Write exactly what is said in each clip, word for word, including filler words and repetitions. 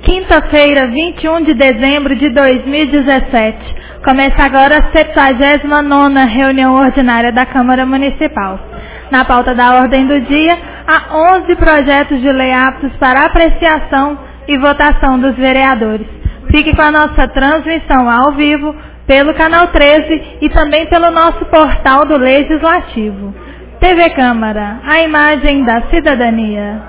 Quinta-feira, vinte e um de dezembro de dois mil e dezessete. Começa agora a septuagésima nona reunião ordinária da Câmara Municipal. Na pauta da ordem do dia, há onze projetos de lei aptos para apreciação e votação dos vereadores. Fique com a nossa transmissão ao vivo pelo canal treze e também pelo nosso portal do Legislativo. T V Câmara, a imagem da cidadania.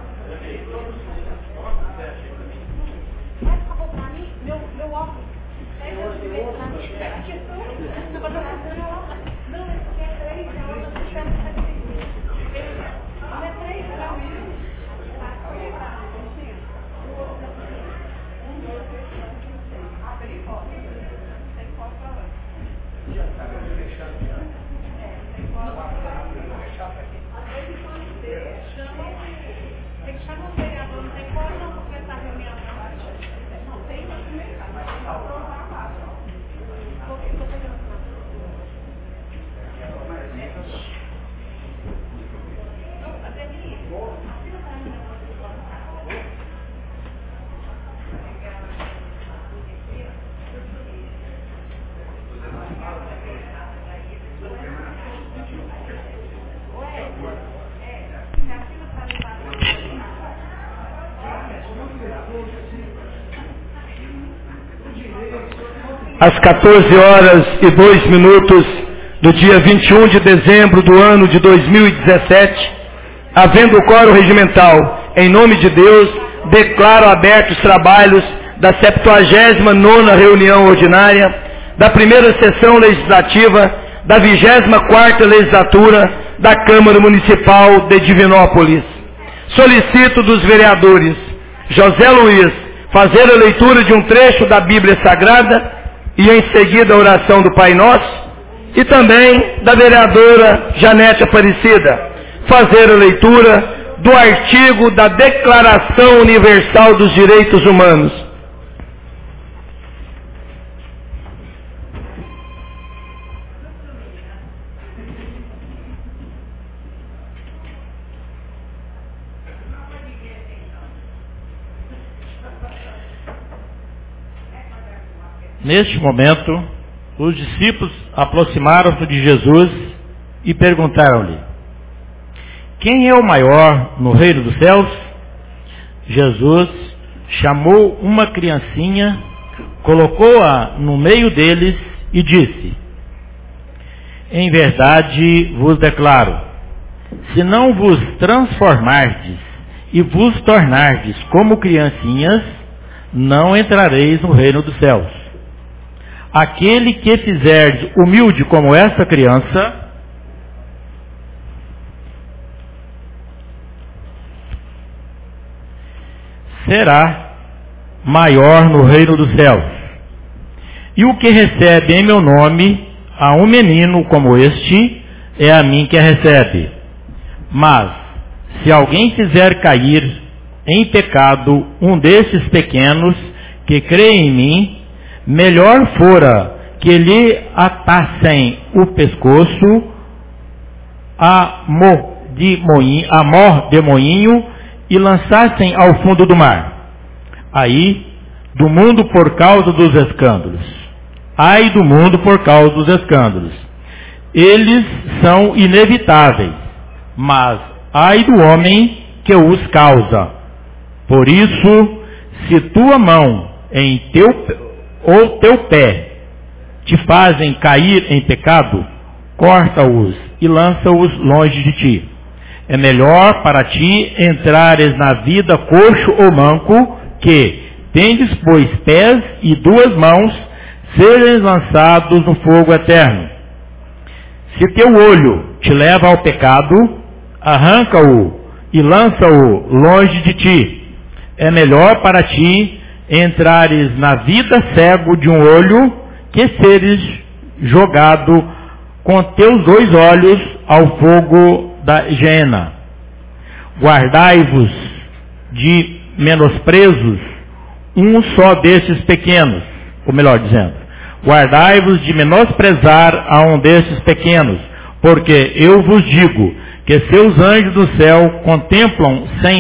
Às quatorze horas e dois minutos do dia vinte e um de dezembro do ano de dois mil e dezessete, havendo o quórum regimental, em nome de Deus, declaro abertos os trabalhos da septuagésima nona reunião ordinária da primeira sessão legislativa da vigésima quarta legislatura da Câmara Municipal de Divinópolis. Solicito dos vereadores José Luiz fazer a leitura de um trecho da Bíblia Sagrada e em seguida a oração do Pai Nosso, e também da vereadora Janete Aparecida fazer a leitura do artigo da Declaração Universal dos Direitos Humanos. Neste momento, os discípulos aproximaram-se de Jesus e perguntaram-lhe: quem é o maior no reino dos céus? Jesus chamou uma criancinha, colocou-a no meio deles e disse: em verdade vos declaro, se não vos transformardes e vos tornardes como criancinhas, não entrareis no reino dos céus. Aquele que fizerdes humilde como essa criança, será maior no reino dos céus. E o que recebe em meu nome a um menino como este, é a mim que a recebe. Mas, se alguém fizer cair em pecado um desses pequenos que crê em mim, melhor fora que lhe atassem o pescoço a mor de moinho, a mor de moinho e lançassem ao fundo do mar. Aí, do mundo por causa dos escândalos. Ai do mundo por causa dos escândalos. Eles são inevitáveis, mas ai do homem que os causa. Por isso, se tua mão em teu ou teu pé te fazem cair em pecado, corta-os e lança-os longe de ti. É melhor para ti entrares na vida coxo ou manco, que tendes, pois, pés e duas mãos, serem lançados no fogo eterno. Se teu olho te leva ao pecado, arranca-o e lança-o longe de ti. É melhor para ti entrares na vida cego de um olho, que seres jogado com teus dois olhos ao fogo da hiena. Guardai-vos de menosprezos um só desses pequenos, ou melhor dizendo, guardai-vos de menosprezar a um desses pequenos, porque eu vos digo que seus anjos do céu contemplam sem,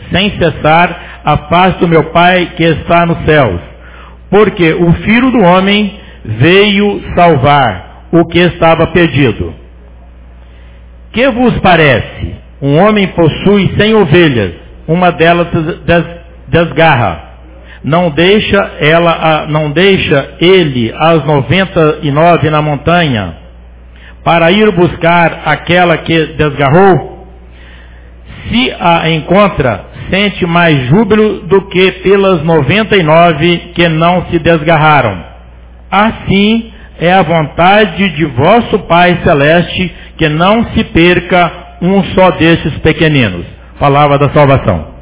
sem cessar a face do meu Pai que está nos céus. Porque o Filho do Homem veio salvar o que estava perdido. Que vos parece? Um homem possui cem ovelhas, uma delas des- desgarra. Não deixa ela, não deixa ele as noventa e nove na montanha, para ir buscar aquela que desgarrou? Se a encontra, sente mais júbilo do que pelas noventa e nove que não se desgarraram. Assim é a vontade de vosso Pai Celeste, que não se perca um só destes pequeninos. Palavra da salvação.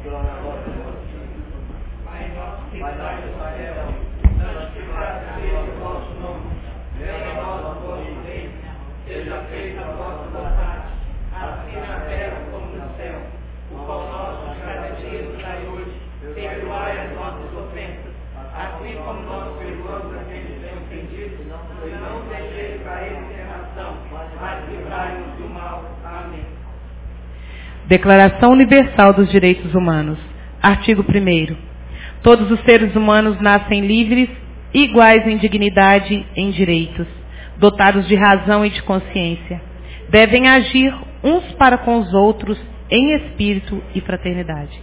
Declaração Universal dos Direitos Humanos. Artigo primeiro. Todos os seres humanos nascem livres, iguais em dignidade e em direitos, dotados de razão e de consciência. Devem agir uns para com os outros em espírito e fraternidade.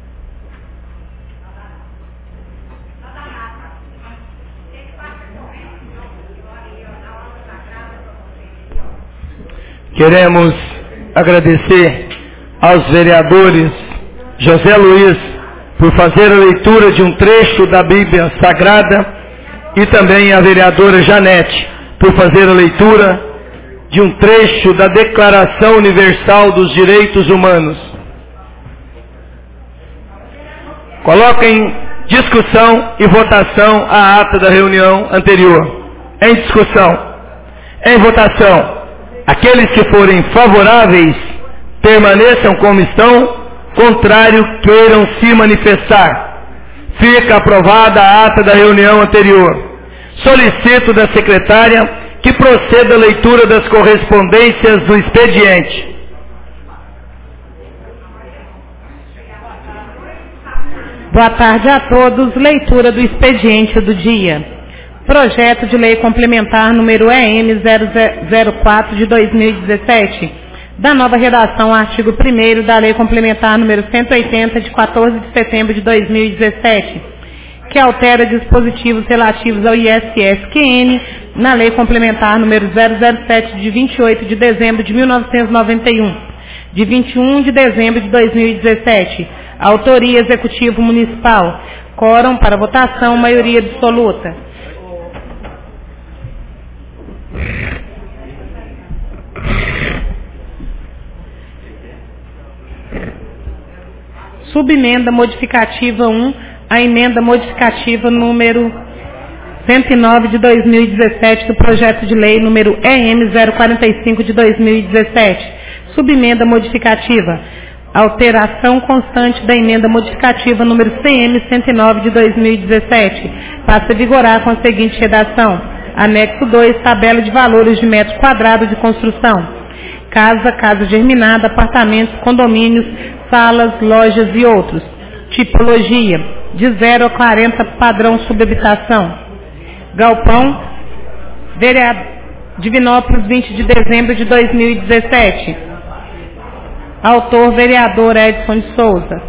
Queremos agradecer aos vereadores José Luiz por fazer a leitura de um trecho da Bíblia Sagrada e também a vereadora Janete por fazer a leitura de um trecho da Declaração Universal dos Direitos Humanos. Coloca em discussão e votação a ata da reunião anterior. Em discussão. Em votação. Aqueles que forem favoráveis permaneçam como estão, contrário queiram se manifestar. Fica aprovada a ata da reunião anterior. Solicito da secretária que proceda a leitura das correspondências do expediente. Boa tarde a todos. Leitura do expediente do dia. Projeto de Lei Complementar número E M zero zero quatro de dois mil e dezessete, da nova redação artigo primeiro da Lei Complementar número cento e oitenta de quatorze de setembro de dois mil e dezessete, que altera dispositivos relativos ao I S S Q N na Lei Complementar número zero zero sete de vinte e oito de dezembro de mil novecentos e noventa e um, de vinte e um de dezembro de dois mil e dezessete. Autoria Executivo Municipal. Quórum para votação, maioria absoluta. Subemenda modificativa um, a emenda modificativa número cento e nove de dois mil e dezessete do projeto de lei número E M zero quarenta e cinco de dois mil e dezessete. Subemenda modificativa. Alteração constante da emenda modificativa número C M cento e nove de dois mil e dezessete. Passa a vigorar com a seguinte redação. Anexo dois, tabela de valores de metro quadrado de construção. Casa, casa germinada, apartamentos, condomínios, salas, lojas e outros. Tipologia, de zero a quarenta, padrão subhabitação. Galpão, vereador, Divinópolis, vinte de dezembro de dois mil e dezessete. Autor, vereador Edson de Souza.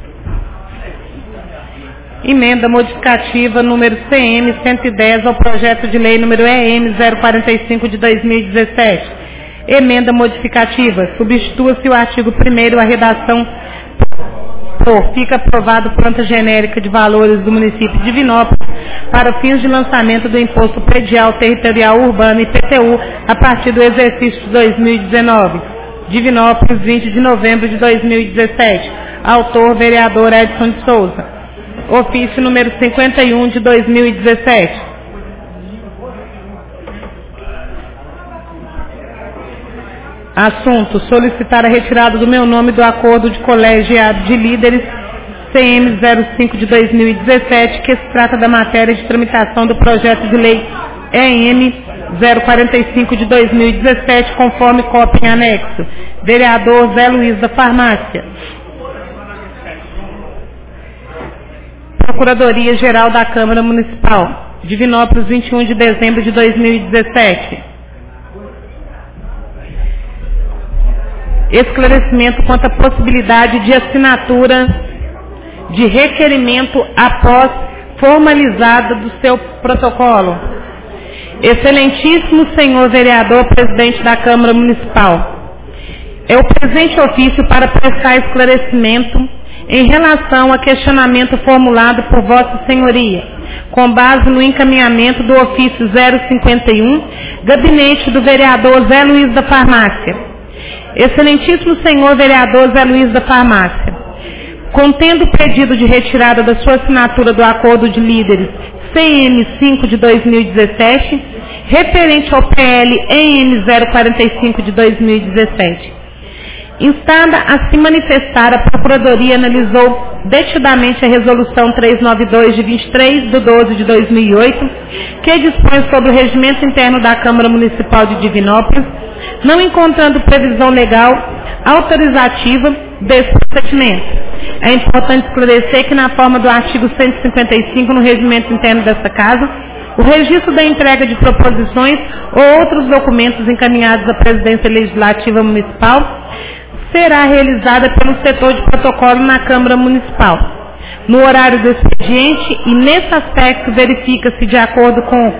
Emenda modificativa número C M cento e dez ao projeto de lei número E M zero quarenta e cinco de dois mil e dezessete. Emenda modificativa. Substitua-se o artigo primeiro a redação por fica aprovado planta genérica de valores do município de Divinópolis para fins de lançamento do Imposto Predial Territorial Urbano I P T U a partir do exercício de dois mil e dezenove. Divinópolis, vinte de novembro de dois mil e dezessete. Autor, vereador Edson de Souza. Ofício número cinquenta e um de dois mil e dezessete. Assunto: solicitar a retirada do meu nome do acordo de colegiado de líderes C M zero cinco de dois mil e dezessete, que se trata da matéria de tramitação do projeto de lei E M zero quarenta e cinco de dois mil e dezessete, conforme cópia em anexo. Vereador Zé Luiz da Farmácia. Procuradoria-Geral da Câmara Municipal, Divinópolis, vinte e um de dezembro de dois mil e dezessete. Esclarecimento quanto à possibilidade de assinatura de requerimento após formalizada do seu protocolo. Excelentíssimo senhor vereador, presidente da Câmara Municipal, é o presente ofício para prestar esclarecimento em relação a questionamento formulado por Vossa Senhoria, com base no encaminhamento do ofício zero cinquenta e um, gabinete do vereador Zé Luiz da Farmácia. Excelentíssimo senhor vereador Zé Luiz da Farmácia, contendo o pedido de retirada da sua assinatura do acordo de líderes C M cinco de dois mil e dezessete, referente ao P L E M zero quarenta e cinco de dois mil e dezessete. Instada a se manifestar, a Procuradoria analisou detidamente a Resolução trezentos e noventa e dois, de vinte e três de doze de dois mil e oito, que dispõe sobre o regimento interno da Câmara Municipal de Divinópolis, não encontrando previsão legal autorizativa desse procedimento. É importante esclarecer que, na forma do artigo cento e cinquenta e cinco, no regimento interno desta Casa, o registro da entrega de proposições ou outros documentos encaminhados à Presidência Legislativa Municipal será realizada pelo setor de protocolo na Câmara Municipal, no horário do expediente, e nesse aspecto verifica-se, de acordo com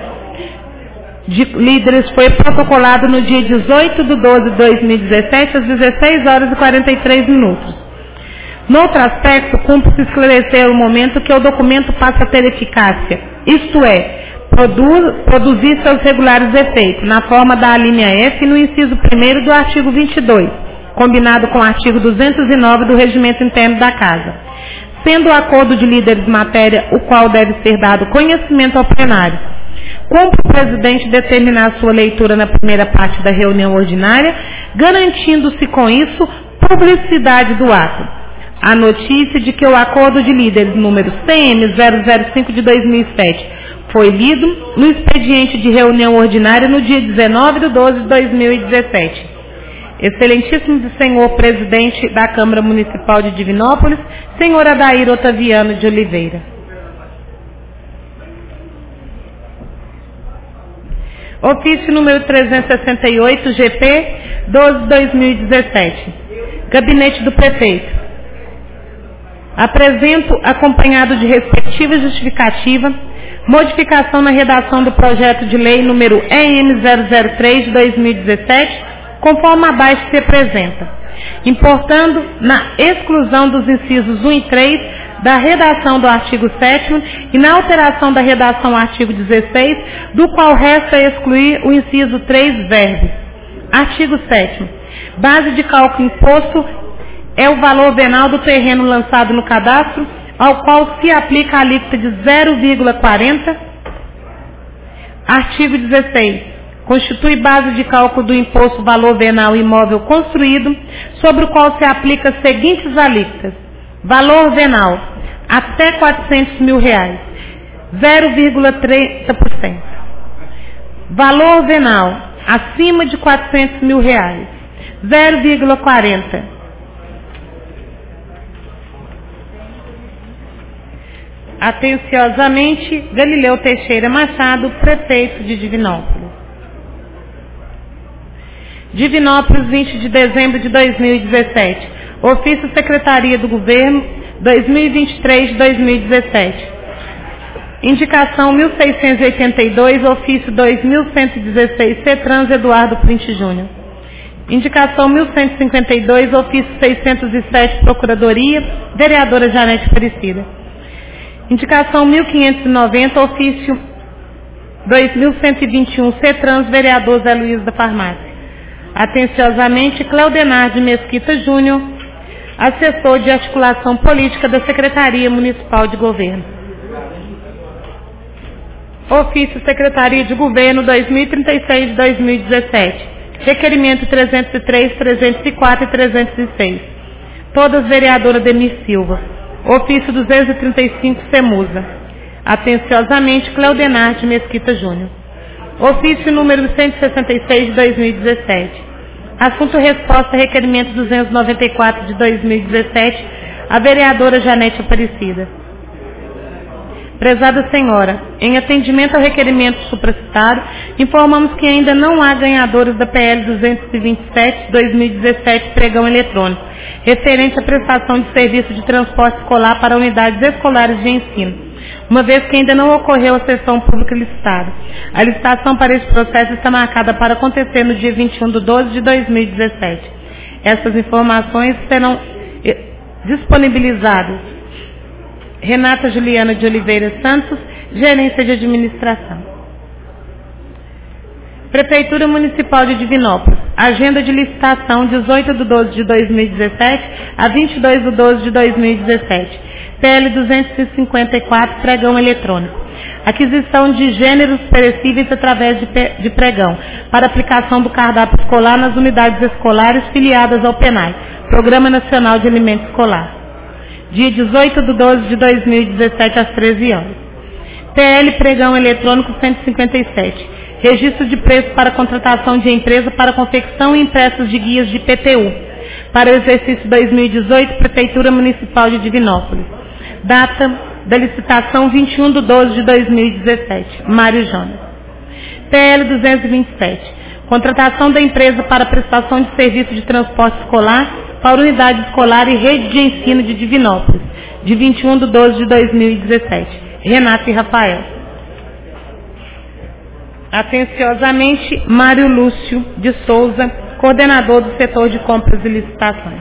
de líderes, foi protocolado no dia dezoito de doze de dois mil e dezessete, às dezesseis horas e quarenta e três minutos. No outro aspecto, cumpre-se esclarecer o momento que o documento passa a ter eficácia, isto é, produz, produzir seus regulares efeitos, na forma da alínea F, no inciso primeiro do artigo vinte e dois, combinado com o artigo duzentos e nove do Regimento Interno da Casa, sendo o acordo de líderes matéria o qual deve ser dado conhecimento ao plenário. Cumpre o presidente determinar sua leitura na primeira parte da reunião ordinária, garantindo-se com isso publicidade do ato. A notícia de que o acordo de líderes número C M zero zero cinco de dois mil e sete foi lido no expediente de reunião ordinária no dia dezenove de doze de dois mil e dezessete. Excelentíssimo senhor presidente da Câmara Municipal de Divinópolis, senhor Adair Otaviano de Oliveira. Ofício número trezentos e sessenta e oito, G P, doze de dois mil e dezessete. Gabinete do Prefeito. Apresento, acompanhado de respectiva justificativa, modificação na redação do projeto de lei número E M zero zero três de dois mil e dezessete, conforme abaixo se apresenta, importando na exclusão dos incisos um e três da redação do artigo sétimo e na alteração da redação do artigo dezesseis, do qual resta excluir o inciso três verbos. Artigo sétimo. Base de cálculo imposto é o valor venal do terreno lançado no cadastro, ao qual se aplica a alíquota de zero vírgula quarenta. Artigo dezesseis. Constitui base de cálculo do imposto valor venal imóvel construído, sobre o qual se aplica as seguintes alíquotas. Valor venal, até quatrocentos mil reais, zero vírgula trinta por cento. Valor venal, acima de quatrocentos mil reais, zero vírgula quarenta por cento. Atenciosamente, Galileu Teixeira Machado, prefeito de Divinópolis. Divinópolis, vinte de dezembro de dois mil e dezessete. Ofício Secretaria do Governo, dois mil e vinte e três de dois mil e dezessete. Indicação mil seiscentos e oitenta e dois, ofício dois mil cento e dezesseis, CETRANS Eduardo Printe Júnior. Indicação mil cento e cinquenta e dois, ofício seiscentos e sete, Procuradoria, vereadora Janete Aparecida. Indicação mil quinhentos e noventa, ofício dois mil cento e vinte e um, CETRANS, vereador Zé Luiz da Farmácia. Atenciosamente, Cleudenar de Mesquita Júnior, assessor de articulação política da Secretaria Municipal de Governo. Ofício Secretaria de Governo dois mil e trinta e seis de dois mil e dezessete. Requerimento trezentos e três, trezentos e quatro e trezentos e seis. Todas vereadora Demir Silva. Ofício duzentos e trinta e cinco, Semusa. Atenciosamente, Cleudenar de Mesquita Júnior. Ofício número cento e sessenta e seis de dois mil e dezessete. Assunto resposta requerimento duzentos e noventa e quatro de dois mil e dezessete. A vereadora Janete Aparecida. Prezada senhora, em atendimento ao requerimento supracitado, informamos que ainda não há ganhadores da P L duzentos e vinte e sete, dois mil e dezessete, pregão eletrônico, referente à prestação de serviço de transporte escolar para unidades escolares de ensino, uma vez que ainda não ocorreu a sessão pública licitada. A licitação para este processo está marcada para acontecer no dia vinte e um de doze de dois mil e dezessete. Essas informações serão disponibilizadas. Renata Juliana de Oliveira Santos, Gerência de Administração. Prefeitura Municipal de Divinópolis. Agenda de licitação dezoito de doze de dois mil e dezessete a vinte e dois de doze de dois mil e dezessete. P L duzentos e cinquenta e quatro, pregão eletrônico. Aquisição de gêneros perecíveis através de, de pregão, para aplicação do cardápio escolar nas unidades escolares filiadas ao PENAI, Programa Nacional de Alimento Escolar. Dia dezoito de doze de dois mil e dezessete, às treze horas. P L Pregão Eletrônico cento e cinquenta e sete. Registro de preço para contratação de empresa para confecção e impressos de guias de P T U. Para o exercício dois mil e dezoito, Prefeitura Municipal de Divinópolis. Data da licitação vinte e um de doze de dois mil e dezessete. Mário Jonas. P L duzentos e vinte e sete. Contratação da empresa para prestação de serviço de transporte escolar para unidade escolar e rede de ensino de Divinópolis, de vinte e um de doze de dois mil e dezessete. Renata e Rafael. Atenciosamente, Mário Lúcio de Souza, coordenador do setor de compras e licitações.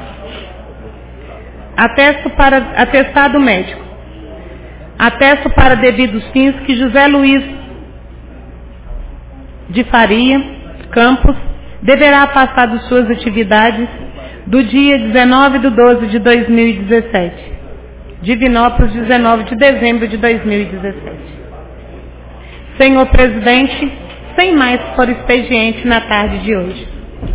Atesto para, atestado médico. Atesto para devidos fins que José Luiz de Faria Campos deverá afastar de suas atividades do dia dezenove de doze de dois mil e dezessete. Divinópolis, dezenove de dezembro de dois mil e dezessete. Senhor presidente, sem mais for expediente na tarde de hoje.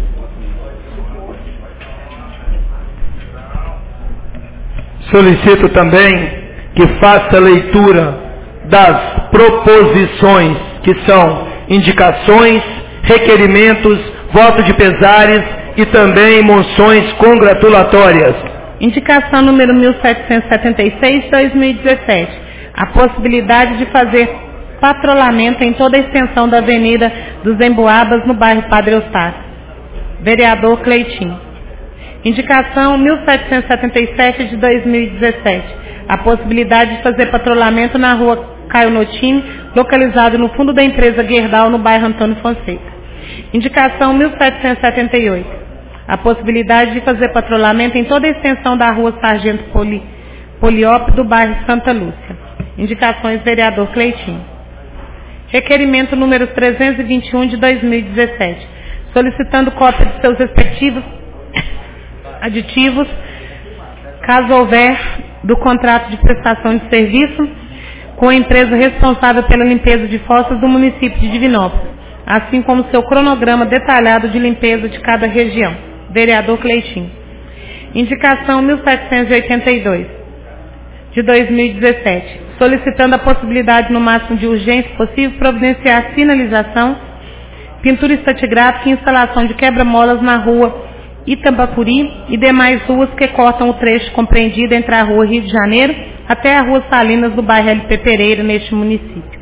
Solicito também que faça leitura das proposições, que são indicações, requerimentos, voto de pesares e também moções congratulatórias. Indicação número mil setecentos e setenta e seis, dois mil e dezessete. A possibilidade de fazer patrulhamento em toda a extensão da Avenida dos Emboabas, no bairro Padre Eustáquio. Vereador Cleitinho. Indicação mil setecentos e setenta e sete, de dois mil e dezessete. A possibilidade de fazer patrulhamento na rua Caio Notini, localizado no fundo da empresa Gerdau, no bairro Antônio Fonseca. Indicação mil setecentos e setenta e oito. A possibilidade de fazer patrulhamento em toda a extensão da rua Sargento Poli, Poliópolis, do bairro Santa Lúcia. Indicações, vereador Cleitinho. Requerimento número trezentos e vinte e um, de dois mil e dezessete. Solicitando cópia de seus respectivos aditivos, caso houver, do contrato de prestação de serviço com a empresa responsável pela limpeza de fossas do município de Divinópolis, assim como seu cronograma detalhado de limpeza de cada região. Vereador Cleitinho. Indicação mil setecentos e oitenta e dois, de dois mil e dezessete. Solicitando a possibilidade, no máximo de urgência possível, providenciar sinalização, pintura estratigráfica e instalação de quebra-molas na rua Itambacuri e demais ruas que cortam o trecho compreendido entre a rua Rio de Janeiro até a rua Salinas, do bairro L P Pereira, neste município.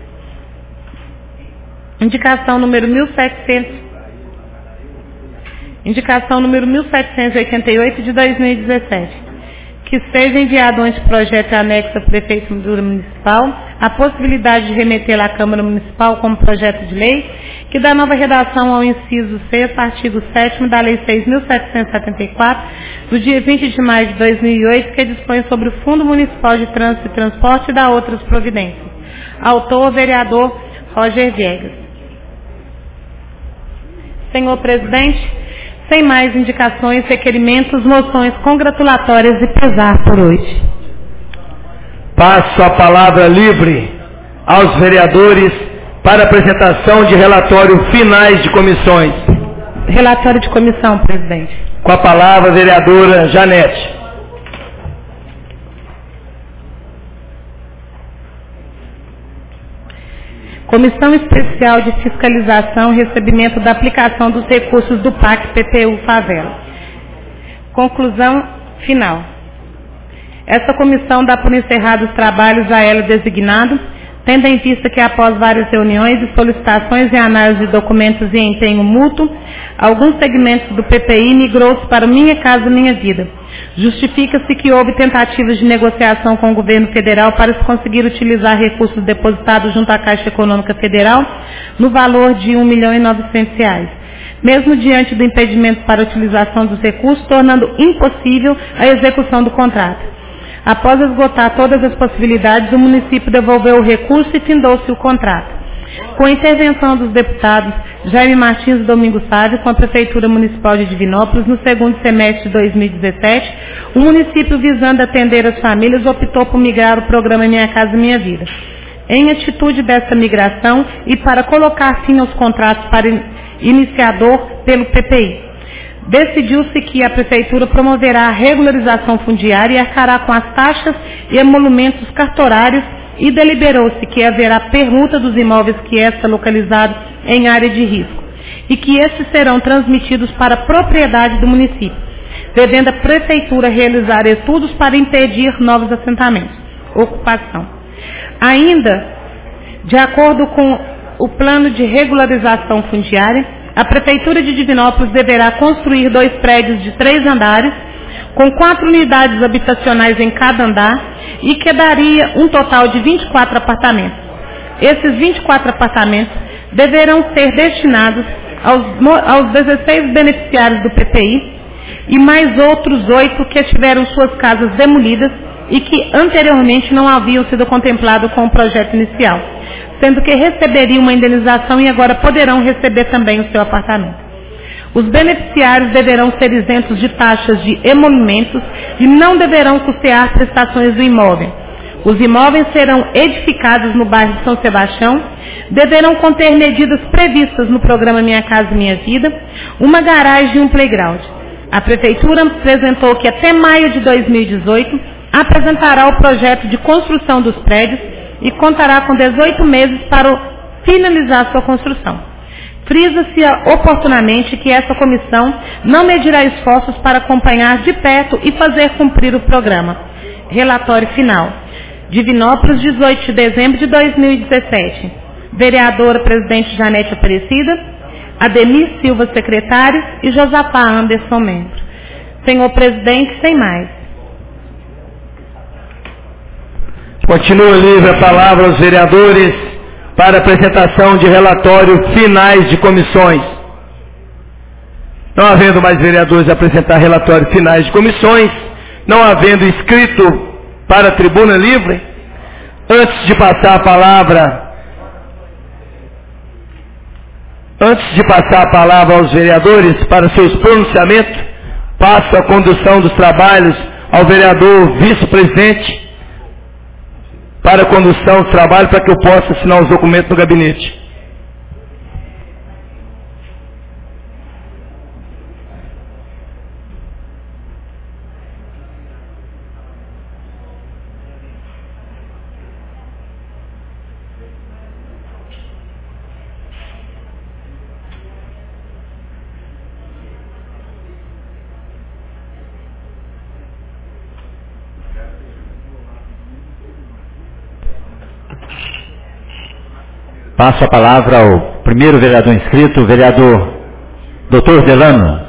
Indicação número mil e setecentos. Indicação número mil setecentos e oitenta e oito, de dois mil e dezessete. Que seja enviado o anteprojeto anexo à Prefeitura Municipal a possibilidade de remetê-la à Câmara Municipal como projeto de lei, que dá nova redação ao inciso sexto, artigo sétimo da Lei seis mil setecentos e setenta e quatro, do dia vinte de maio de dois mil e oito, que dispõe sobre o Fundo Municipal de Trânsito e Transporte e dá outras providências. Autor, vereador Roger Viegas. Senhor presidente, sem mais indicações, requerimentos, moções congratulatórias e pesar por hoje. Passo a palavra livre aos vereadores para apresentação de relatório finais de comissões. Relatório de comissão, presidente. Com a palavra, vereadora Janete. Comissão Especial de Fiscalização e Recebimento da Aplicação dos Recursos do P A C P T U Favela. Conclusão final. Essa comissão dá por encerrados os trabalhos a ela designado, tendo em vista que após várias reuniões e solicitações e análise de documentos e empenho mútuo, alguns segmentos do P P I migrou-se para Minha Casa Minha Vida. Justifica-se que houve tentativas de negociação com o governo federal para se conseguir utilizar recursos depositados junto à Caixa Econômica Federal no valor de um milhão e novecentos reais, mesmo diante do impedimento para a utilização dos recursos, tornando impossível a execução do contrato. Após esgotar todas as possibilidades, o município devolveu o recurso e findou-se o contrato. Com a intervenção dos deputados Jaime Martins e Domingos Sávio, com a Prefeitura Municipal de Divinópolis, no segundo semestre de dois mil e dezessete, o município, visando atender as famílias, optou por migrar o programa Minha Casa Minha Vida. Em atitude dessa migração e para colocar fim aos contratos para iniciador pelo P P I, decidiu-se que a Prefeitura promoverá a regularização fundiária e arcará com as taxas e emolumentos cartorários, e deliberou-se que haverá permuta dos imóveis que está localizado em área de risco e que esses serão transmitidos para a propriedade do município, devendo a Prefeitura realizar estudos para impedir novos assentamentos, ocupação. Ainda, de acordo com o plano de regularização fundiária, a Prefeitura de Divinópolis deverá construir dois prédios de três andares, com quatro unidades habitacionais em cada andar, e que daria um total de vinte e quatro apartamentos. Esses vinte e quatro apartamentos deverão ser destinados aos, aos dezesseis beneficiários do P P I e mais outros oito que tiveram suas casas demolidas e que anteriormente não haviam sido contemplados com o projeto inicial, sendo que receberiam uma indenização e agora poderão receber também o seu apartamento. Os beneficiários deverão ser isentos de taxas de emolumentos e não deverão custear prestações do imóvel. Os imóveis serão edificados no bairro de São Sebastião, deverão conter medidas previstas no programa Minha Casa Minha Vida, uma garagem e um playground. A Prefeitura apresentou que até maio de dois mil e dezoito apresentará o projeto de construção dos prédios e contará com dezoito meses para finalizar sua construção. Frisa-se oportunamente que essa comissão não medirá esforços para acompanhar de perto e fazer cumprir o programa. Relatório final. Divinópolis, dezoito de dezembro de dois mil e dezessete. Vereadora Presidente Janete Aparecida, Ademir Silva, secretário, e Josafá Anderson, membro. Senhor Presidente, sem mais. Continua livre a palavra aos vereadores para apresentação de relatório finais de comissões. Não havendo mais vereadores a apresentar relatório finais de comissões, não havendo inscrito para a tribuna livre, antes de passar a palavra, antes de passar a palavra aos vereadores para seus pronunciamentos, passo a condução dos trabalhos ao vereador vice-presidente para a condução do trabalho, para que eu possa assinar os documentos no gabinete. Passo a palavra ao primeiro vereador inscrito, o vereador doutor Delano.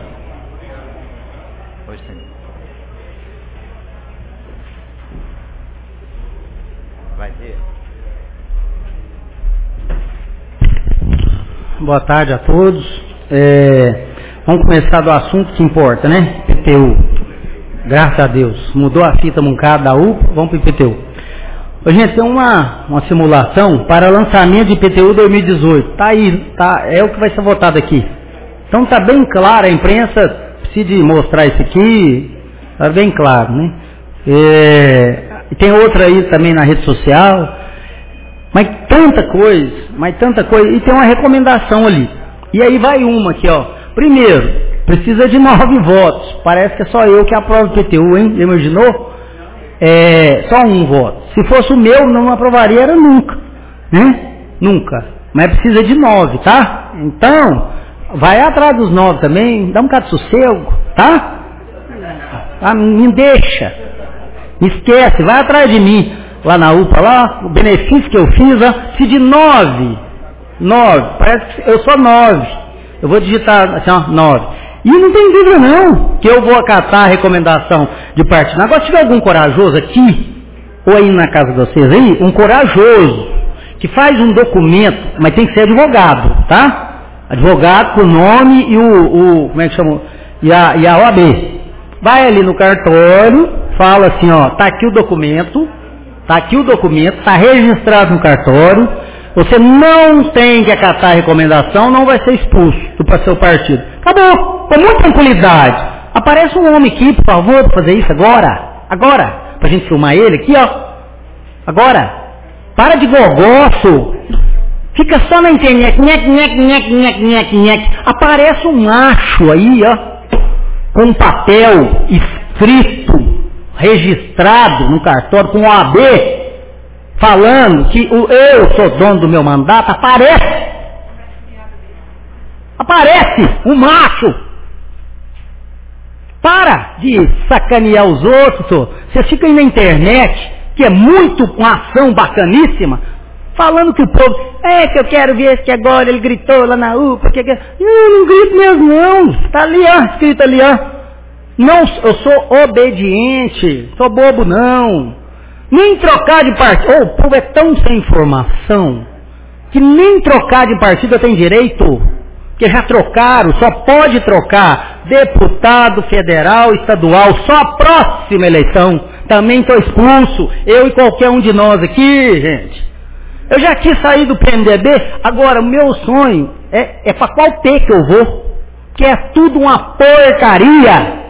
Boa tarde a todos. É, vamos começar do assunto que importa, né? I P T U. Graças a Deus. Mudou a fita mancada da U P A, vamos para o I P T U. Ô, gente, tem uma, uma simulação para lançamento de I P T U dois mil e dezoito. Tá aí, tá, é o que vai ser votado aqui. Então tá bem claro, a imprensa precisa mostrar isso aqui, tá bem claro, né? É, tem outra aí também na rede social, mas tanta coisa, mas tanta coisa, e tem uma recomendação ali. E aí vai uma aqui, ó. Primeiro, precisa de nove votos. Parece que é só eu que aprovo o I P T U, hein? Imaginou? É, só um voto. Se fosse o meu, não aprovaria era nunca, né? Nunca. Mas precisa de nove, tá? Então, vai atrás dos nove também, dá um bocado de sossego, tá? Ah, me deixa. Esquece, vai atrás de mim. Lá na U P A, lá, o benefício que eu fiz, ó, se de nove. Nove. Parece que eu sou nove. Eu vou digitar assim, ó, nove. E não tem dúvida não, que eu vou acatar a recomendação de partido. Agora, se tiver algum corajoso aqui, ou aí na casa de vocês aí, um corajoso, que faz um documento, mas tem que ser advogado, tá? Advogado com o nome e o, o como é que chama? E a, e a O A B. Vai ali no cartório, fala assim, ó, tá aqui o documento, tá aqui o documento, tá registrado no cartório, você não tem que acatar a recomendação, não vai ser expulso do seu partido. Acabou, com muita tranquilidade. Aparece um homem aqui, por favor, para fazer isso agora, agora, pra gente filmar ele aqui, ó, agora, para de gogoço, fica só na internet, nhec, nhec, nhec, nhec, nhec, nhec. Aparece um macho aí, ó, com um papel escrito, registrado no cartório, com o O A B, falando que o, eu sou dono do meu mandato, aparece, aparece um macho. Para de sacanear os outros, senhor. Você fica aí na internet, que é muito uma ação bacaníssima, falando que o povo, é que eu quero ver esse que agora ele gritou lá na U P A, que... não, não grito mesmo não, está ali ó, escrito ali ó, não, eu sou obediente, sou bobo não, nem trocar de partido, oh, o povo é tão sem informação, que nem trocar de partido tem direito, que já trocaram, só pode trocar deputado federal, estadual, só a próxima eleição, também estou expulso, eu e qualquer um de nós aqui, gente. Eu já quis sair do P M D B, agora o meu sonho é, é para qual P que eu vou? Que é tudo uma porcaria.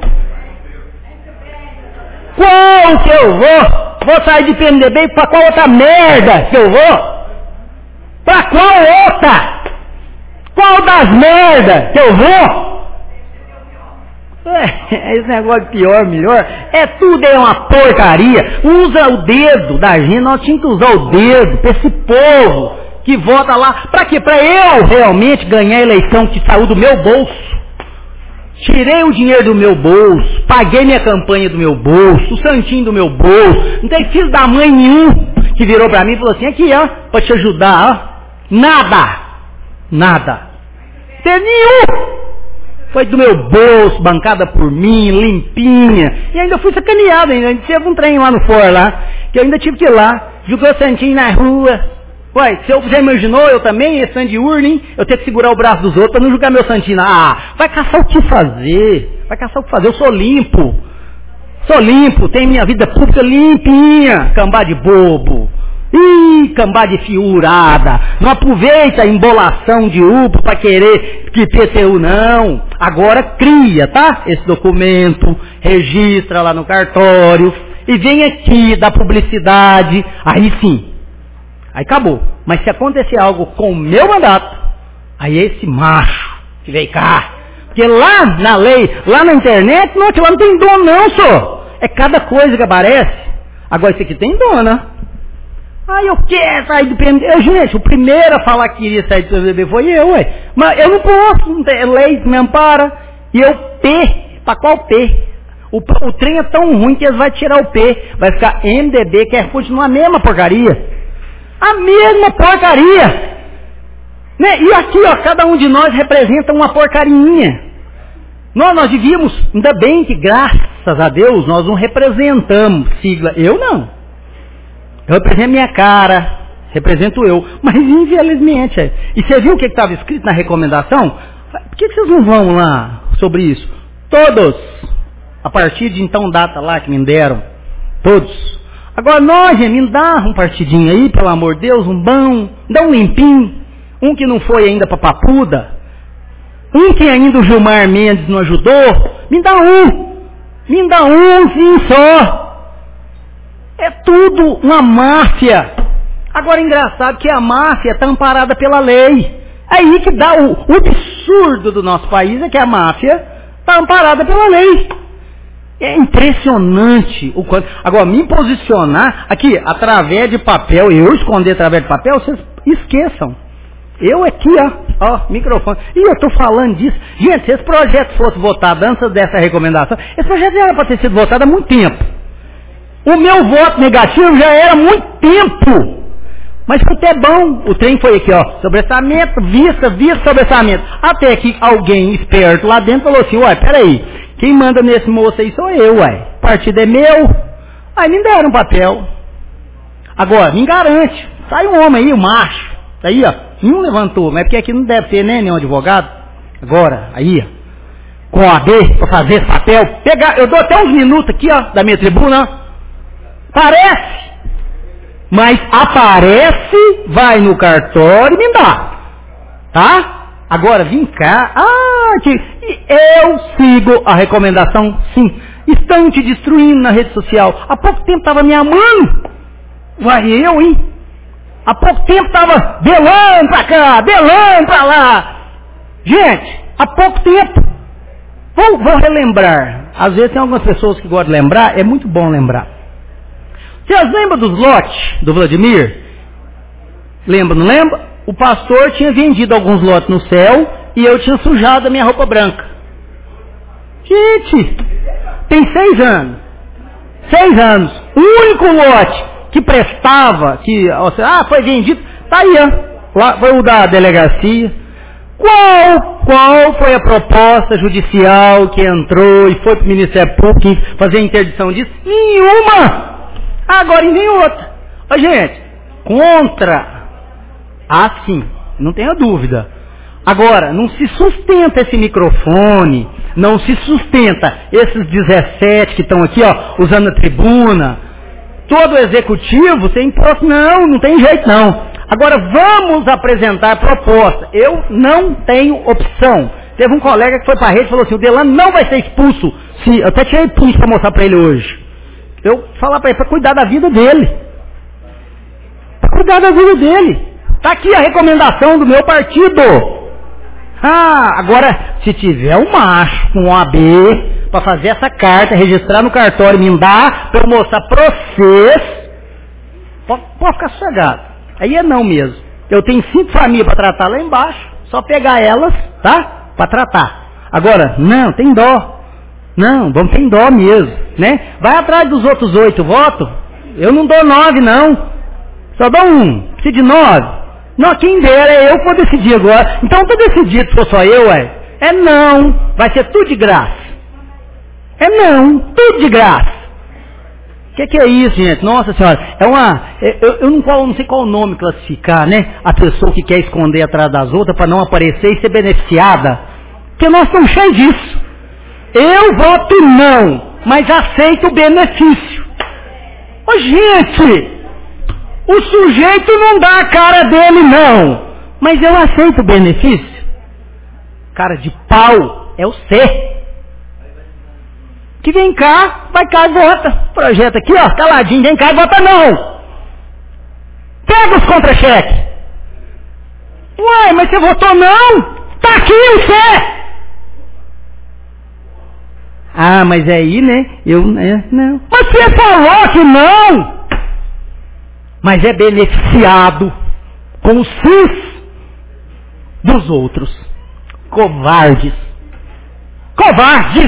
Qual que eu vou? Vou sair de P M D B e para qual outra merda que eu vou? Para qual outra? Qual das merdas que eu vou? É, esse negócio de pior, melhor, é tudo é uma porcaria. Usa o dedo da gente, nós tínhamos que usar o dedo para esse povo que vota lá. Para quê? Para eu realmente ganhar a eleição que saiu do meu bolso. Tirei o dinheiro do meu bolso, paguei minha campanha do meu bolso, o santinho do meu bolso. Não tem filho da mãe nenhum que virou para mim e falou assim, aqui ó, para te ajudar, ó. Nada, nada. Tem nenhum. Foi do meu bolso, bancada por mim, limpinha. E ainda fui sacaneado, ainda teve um trem lá no for lá, que eu ainda tive que ir lá. Jogou santinho na rua. Ué, se eu já imaginou, eu também, esse santo de urna, hein? Eu tenho que segurar o braço dos outros para não jogar meu santinho. Ah, vai caçar o que fazer. Vai caçar o que fazer. Eu sou limpo. Sou limpo, tenho minha vida pública limpinha. Cambá de bobo. Ih, cambá de fiurada. Não aproveita a embolação de U P A para querer que P T U não. Agora cria, tá? Esse documento, registra lá no cartório e vem aqui da publicidade. Aí sim. Aí acabou. Mas se acontecer algo com o meu mandato, aí é esse macho que veio cá. Porque lá na lei, lá na internet, não, lá não tem dono não, só. É cada coisa que aparece. Agora esse aqui tem dona. Ah, eu quero sair do P M D B. Gente, o primeiro a falar que queria sair do P M D B foi eu, ué. Mas eu não posso, não tem lei que me ampara. E eu, P, para qual P? O, o trem é tão ruim que eles vão tirar o P. Vai ficar M D B, que é continuar a mesma porcaria. A mesma porcaria. Né? E aqui, ó, cada um de nós representa uma porcarinha. Nós, nós devíamos, ainda bem que, graças a Deus, nós não representamos sigla. Eu não. Eu represento minha cara, represento eu, mas infelizmente, é. E você viu o que estava escrito na recomendação? Por que, que vocês não vão lá sobre isso? Todos, a partir de então data lá que me deram, todos. Agora nós, me dá um partidinho aí, pelo amor de Deus, um bom, dá um limpinho, um que não foi ainda para Papuda, um que ainda o Gilmar Mendes não ajudou, me dá um, me dá um sim só. É tudo uma máfia. Agora é engraçado que a máfia está amparada pela lei. Aí que dá o, o absurdo do nosso país é que a máfia está amparada pela lei. É impressionante o quanto. Agora, me posicionar aqui, através de papel, eu esconder através de papel, vocês esqueçam. Eu aqui, ó, ó, microfone. E eu estou falando disso. Gente, se esse projeto fosse votado antes dessa recomendação, esse projeto já era para ter sido votado há muito tempo. O meu voto negativo já era há muito tempo. Mas foi até bom. O trem foi aqui, ó. Sobressamento, vista, vista, sobressamento. Até que alguém esperto lá dentro falou assim, uai, peraí, quem manda nesse moço aí sou eu, uai. O partido é meu. Aí me deram um papel. Agora, me garante. Sai um homem aí, um macho. Aí, ó. Nenhum levantou. Mas é porque aqui não deve ter, né, nenhum advogado. Agora, aí, ó. Com o A B, pra fazer esse papel. Pegar, eu dou até uns minutos aqui, ó, da minha tribuna. Parece. Mas aparece, vai no cartório e me dá. Tá? Agora, vem cá. Ah, que eu sigo a recomendação, sim. Estão te destruindo na rede social. Há pouco tempo estava me amando. Vai eu, hein? Há pouco tempo estava belando pra cá, belando pra lá. Gente, há pouco tempo. Vou, vou relembrar. Às vezes tem algumas pessoas que gostam de lembrar. É muito bom lembrar. Vocês lembram dos lotes do Vladimir? Lembra, não lembra? O pastor tinha vendido alguns lotes no céu e eu tinha sujado a minha roupa branca. Gente, tem seis anos. Seis anos. O único lote que prestava, que, ah, foi vendido, tá aí, ó. Lá foi o da delegacia. Qual, qual foi a proposta judicial que entrou e foi para o Ministério Público fazer a interdição disso? Nenhuma! Agora e nem outra. Ó, gente, contra. Ah, sim, não tenha dúvida. Agora, não se sustenta esse microfone, não se sustenta esses dezessete que estão aqui, ó, usando a tribuna, todo o executivo sem imposto. Não, não tem jeito não. Agora, vamos apresentar proposta. Eu não tenho opção. Teve um colega que foi para a rede e falou assim, o Delano não vai ser expulso. Se, eu até tirei pulso para mostrar para ele hoje. Eu falar para ele, para cuidar da vida dele. Para cuidar da vida dele. Está aqui a recomendação do meu partido. Ah, agora, se tiver um macho com um A B para fazer essa carta, registrar no cartório e me dar, para eu mostrar para vocês, pode, pode ficar sossegado. Aí é não mesmo. Eu tenho cinco famílias para tratar lá embaixo, só pegar elas, tá? Para tratar. Agora, não, tem dó. Não, vamos ter dó mesmo, né? Vai atrás dos outros oito votos. Eu não dou nove, não. Só dou um. Precisa de nove. Não, quem dera é eu que vou decidir agora. Então estou decidido, se for só eu, ué. É não. Vai ser tudo de graça. É não. Tudo de graça. O que, que é isso, gente? Nossa Senhora. É uma... Eu, eu não, qual, não sei qual nome classificar, né? A pessoa que quer esconder atrás das outras para não aparecer e ser beneficiada. Porque nós estamos cheios disso. Eu voto não, mas aceito o benefício. Ô, gente, o sujeito não dá a cara dele não, mas eu aceito o benefício. Cara de pau é o C. Que vem cá, vai cá e vota. Projeto aqui, ó, caladinho, vem cá e vota não. Pega os contra-cheques. Uai, mas você votou não? Tá aqui o C. Ah, mas aí, né? Eu, né? Não. Mas você falou que não! Mas é beneficiado com os cis dos outros. Covardes. Covardes!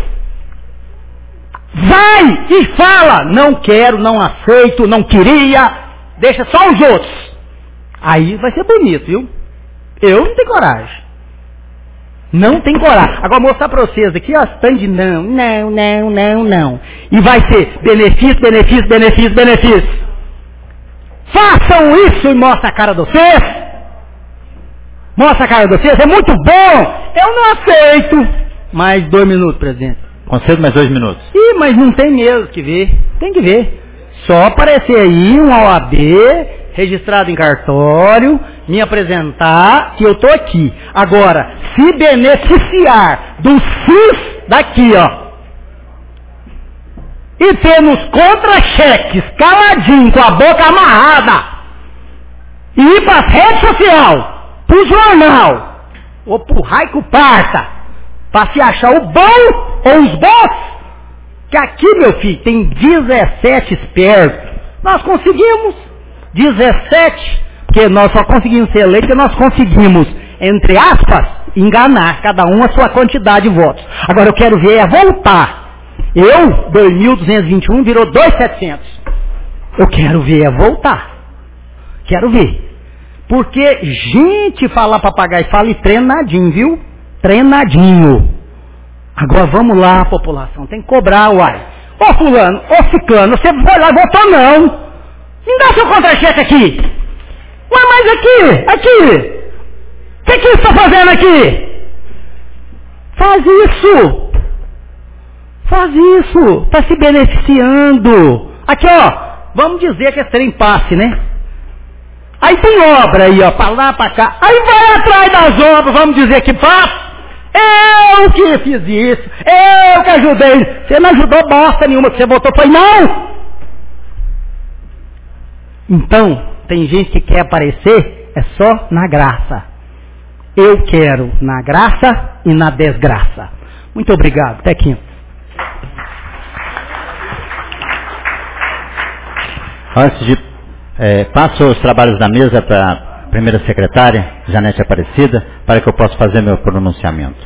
Vai e fala! Não quero, não aceito, não queria. Deixa só os outros. Aí vai ser bonito, viu? Eu não tenho coragem. Não tem coragem. Agora mostrar para vocês aqui, ó, stand de não, não, não, não, não. E vai ser benefício, benefício, benefício, benefício. Façam isso e mostra a cara de vocês. Mostra a cara de vocês, é muito bom. Eu não aceito. Mais dois minutos, presidente. Concedo mais dois minutos. Ih, mas não tem mesmo que ver. Tem que ver. Só aparecer aí um O A B registrado em cartório, me apresentar que eu estou aqui. Agora, se beneficiar do C I S daqui, ó, e ter nos contra-cheques, caladinho, com a boca amarrada, e ir para as redes sociais, para o jornal, ou para o Raico Parta, para se achar o bom ou os bons, que aqui, meu filho, tem dezessete espertos. Nós conseguimos dezessete, porque nós só conseguimos ser eleitos porque nós conseguimos, entre aspas, enganar cada um a sua quantidade de votos. Agora eu quero ver é voltar Eu, dois mil duzentos e vinte e um, virou dois mil e setecentos. Eu quero ver é voltar. Quero ver. Porque gente falar papagaio fala e treinadinho, viu? Treinadinho. Agora vamos lá, população. Tem que cobrar, uai. Ô fulano, ô ciclano, você foi lá e votou não. Me dá seu contra-cheque aqui. Ué, mas aqui, aqui. O que que você está fazendo aqui? Faz isso. Faz isso. Está se beneficiando. Aqui, ó. Vamos dizer que é trem passe, né? Aí tem obra aí, ó, para lá, para cá. Aí vai atrás das obras, vamos dizer que passa. Eu que fiz isso. Eu que ajudei. Você não ajudou bosta nenhuma que você votou. Foi não. Então, tem gente que quer aparecer, é só na graça. Eu quero na graça e na desgraça. Muito obrigado. Até quinta. Antes de é, passo os trabalhos da mesa para a primeira secretária, Janete Aparecida, para que eu possa fazer meu pronunciamento.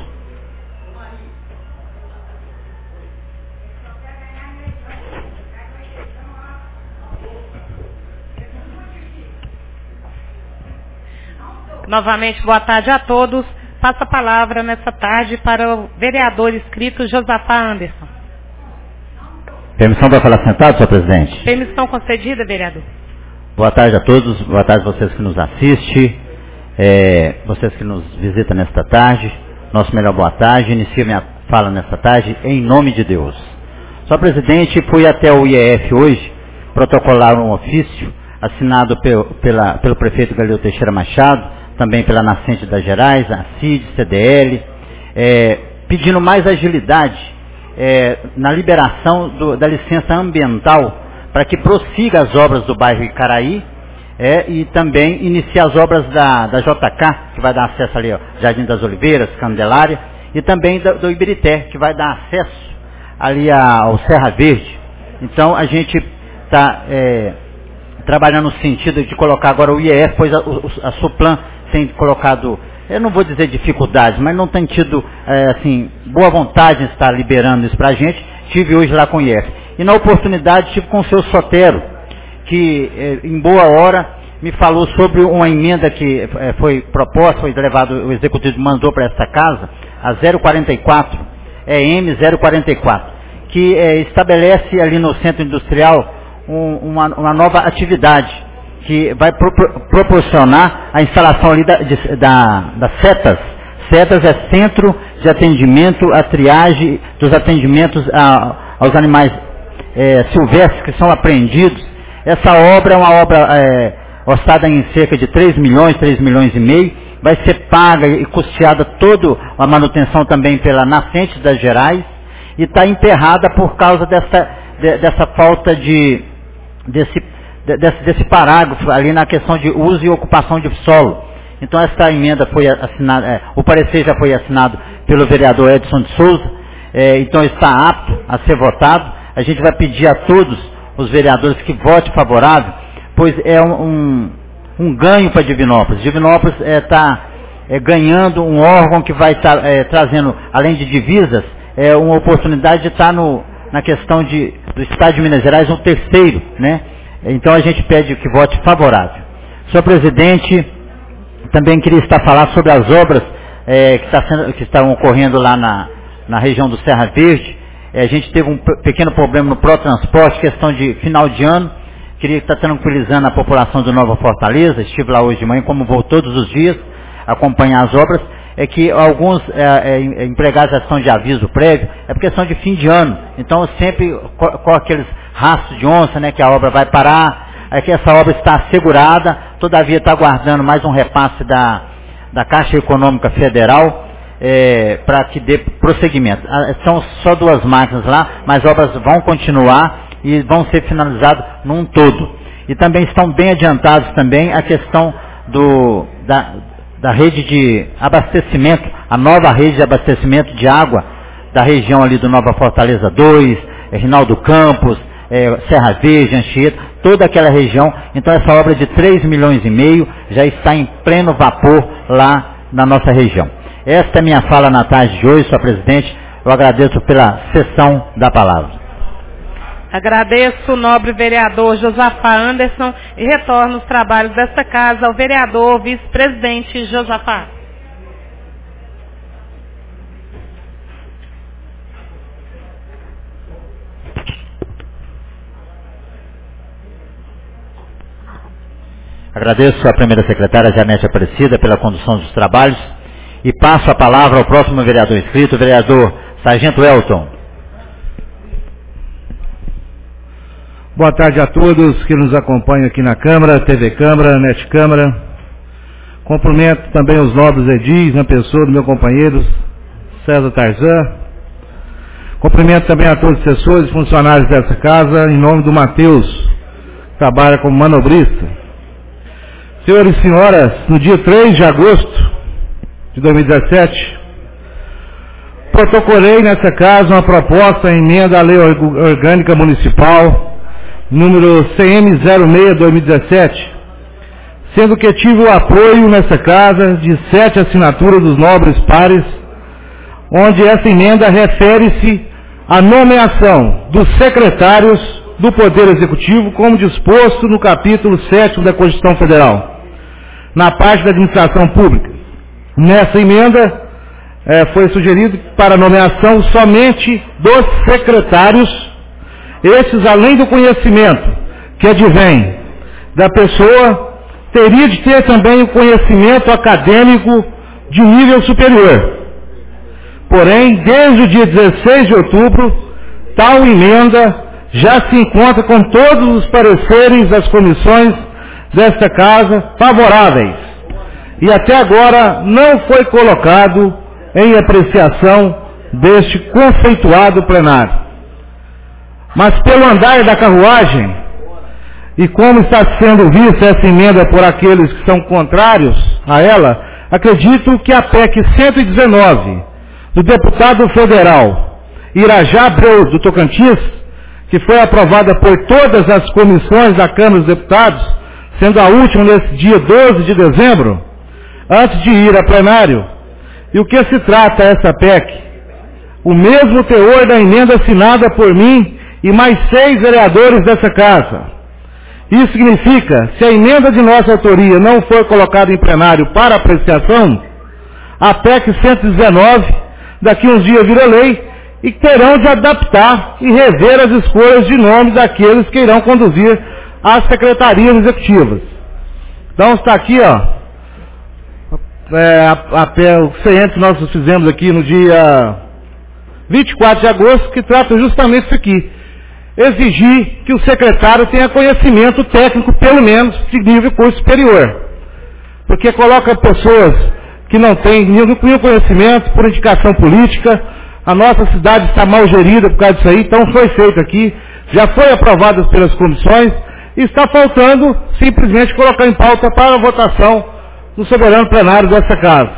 Novamente, boa tarde a todos. Passo a palavra nessa tarde para o vereador inscrito Josafá Anderson. Permissão para falar sentado, senhor presidente? Permissão concedida, vereador. Boa tarde a todos, boa tarde a vocês que nos assistem, é, vocês que nos visitam nesta tarde. Nosso melhor boa tarde. Inicio minha fala nesta tarde em nome de Deus. Senhor presidente, fui até o I E F hoje protocolar um ofício assinado pelo, pela, pelo prefeito Galileu Teixeira Machado, também pela Nascente das Gerais, a C I D, C D L, é, pedindo mais agilidade é, na liberação do, da licença ambiental para que prossiga as obras do bairro Icaraí é, e também inicie as obras da, da J K, que vai dar acesso ali ao Jardim das Oliveiras, Candelária, e também do, do Ibirité, que vai dar acesso ali ao Serra Verde. Então a gente está é, trabalhando no sentido de colocar agora o I E F, pois a, a, a Suplan tem colocado, eu não vou dizer dificuldades, mas não tem tido, é, assim, boa vontade em estar liberando isso para a gente. Tive hoje lá com o I E F. E na oportunidade tive com o seu Sotero, que é, em boa hora me falou sobre uma emenda que é, foi proposta, foi levado, o executivo mandou para esta casa, a zero quarenta e quatro, é M zero quarenta e quatro, que é, estabelece ali no centro industrial um, uma, uma nova atividade, que vai pro, pro, proporcionar a instalação ali da, de, da, das setas. Setas é Centro de Atendimento à Triagem dos Atendimentos a, aos Animais é, Silvestres que são apreendidos. Essa obra é uma obra é, orçada em cerca de três milhões, três milhões e meio, vai ser paga e custeada toda a manutenção também pela Nascente das Gerais, e está emperrada por causa dessa, de, dessa falta de, desse, de, desse, desse parágrafo ali na questão de uso e ocupação de solo. Então essa emenda foi assinada, é, o parecer já foi assinado pelo vereador Edson de Souza, é, então está apto a ser votado. A gente vai pedir a todos os vereadores que votem favorável, pois é um, um, um ganho para Divinópolis. Divinópolis está é, é, ganhando um órgão que vai estar tá, é, trazendo, além de divisas, é, uma oportunidade de estar tá no, na questão de, do Estado de Minas Gerais, um terceiro, né? Então a gente pede que vote favorável. Senhor presidente, também queria estar falando sobre as obras é, que, está sendo, que estão ocorrendo lá na, na região do Serra Verde. É, a gente teve um pequeno problema no pró-transporte, questão de final de ano. Queria estar tranquilizando a população do Nova Fortaleza. Estive lá hoje de manhã, como vou todos os dias acompanhar as obras. É que alguns é, é, empregados já estão de aviso prévio, é por questão de fim de ano. Então sempre com aqueles rastros de onça, né, que a obra vai parar. É que essa obra está assegurada, todavia está aguardando mais um repasse da, da Caixa Econômica Federal é, para que dê prosseguimento. Ah, são só duas máquinas lá, mas obras vão continuar e vão ser finalizadas num todo. E também estão bem adiantados também a questão do, da, da rede de abastecimento, a nova rede de abastecimento de água da região ali do Nova Fortaleza dois, é, Rinaldo Campos, é, Serra Verde, Anchieta, toda aquela região. Então essa obra de três milhões e meio já está em pleno vapor lá na nossa região. Esta é a minha fala na tarde de hoje, senhor presidente. Eu agradeço pela sessão da palavra. Agradeço o nobre vereador Josafá Anderson e retorno os trabalhos desta casa ao vereador vice-presidente Josafá. Agradeço à primeira secretária Janete Aparecida pela condução dos trabalhos e passo a palavra ao próximo vereador inscrito, o vereador Sargento Elton. Boa tarde a todos que nos acompanham aqui na Câmara, T V Câmara, Net Câmara. Cumprimento também os nobres edis, na pessoa do meu companheiro César Tarzan. Cumprimento também a todos os assessores e funcionários dessa casa, em nome do Matheus, que trabalha como manobrista. Senhores e senhoras, no dia três de agosto de dois mil e dezessete, protocolei nessa casa uma proposta em emenda à Lei Orgânica Municipal, número C M zero seis barra dois mil e dezessete, sendo que tive o apoio nessa casa de sete assinaturas dos nobres pares, onde essa emenda refere-se à nomeação dos secretários do Poder Executivo, como disposto no capítulo sétimo da Constituição Federal, na parte da administração pública. Nessa emenda, eh, foi sugerido para a nomeação somente dos secretários, esses, além do conhecimento que advém da pessoa, teria de ter também o conhecimento acadêmico de nível superior. Porém, desde o dia dezesseis de outubro, tal emenda já se encontra com todos os pareceres das comissões desta casa favoráveis. E até agora não foi colocado em apreciação deste conceituado plenário. Mas pelo andar da carruagem, e como está sendo vista essa emenda por aqueles que são contrários a ela, acredito que a P E C cento e dezenove, do deputado federal Irajá Abreu do Tocantins, que foi aprovada por todas as comissões da Câmara dos Deputados, sendo a última nesse dia doze de dezembro, antes de ir a plenário. E o que se trata essa P E C? O mesmo teor da emenda assinada por mim e mais seis vereadores dessa casa. Isso significa, se a emenda de nossa autoria não for colocada em plenário para apreciação, a P E C cento e dezenove, daqui uns dias vira lei, e terão de adaptar e rever as escolhas de nome daqueles que irão conduzir as secretarias executivas. Então está aqui, ó, é, a, a, o C M que nós fizemos aqui no dia vinte e quatro de agosto, que trata justamente isso aqui. Exigir que o secretário tenha conhecimento técnico, pelo menos, de nível curso superior. Porque coloca pessoas que não têm nenhum conhecimento por indicação política. A nossa cidade está mal gerida por causa disso aí, então foi feito aqui, já foi aprovado pelas comissões, e está faltando simplesmente colocar em pauta para a votação no soberano plenário dessa casa.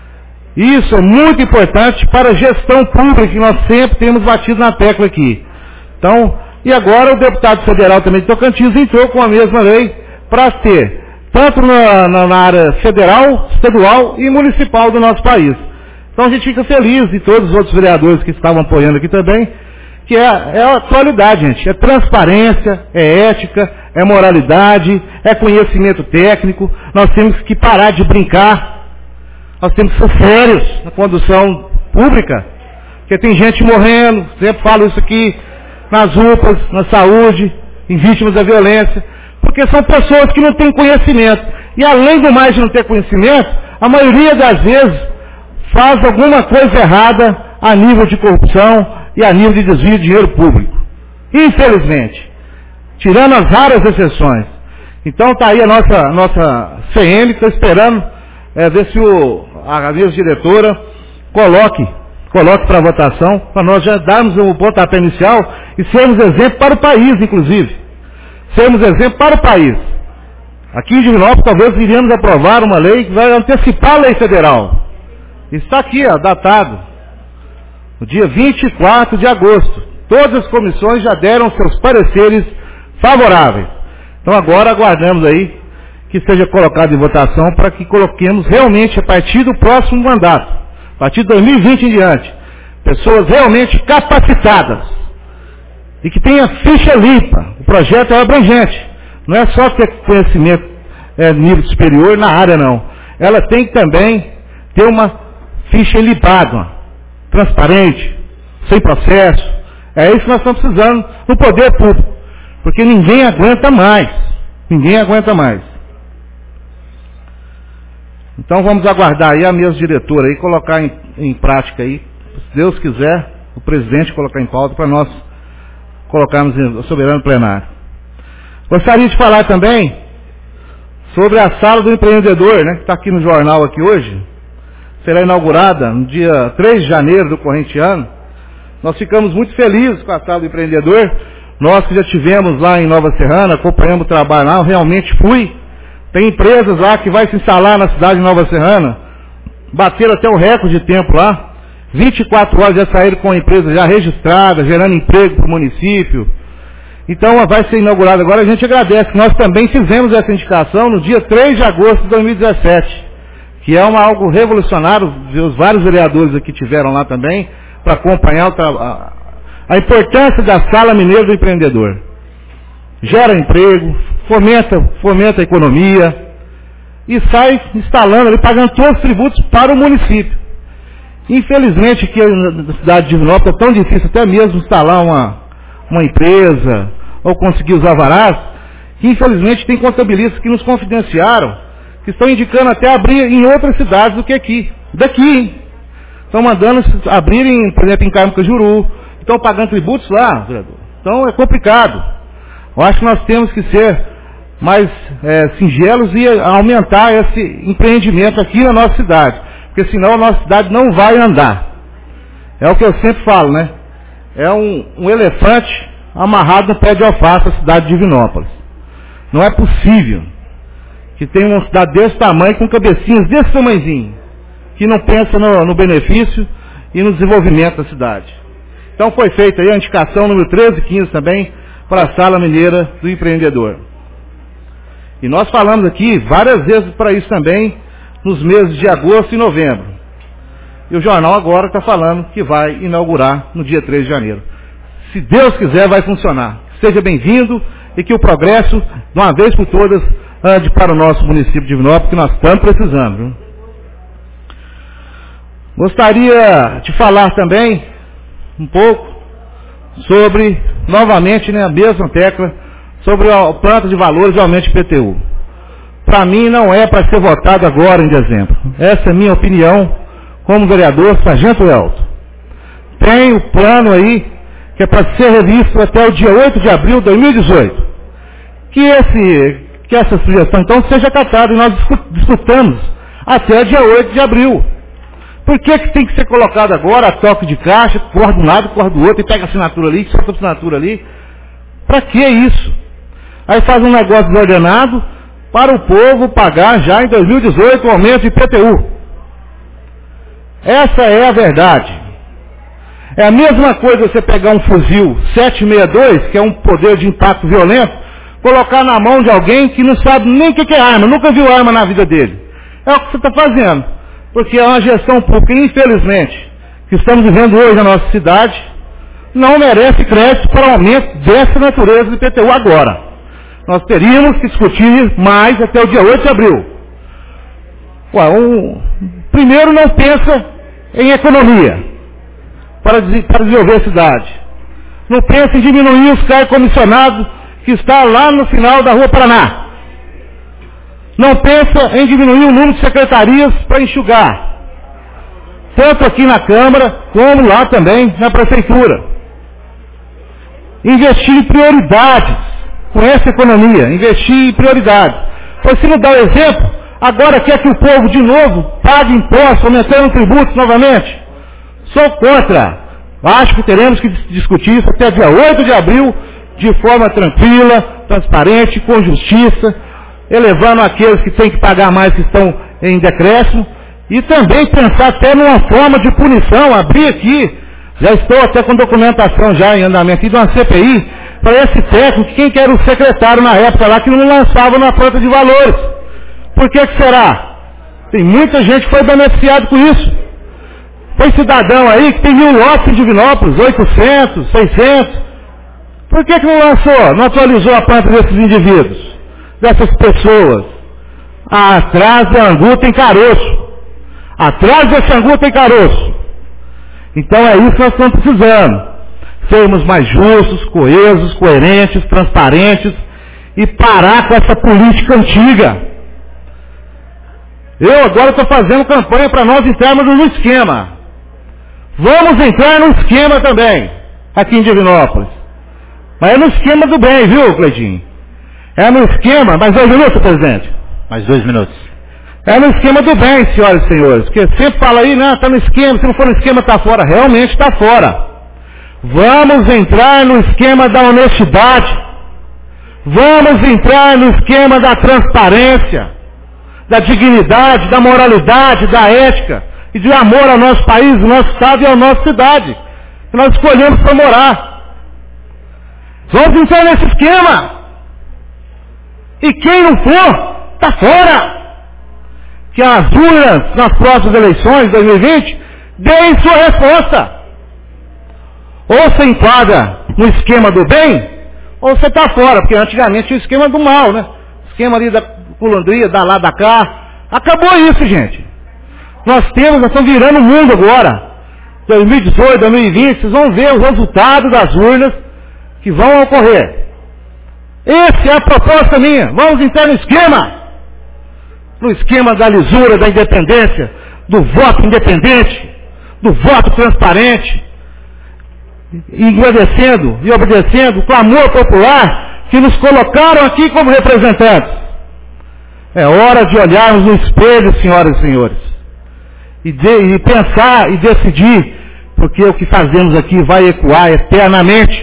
Isso é muito importante para a gestão pública, que nós sempre temos batido na tecla aqui. Então, e agora o deputado federal também de Tocantins entrou com a mesma lei para ter, tanto na, na, na área federal, estadual e municipal do nosso país. Então a gente fica feliz, e todos os outros vereadores que estavam apoiando aqui também, que é, é a atualidade, gente. É transparência, é ética, é moralidade, é conhecimento técnico. Nós temos que parar de brincar. Nós temos que ser sérios na condução pública. Porque tem gente morrendo, sempre falo isso aqui, nas U P As, na saúde, em vítimas da violência. Porque são pessoas que não têm conhecimento. E além do mais de não ter conhecimento, a maioria das vezes faz alguma coisa errada a nível de corrupção e a nível de desvio de dinheiro público. Infelizmente. Tirando as raras exceções. Então está aí a nossa, nossa C M, que está esperando é, ver se o, a mesa diretora coloque, coloque para votação, para nós já darmos o pontapé inicial e sermos exemplo para o país, inclusive. Sermos exemplo para o país. Aqui em Divinópolis talvez iremos aprovar uma lei que vai antecipar a lei federal. Está aqui, ó, datado, no dia vinte e quatro de agosto. Todas as comissões já deram seus pareceres favoráveis. Então agora aguardamos aí que seja colocado em votação para que coloquemos realmente a partir do próximo mandato, a partir de dois mil e vinte em diante, pessoas realmente capacitadas e que tenha ficha limpa. O projeto é abrangente, não é só ter conhecimento é, nível superior na área, não. Ela tem que também ter uma ficha limpada, transparente, sem processo. É isso que nós estamos precisando no poder público, porque ninguém aguenta mais, ninguém aguenta mais. Então vamos aguardar aí a mesa diretora aí, colocar em, em prática aí, se Deus quiser, o presidente colocar em pauta para nós colocarmos em soberano plenário. Gostaria de falar também sobre a sala do empreendedor, né, que está aqui no jornal aqui hoje. Será inaugurada no dia três de janeiro do corrente ano. Nós ficamos muito felizes com a sala do empreendedor. Nós que já tivemos lá em Nova Serrana, acompanhamos o trabalho lá, eu realmente fui. Tem empresas lá que vai se instalar na cidade de Nova Serrana, bateram até o recorde de tempo lá. vinte e quatro horas já saíram com a empresa já registrada, gerando emprego para o município. Então vai ser inaugurado agora. A gente agradece que nós também fizemos essa indicação no dia três de agosto de dois mil e dezessete, que é uma, algo revolucionário. Os vários vereadores aqui tiveram lá também para acompanhar o a, a importância da Sala Mineira do Empreendedor. Gera emprego, fomenta, fomenta a economia e sai instalando ali, pagando todos os tributos para o município. Infelizmente aqui na cidade de Divinópolis é tão difícil até mesmo instalar uma, uma empresa ou conseguir os alvarás, que infelizmente tem contabilistas que nos confidenciaram, que estão indicando até abrir em outras cidades do que aqui. Daqui, hein? Estão mandando abrirem, por exemplo, em Carmo Cajuru, estão pagando tributos lá, vereador. Então é complicado. Eu acho que nós temos que ser mais é, singelos e aumentar esse empreendimento aqui na nossa cidade, porque senão a nossa cidade não vai andar. É o que eu sempre falo, né? É um, um elefante amarrado no pé de alface, a cidade de Divinópolis. Não é possível que tenha uma cidade desse tamanho, com cabecinhas desse tamanhozinho, que não pensa no, no benefício e no desenvolvimento da cidade. Então foi feita aí a indicação número treze e quinze também para a Sala Mineira do Empreendedor. E nós falamos aqui várias vezes para isso também, nos meses de agosto e novembro. E o jornal agora está falando que vai inaugurar no dia três de janeiro. Se Deus quiser, vai funcionar. Seja bem-vindo e que o progresso, de uma vez por todas, ande para o nosso município de Divinópolis, que nós estamos precisando. Viu? Gostaria de falar também um pouco sobre, novamente, né, a mesma tecla, sobre a planta de valores e aumento de I P T U. Para mim não é para ser votado agora em dezembro. Essa é a minha opinião como vereador Sargento Elton. Tem o plano aí que é para ser revisto até o dia oito de abril de dois mil e dezoito. Que, esse, que essa sugestão então seja acatada e nós discutamos até o dia oito de abril. Por que que tem que ser colocado agora a toque de caixa, corre de um lado, corre do outro, e pega a assinatura ali, solta a assinatura ali? Para que isso? Aí faz um negócio desordenado para o povo pagar já em dois mil e dezoito o aumento de I P T U. Essa é a verdade. É a mesma coisa você pegar um fuzil sete sessenta e dois, que é um poder de impacto violento, colocar na mão de alguém que não sabe nem o que é arma, nunca viu arma na vida dele. É o que você está fazendo. Porque é uma gestão pública, infelizmente, que estamos vivendo hoje na nossa cidade, não merece crédito para o aumento dessa natureza do I P T U agora. Nós teríamos que discutir mais até o dia oito de abril. Ué, um, primeiro não pensa em economia para, para desenvolver a cidade. Não pensa em diminuir os cargos comissionados que está lá no final da Rua Paraná. Não pensa em diminuir o número de secretarias para enxugar. Tanto aqui na Câmara, como lá também na Prefeitura. Investir em prioridades com essa economia. Investir em prioridades. Pois se não dá o exemplo, agora quer que o povo de novo pague impostos, aumentando tributos novamente. Sou contra. Acho que teremos que discutir isso até dia oito de abril, de forma tranquila, transparente, com justiça, elevando aqueles que têm que pagar mais, que estão em decréscimo, e também pensar até numa forma de punição, abrir aqui, já estou até com documentação já em andamento, e de uma C P I, para esse técnico, quem que era o secretário na época lá, que não lançava na planta de valores. Por que que será? Tem muita gente que foi beneficiada com isso. Tem cidadão aí que tem mil lotes em Divinópolis, oitocentos, seiscentos. Por que que não lançou, não atualizou a planta desses indivíduos, dessas pessoas? Ah, atrás da angu tem caroço. Atrás desse angu tem caroço. Então é isso que nós estamos precisando. Sermos mais justos, coesos, coerentes, transparentes e parar com essa política antiga. Eu agora estou fazendo campanha para nós entrarmos no esquema. Vamos entrar no esquema também, aqui em Divinópolis. Mas é no esquema do bem, viu, Cleitinho? É no esquema, mais dois minutos, presidente. Mais dois minutos. É no esquema do bem, senhoras e senhores. Porque sempre fala aí, não, está no esquema, se não for no esquema está fora. Realmente está fora. Vamos entrar no esquema da honestidade. Vamos entrar no esquema da transparência, da dignidade, da moralidade, da ética e de amor ao nosso país, ao nosso estado e à nossa cidade, que nós escolhemos para morar. Vamos entrar nesse esquema. E quem não for, está fora. Que as urnas nas próximas eleições de dois mil e vinte deem sua resposta. Ou você enquadra no esquema do bem, ou você está fora, porque antigamente tinha o esquema do mal, né? O esquema ali da culandria, da lá, da cá. Acabou isso, gente. Nós temos, nós estamos virando o mundo agora. dois mil e dezoito, dois mil e vinte, vocês vão ver o resultado das urnas que vão ocorrer. Essa é a proposta minha. Vamos entrar no esquema. No esquema da lisura, da independência, do voto independente, do voto transparente, agradecendo e obedecendo o clamor popular que nos colocaram aqui como representantes. É hora de olharmos no espelho, senhoras e senhores, e, de, e pensar e decidir, porque o que fazemos aqui vai ecoar eternamente.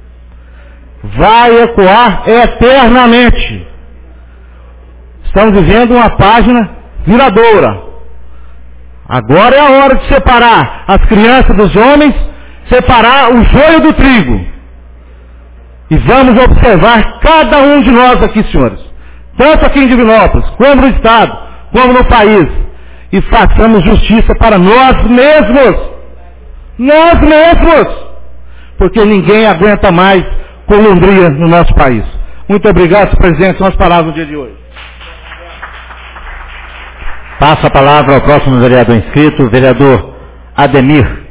Vai ecoar eternamente. Estamos vivendo uma página viradoura. Agora é a hora de separar as crianças dos homens, separar o joio do trigo. E vamos observar cada um de nós aqui, senhores, tanto aqui em Divinópolis, como no Estado, como no país, e façamos justiça para nós mesmos. Nós mesmos. Porque ninguém aguenta mais colundria no nosso país. Muito obrigado, senhor presidente. São as palavras do dia de hoje. Passo a palavra ao próximo vereador inscrito, o vereador Ademir.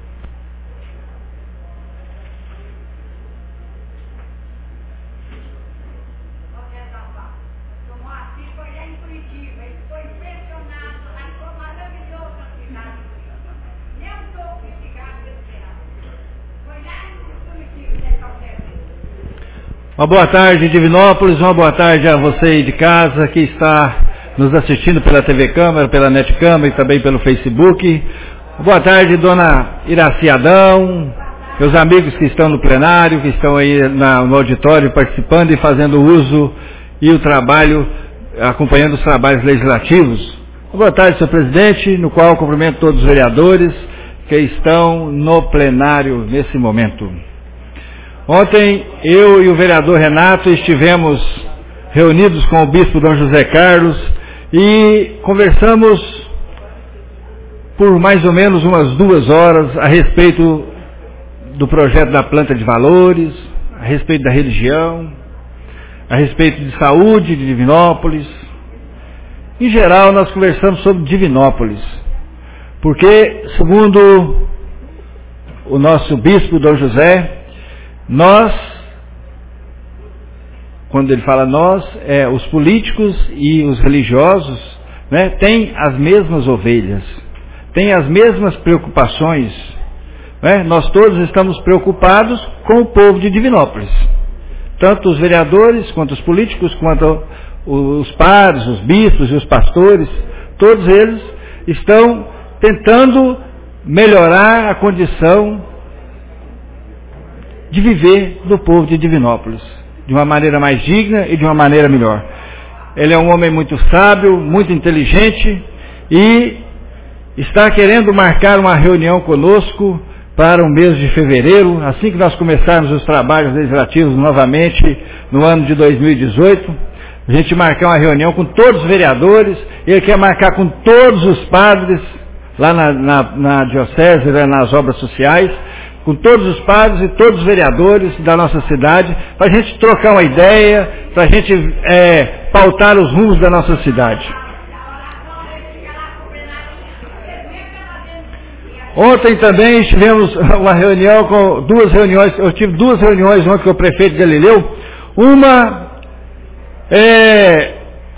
Uma boa tarde, Divinópolis, uma boa tarde a você aí de casa que está nos assistindo pela T V Câmara, pela Net Câmara e também pelo Facebook. Boa tarde, dona Iraci Adão, meus amigos que estão no plenário, que estão aí na, no auditório participando e fazendo uso e o trabalho, acompanhando os trabalhos legislativos. Boa tarde, senhor presidente, no qual cumprimento todos os vereadores que estão no plenário nesse momento. Ontem, eu e o vereador Renato estivemos reunidos com o bispo Dom José Carlos e conversamos por mais ou menos umas duas horas a respeito do projeto da planta de valores, a respeito da religião, a respeito de saúde de Divinópolis. Em geral, nós conversamos sobre Divinópolis, porque, segundo o nosso bispo Dom José, nós, quando ele fala nós, é os políticos e os religiosos, né, têm as mesmas ovelhas, têm as mesmas preocupações, né? Nós todos estamos preocupados com o povo de Divinópolis, tanto os vereadores, quanto os políticos, quanto os padres, os bispos e os pastores, todos eles estão tentando melhorar a condição de viver do povo de Divinópolis, de uma maneira mais digna e de uma maneira melhor. Ele é um homem muito sábio, muito inteligente e está querendo marcar uma reunião conosco para o mês de fevereiro, assim que nós começarmos os trabalhos legislativos novamente no ano de dois mil e dezoito, a gente marcar uma reunião com todos os vereadores, ele quer marcar com todos os padres, lá na, na, na diocese, né, nas obras sociais, com todos os padres e todos os vereadores da nossa cidade, para a gente trocar uma ideia, para a gente é, pautar os rumos da nossa cidade. Ontem também tivemos uma reunião, com duas reuniões, eu tive duas reuniões ontem com o prefeito Galileu. Uma, é,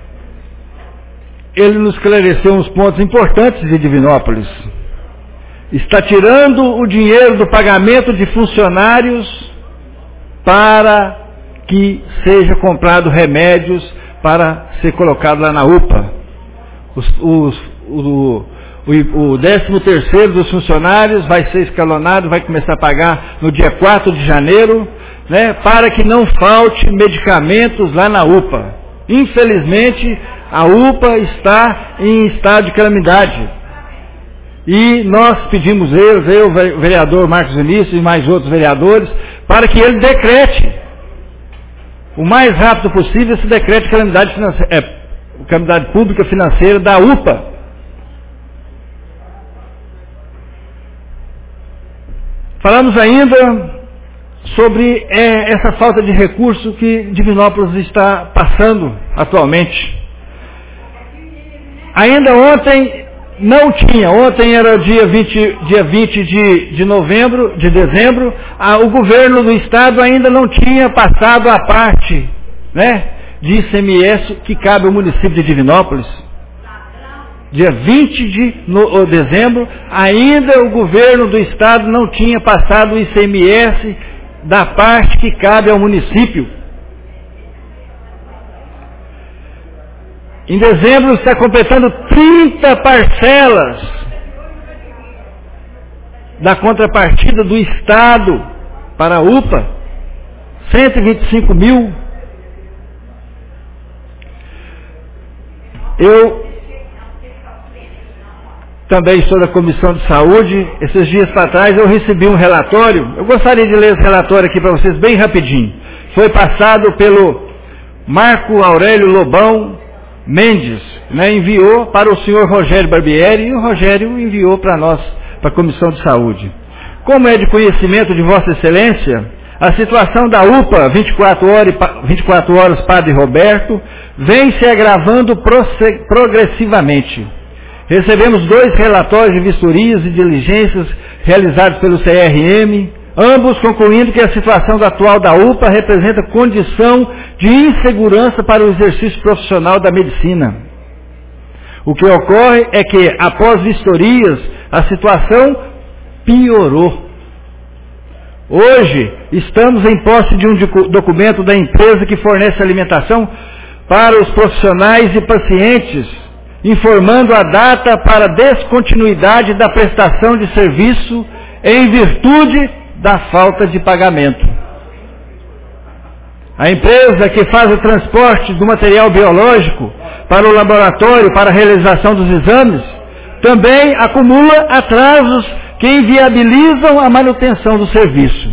ele nos esclareceu uns pontos importantes de Divinópolis. Está tirando o dinheiro do pagamento de funcionários para que seja comprado remédios para ser colocado lá na U P A. Os, os, o, o, o décimo terceiro dos funcionários vai ser escalonado, vai começar a pagar no dia quatro de janeiro, né, para que não falte medicamentos lá na U P A. Infelizmente, a U P A está em estado de calamidade. E nós pedimos eles, eu, o vereador Marcos Vinícius e mais outros vereadores, para que ele decrete, o mais rápido possível, esse decreto de calamidade, é, calamidade pública financeira da U P A. Falamos ainda sobre é, essa falta de recurso que Divinópolis está passando atualmente. Ainda ontem não tinha, ontem era dia vinte, dia vinte de, de novembro, de dezembro, a, o governo do estado ainda não tinha passado a parte, né, de I C M S que cabe ao município de Divinópolis. Dia vinte de no, dezembro, ainda o governo do estado não tinha passado o I C M S da parte que cabe ao município. Em dezembro está completando trinta parcelas da contrapartida do Estado para a U P A, cento e vinte e cinco mil. Eu também sou da Comissão de Saúde. Esses dias para trás eu recebi um relatório. Eu gostaria de ler esse relatório aqui para vocês bem rapidinho. Foi passado pelo Marco Aurélio Lobão Mendes, né, enviou para o senhor Rogério Barbieri e o Rogério enviou para nós, para a Comissão de Saúde. Como é de conhecimento de Vossa Excelência, a situação da U P A vinte e quatro horas, vinte e quatro horas Padre Roberto vem se agravando progressivamente. Recebemos dois relatórios de vistorias e diligências realizados pelo C R M, ambos concluindo que a situação atual da U P A representa condição de insegurança para o exercício profissional da medicina. O que ocorre é que, após vistorias, a situação piorou. Hoje, estamos em posse de um documento da empresa que fornece alimentação para os profissionais e pacientes, informando a data para descontinuidade da prestação de serviço em virtude da falta de pagamento. A empresa que faz o transporte do material biológico para o laboratório para a realização dos exames também acumula atrasos que inviabilizam a manutenção do serviço.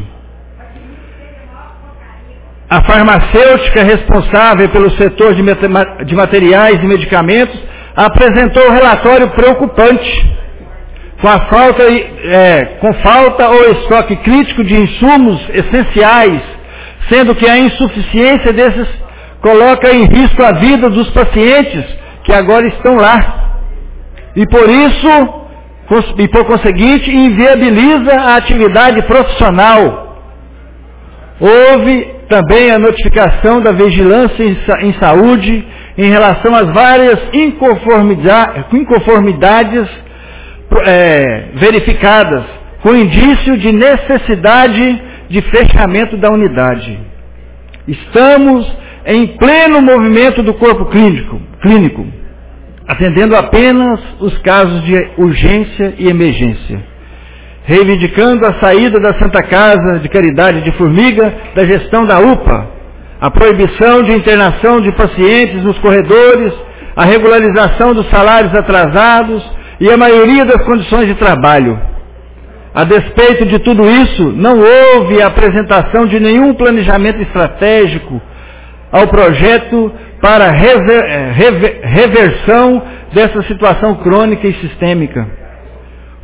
A farmacêutica responsável pelo setor de materiais e medicamentos apresentou um relatório preocupante, com a falta, é, com falta ou estoque crítico de insumos essenciais, sendo que a insuficiência desses coloca em risco a vida dos pacientes que agora estão lá. E por isso, e por conseguinte, inviabiliza a atividade profissional. Houve também a notificação da vigilância em saúde em relação às várias inconformidades, inconformidades é, verificadas, com indício de necessidade de fechamento da unidade. Estamos em pleno movimento do corpo clínico, clínico, atendendo apenas os casos de urgência e emergência, reivindicando a saída da Santa Casa de Caridade de Formiga da gestão da U P A, a proibição de internação de pacientes nos corredores, a regularização dos salários atrasados e a maioria das condições de trabalho. A despeito de tudo isso, não houve a apresentação de nenhum planejamento estratégico ao projeto para rever, rever, reversão dessa situação crônica e sistêmica.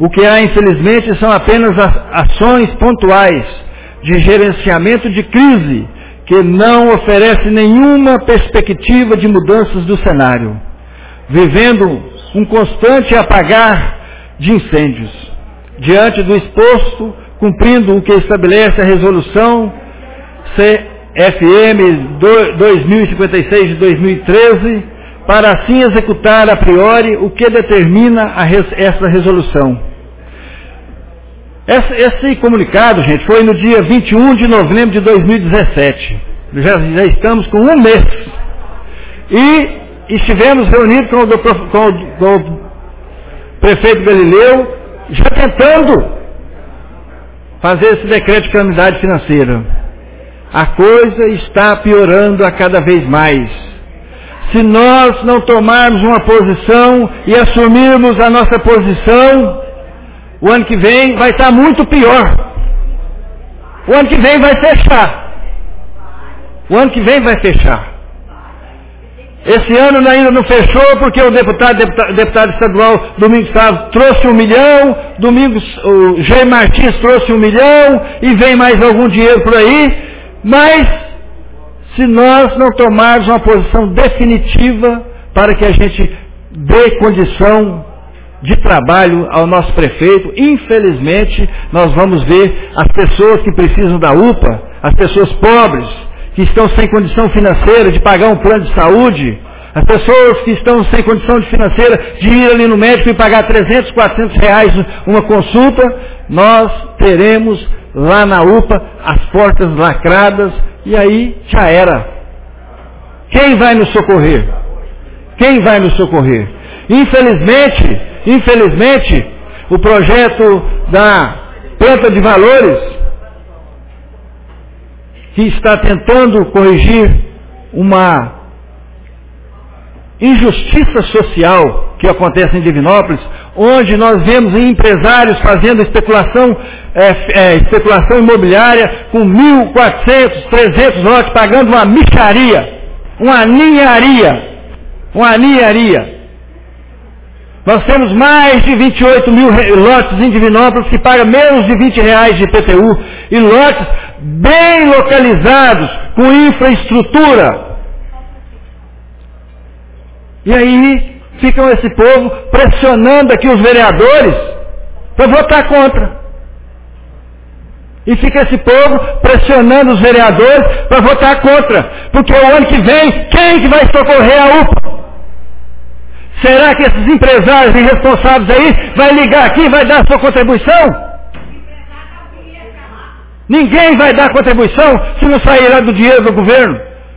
O que há, infelizmente, são apenas ações pontuais de gerenciamento de crise que não oferece nenhuma perspectiva de mudanças do cenário, vivendo um constante apagar de incêndios. Diante do exposto, cumprindo o que estabelece a resolução C F M dois mil e cinquenta e seis de dois mil e treze, para assim executar a priori o que determina a res, essa resolução. Esse, esse comunicado, gente, foi no dia vinte e um de novembro de dois mil e dezessete. Já, já estamos com um mês. E estivemos reunidos com o, do, com o, com o prefeito Galileu, já tentando fazer esse decreto de calamidade financeira. A coisa está piorando a cada vez mais. Se nós não tomarmos uma posição e assumirmos a nossa posição, o ano que vem vai estar muito pior. O ano que vem vai fechar. O ano que vem vai fechar. Esse ano ainda não fechou porque o deputado, deputado, deputado estadual Domingos Sávio trouxe um milhão, Domingos, o Jair Martins trouxe um milhão e vem mais algum dinheiro por aí. Mas, se nós não tomarmos uma posição definitiva para que a gente dê condição de trabalho ao nosso prefeito, infelizmente, nós vamos ver as pessoas que precisam da U P A, as pessoas pobres, que estão sem condição financeira de pagar um plano de saúde, as pessoas que estão sem condição financeira de ir ali no médico e pagar trezentos, quatrocentos reais uma consulta, nós teremos lá na U P A as portas lacradas e aí já era. Quem vai nos socorrer? Quem vai nos socorrer? Infelizmente, infelizmente, o projeto da planta de valores, que está tentando corrigir uma injustiça social que acontece em Divinópolis, onde nós vemos empresários fazendo especulação, é, é, especulação imobiliária com mil, quatrocentos, trezentos lotes, pagando uma micharia, uma ninharia, uma ninharia. Nós temos mais de vinte e oito mil lotes em Divinópolis que pagam menos de vinte reais de I P T U e lotes bem localizados, com infraestrutura. E aí ficam esse povo pressionando aqui os vereadores para votar contra. E fica esse povo pressionando os vereadores para votar contra. Porque o ano que vem, quem que vai socorrer a U P A? Será que esses empresários irresponsáveis aí vai ligar aqui e vai dar a sua contribuição? Ninguém vai dar contribuição se não sair lá do dinheiro do governo.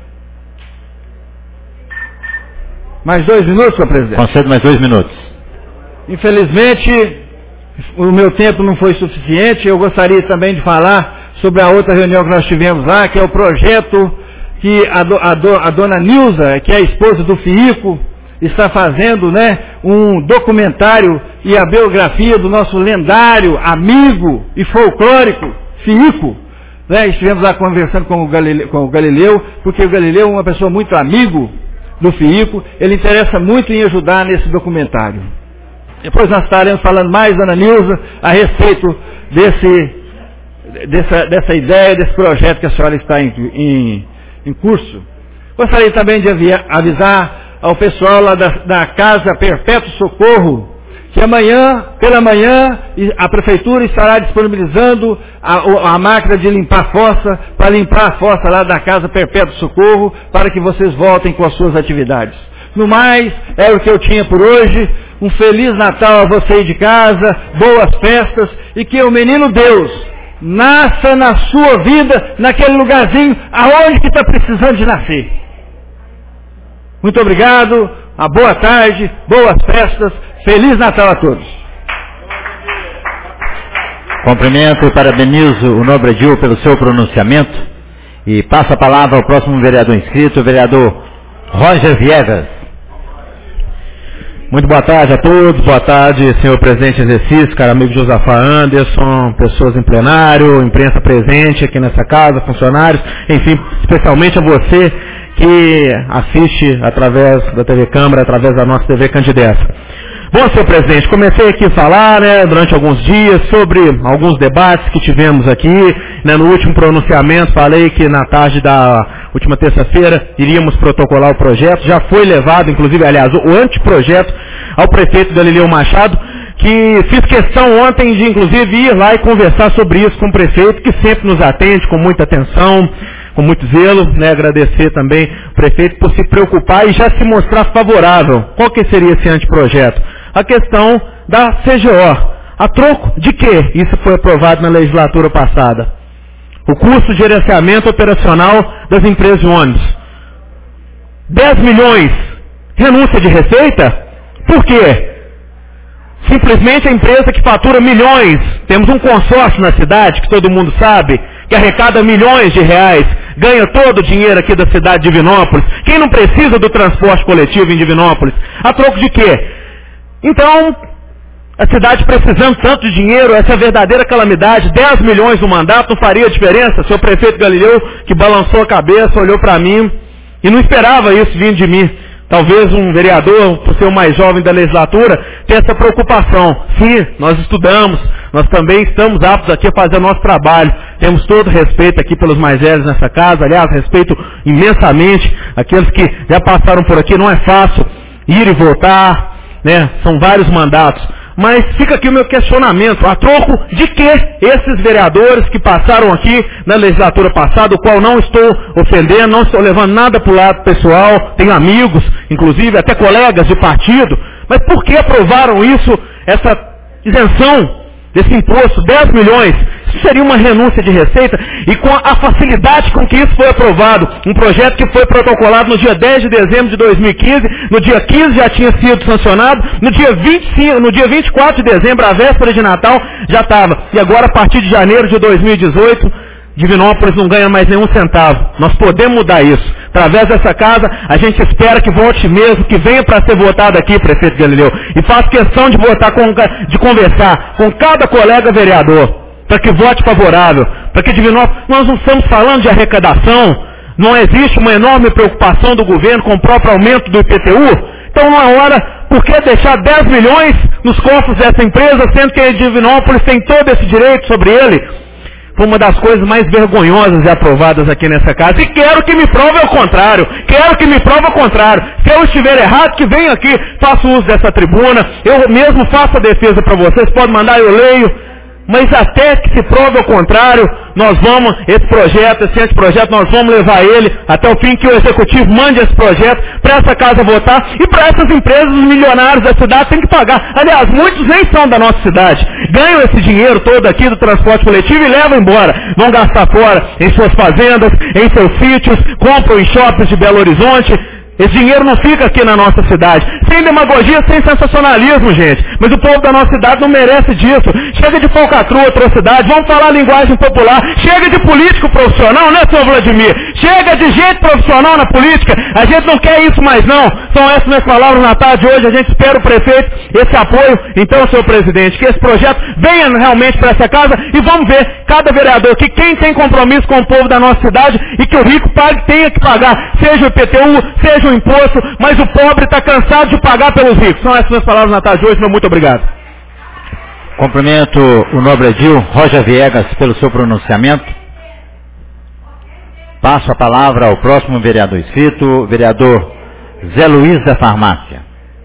Mais dois minutos, senhor presidente. Concedo mais dois minutos. Infelizmente, o meu tempo não foi suficiente. Eu gostaria também de falar sobre a outra reunião que nós tivemos lá, que é o projeto que a, do, a, do, a dona Nilza, que é a esposa do Fiico, está fazendo, né, um documentário e a biografia do nosso lendário, amigo e folclórico Fiico. Né? Estivemos lá conversando com o, Galileu, com o Galileu, porque o Galileu é uma pessoa muito amigo do Fiico, ele interessa muito em ajudar nesse documentário. Depois nós estaremos falando mais, Ana Nilza, a respeito desse, dessa, dessa ideia, desse projeto que a senhora está em, em, em curso. Gostaria também de avisar ao pessoal lá da, da Casa Perpétuo Socorro, que amanhã, pela manhã, a Prefeitura estará disponibilizando a, a máquina de limpar fossa, para limpar a fossa lá da Casa Perpétuo Socorro, para que vocês voltem com as suas atividades. No mais, é o que eu tinha por hoje. Um Feliz Natal a você aí de casa, boas festas, e que o menino Deus nasça na sua vida, naquele lugarzinho aonde que está precisando de nascer. Muito obrigado, uma boa tarde, boas festas, Feliz Natal a todos. Cumprimento e parabenizo o nobre Edil pelo seu pronunciamento e passo a palavra ao próximo vereador inscrito, o vereador Roger Viegas. Muito boa tarde a todos, boa tarde, senhor presidente em exercício, caro amigo Josafá Anderson, pessoas em plenário, imprensa presente aqui nessa casa, funcionários, enfim, especialmente a você que assiste através da T V Câmara, através da nossa T V Candidessa. Bom, senhor presidente, comecei aqui a falar, né, durante alguns dias sobre alguns debates que tivemos aqui, né, no último pronunciamento falei que na tarde da última terça-feira iríamos protocolar o projeto, já foi levado, inclusive, aliás, o anteprojeto ao prefeito Galileu Machado, que fiz questão ontem de, inclusive, ir lá e conversar sobre isso com o prefeito, que sempre nos atende com muita atenção, com muito zelo, né, agradecer também o prefeito por se preocupar e já se mostrar favorável. Qual que seria esse anteprojeto? A questão da C G O. A troco de quê? Isso foi aprovado na legislatura passada. O custo de gerenciamento operacional das empresas de ônibus. dez milhões, renúncia de receita? Por quê? Simplesmente a empresa que fatura milhões, temos um consórcio na cidade, que todo mundo sabe, que arrecada milhões de reais, ganha todo o dinheiro aqui da cidade de Divinópolis. Quem não precisa do transporte coletivo em Divinópolis? A troco de quê? Então, a cidade precisando tanto de dinheiro, essa é a verdadeira calamidade, dez milhões no mandato não faria diferença? Seu prefeito Galileu, que balançou a cabeça, olhou para mim e não esperava isso vindo de mim. Talvez um vereador, por ser o mais jovem da legislatura, tenha essa preocupação. Sim, nós estudamos, nós também estamos aptos aqui a fazer o nosso trabalho. Temos todo respeito aqui pelos mais velhos nessa casa, aliás, respeito imensamente aqueles que já passaram por aqui. Não é fácil ir e voltar, né? São vários mandatos. Mas fica aqui o meu questionamento, a troco de que esses vereadores que passaram aqui na legislatura passada, o qual não estou ofendendo, não estou levando nada para o lado pessoal, tenho amigos, inclusive até colegas de partido, mas por que aprovaram isso, essa isenção desse imposto, dez milhões? Isso seria uma renúncia de receita, e com a facilidade com que isso foi aprovado, um projeto que foi protocolado no dia dez de dezembro de dois mil e quinze, no dia quinze já tinha sido sancionado, no dia vinte e cinco, no dia vinte e quatro de dezembro, a véspera de Natal, já estava. E agora, a partir de janeiro de dois mil e dezoito, Divinópolis não ganha mais nenhum centavo. Nós podemos mudar isso. Através dessa casa, a gente espera que volte mesmo, que venha para ser votado aqui, prefeito Galileu. E faço questão de votar, com, de conversar com cada colega vereador, para que vote favorável, para que Divinópolis, nós não estamos falando de arrecadação, não existe uma enorme preocupação do governo com o próprio aumento do I P T U, então não é hora, por que deixar dez milhões nos cofres dessa empresa, sendo que a Divinópolis tem todo esse direito sobre ele? Foi uma das coisas mais vergonhosas e aprovadas aqui nessa casa, e quero que me prove ao contrário, quero que me prove ao contrário. Se eu estiver errado, que venha aqui, faça uso dessa tribuna, eu mesmo faço a defesa para vocês, pode mandar, eu leio. Mas até que se prove ao contrário, nós vamos, esse projeto, esse anteprojeto, nós vamos levar ele até o fim que o Executivo mande esse projeto para essa casa votar, e para essas empresas, os milionários da cidade têm que pagar. Aliás, muitos nem são da nossa cidade. Ganham esse dinheiro todo aqui do transporte coletivo e levam embora. Vão gastar fora em suas fazendas, em seus sítios, compram em shoppings de Belo Horizonte. Esse dinheiro não fica aqui na nossa cidade. Sem demagogia, sem sensacionalismo, gente. Mas o povo da nossa cidade não merece disso. Chega de falcatrua, atrocidade. Vamos falar linguagem popular. Chega de político profissional, né, senhor Vladimir? Chega de gente profissional na política. A gente não quer isso mais, não. São essas minhas palavras na tarde de hoje. A gente espera o prefeito, esse apoio. Então, senhor presidente, que esse projeto venha realmente para essa casa e vamos ver, cada vereador, que quem tem compromisso com o povo da nossa cidade e que o rico pague, tenha que pagar. Seja o I P T U, seja o imposto, mas o pobre está cansado de pagar pelos ricos. São essas minhas palavras na tarde de hoje, meu muito obrigado. Cumprimento o nobre edil Roger Viegas pelo seu pronunciamento. Passo a palavra ao próximo vereador inscrito, vereador Zé Luiz da Farmácia.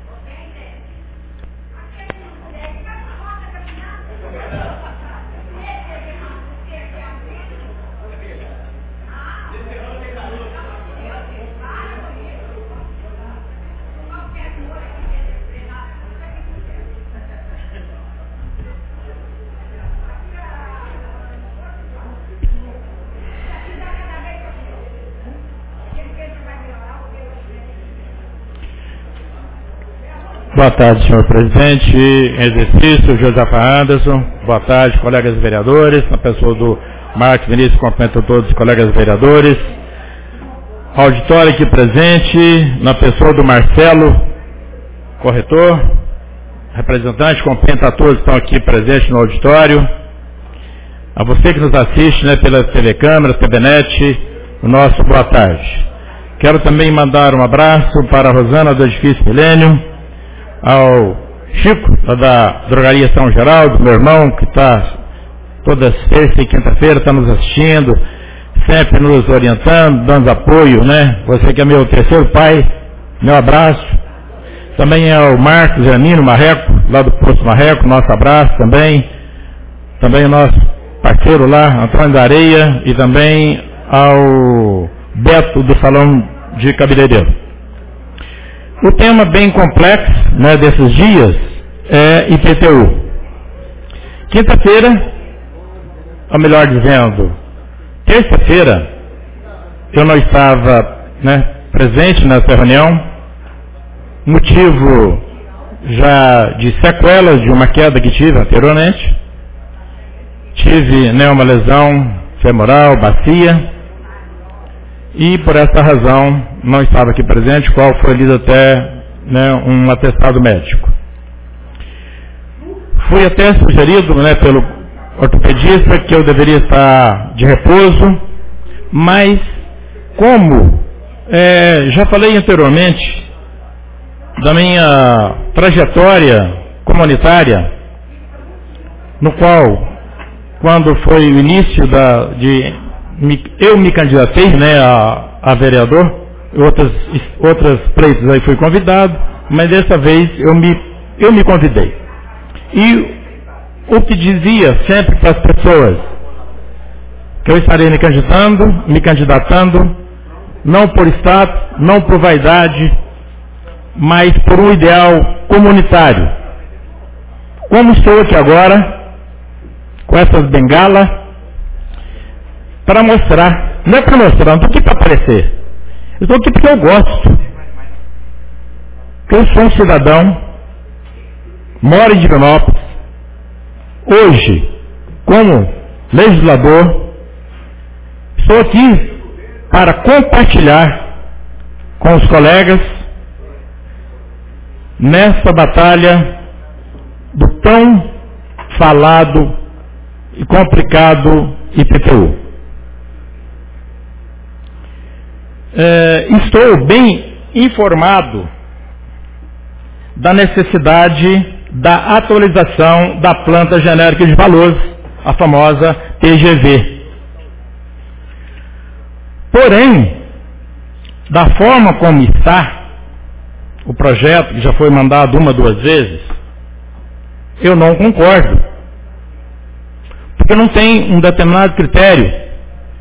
Boa tarde, senhor presidente, em exercício, Josafa Anderson. Boa tarde, colegas vereadores, na pessoa do Marcos Vinícius, cumprimento todos os colegas vereadores. Auditório aqui presente, na pessoa do Marcelo, corretor, representante, cumprimento a todos que estão aqui presentes no auditório. A você que nos assiste, né, pela T V Câmara, T V Net, o nosso boa tarde. Quero também mandar um abraço para a Rosana do Edifício Milênio, ao Chico, lá da Drogaria São Geraldo, meu irmão, que está todas terça e quinta-feira, está nos assistindo, sempre nos orientando, dando apoio, né? Você que é meu terceiro pai, meu abraço. Também é o Marcos Janino Marreco, lá do Posto Marreco, nosso abraço também. Também o nosso parceiro lá, Antônio da Areia, e também ao Beto do Salão de Cabeleireiro. O tema bem complexo, né, desses dias é I P T U. Quinta-feira, ou melhor dizendo, terça-feira, eu não estava, né, presente nessa reunião, motivo já de sequelas de uma queda que tive anteriormente. Tive, né, uma lesão femoral, bacia, e por essa razão não estava aqui presente, qual foi lido até, né, um atestado médico. Fui até sugerido, né, pelo ortopedista que eu deveria estar de repouso, mas como é, já falei anteriormente da minha trajetória comunitária, no qual, quando foi o início da, de me, eu me candidatei, né, a, a vereador, outras, outras pleitos aí fui convidado, mas dessa vez eu me, eu me convidei. E o que dizia sempre para as pessoas, que eu estarei me candidatando, me candidatando, não por status, não por vaidade, mas por um ideal comunitário. Como estou aqui agora, com essas bengalas, para mostrar, não é para mostrar, não estou aqui para aparecer. Eu estou aqui porque eu gosto. Eu sou um cidadão, moro em Divinópolis, hoje, como legislador, estou aqui para compartilhar com os colegas nessa batalha do tão falado e complicado I P T U. É, estou bem informado da necessidade da atualização da planta genérica de valores, a famosa P G V. Porém, da forma como está o projeto, que já foi mandado uma, duas vezes, eu não concordo. Porque não tem um determinado critério.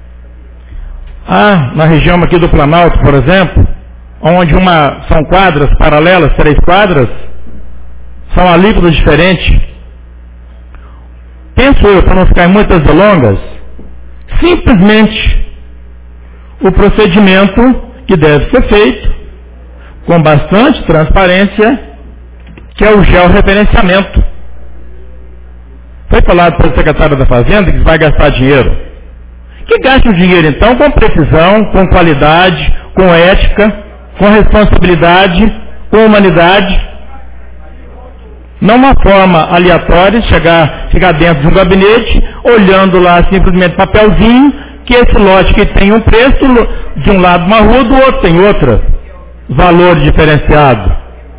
Ah, na região aqui do Planalto, por exemplo, onde uma, são quadras paralelas, três quadras, são alíquotas diferentes. Penso eu, para não ficar em muitas delongas, simplesmente o procedimento que deve ser feito, com bastante transparência, que é o georreferenciamento. Foi falado pelo secretário da Fazenda que vai gastar dinheiro. Que gaste o dinheiro então com precisão, com qualidade, com ética, com responsabilidade, com humanidade. Não uma forma aleatória de chegar, chegar dentro de um gabinete, olhando lá simplesmente papelzinho, que esse lote que tem um preço, de um lado uma rua, do outro tem outra. Valor diferenciado.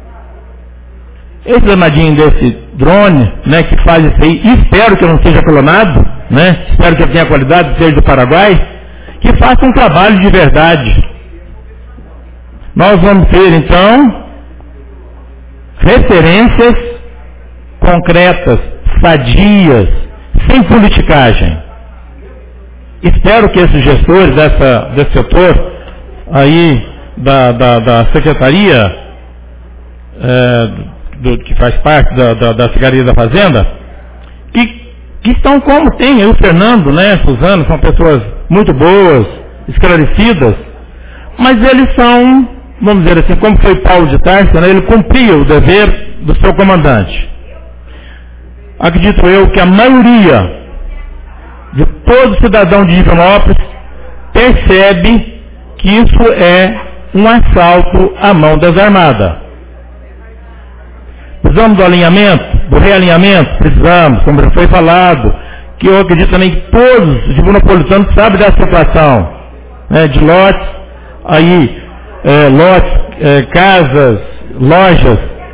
Esse danadinho desse drone, né, que faz isso aí, espero que não seja clonado, né, espero que tenha qualidade, seja do Paraguai, que faça um trabalho de verdade. Nós vamos ter, então, referências concretas, sadias, sem politicagem. Espero que esses gestores dessa, desse setor aí da, da, da Secretaria é, do, que faz parte da, da, da Secretaria da Fazenda, que, que estão como tem o Fernando, né, Suzano, são pessoas muito boas, esclarecidas, mas eles são, vamos dizer assim, como foi Paulo de Tarso, né, ele cumpria o dever do seu comandante. Acredito eu que a maioria de todo cidadão de Divinópolis percebe que isso é um assalto à mão desarmada. Precisamos do alinhamento, do realinhamento? Precisamos, como já foi falado, que eu acredito também que todos os divinopolitanos sabem dessa situação, né, de lotes, aí, é, lotes, é, casas, lojas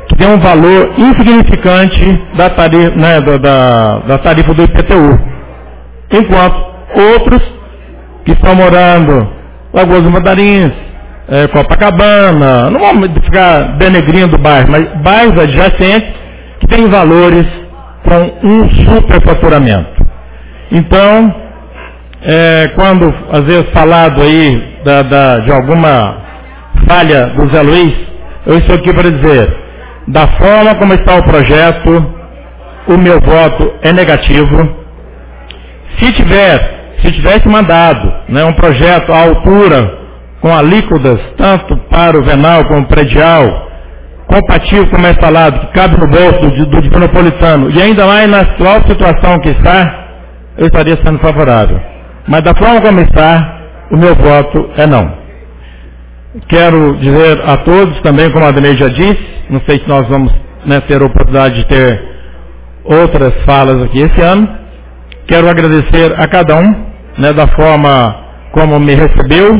que tem um valor insignificante da tarifa, né, da, da, da tarifa do I P T U. Enquanto outros que estão morando Lagoas do Mandarins, é, Copacabana, não vamos ficar denegrindo bairros, mas bairros adjacentes que têm valores com um superfaturamento. Então, é, quando às vezes falado aí da, da, de alguma falha do Zé Luiz, eu estou aqui para dizer, da forma como está o projeto, o meu voto é negativo. Se tiver, se tivesse mandado, né, um projeto à altura, com alíquotas, tanto para o venal como o predial, compatível, como é falado, que cabe no bolso do, do divinopolitano, e ainda mais na atual situação que está, eu estaria sendo favorável. Mas da forma como está, o meu voto é não. Quero dizer a todos, também como a Adnei já disse, não sei se nós vamos, né, ter a oportunidade de ter outras falas aqui esse ano. Quero agradecer a cada um, né, da forma como me recebeu,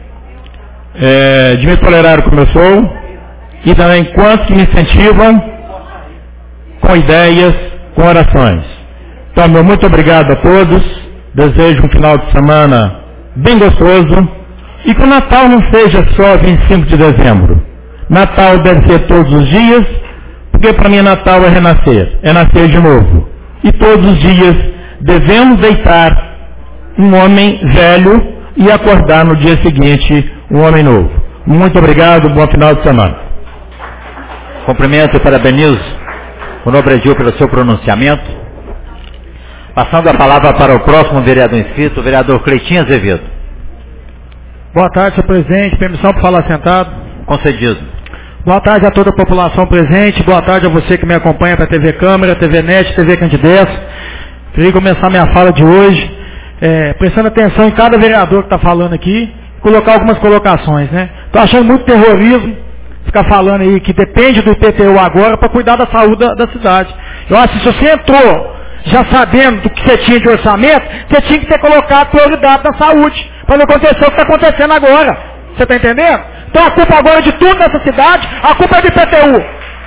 é, de me tolerar como eu sou, e também quantos que me incentivam com ideias, com orações. Então, meu muito obrigado a todos. Desejo um final de semana bem gostoso. E que o Natal não seja só vinte e cinco de dezembro. Natal deve ser todos os dias, porque para mim Natal é renascer, é nascer de novo. E todos os dias devemos deitar um homem velho e acordar no dia seguinte um homem novo. Muito obrigado, bom final de semana. Cumprimento e parabenizo o Nobre Edil pelo seu pronunciamento. Passando a palavra para o próximo vereador inscrito, o vereador Cleitinho Azevedo. Boa tarde, senhor presidente. Permissão para falar sentado? Concedido. Boa tarde a toda a população presente. Boa tarde a você que me acompanha para a T V Câmara, T V Net, T V Candidex. Queria começar minha fala de hoje, é, prestando atenção em cada vereador que está falando aqui, colocar algumas colocações, né? Estou achando muito terrorismo ficar falando aí que depende do I P T U agora para cuidar da saúde da, da cidade. Eu acho que se você entrou já sabendo do que você tinha de orçamento, você tinha que ter colocado prioridade na saúde, para não acontecer o que está acontecendo agora. Você está entendendo? Então a culpa agora de tudo nessa cidade, a culpa é do I P T U.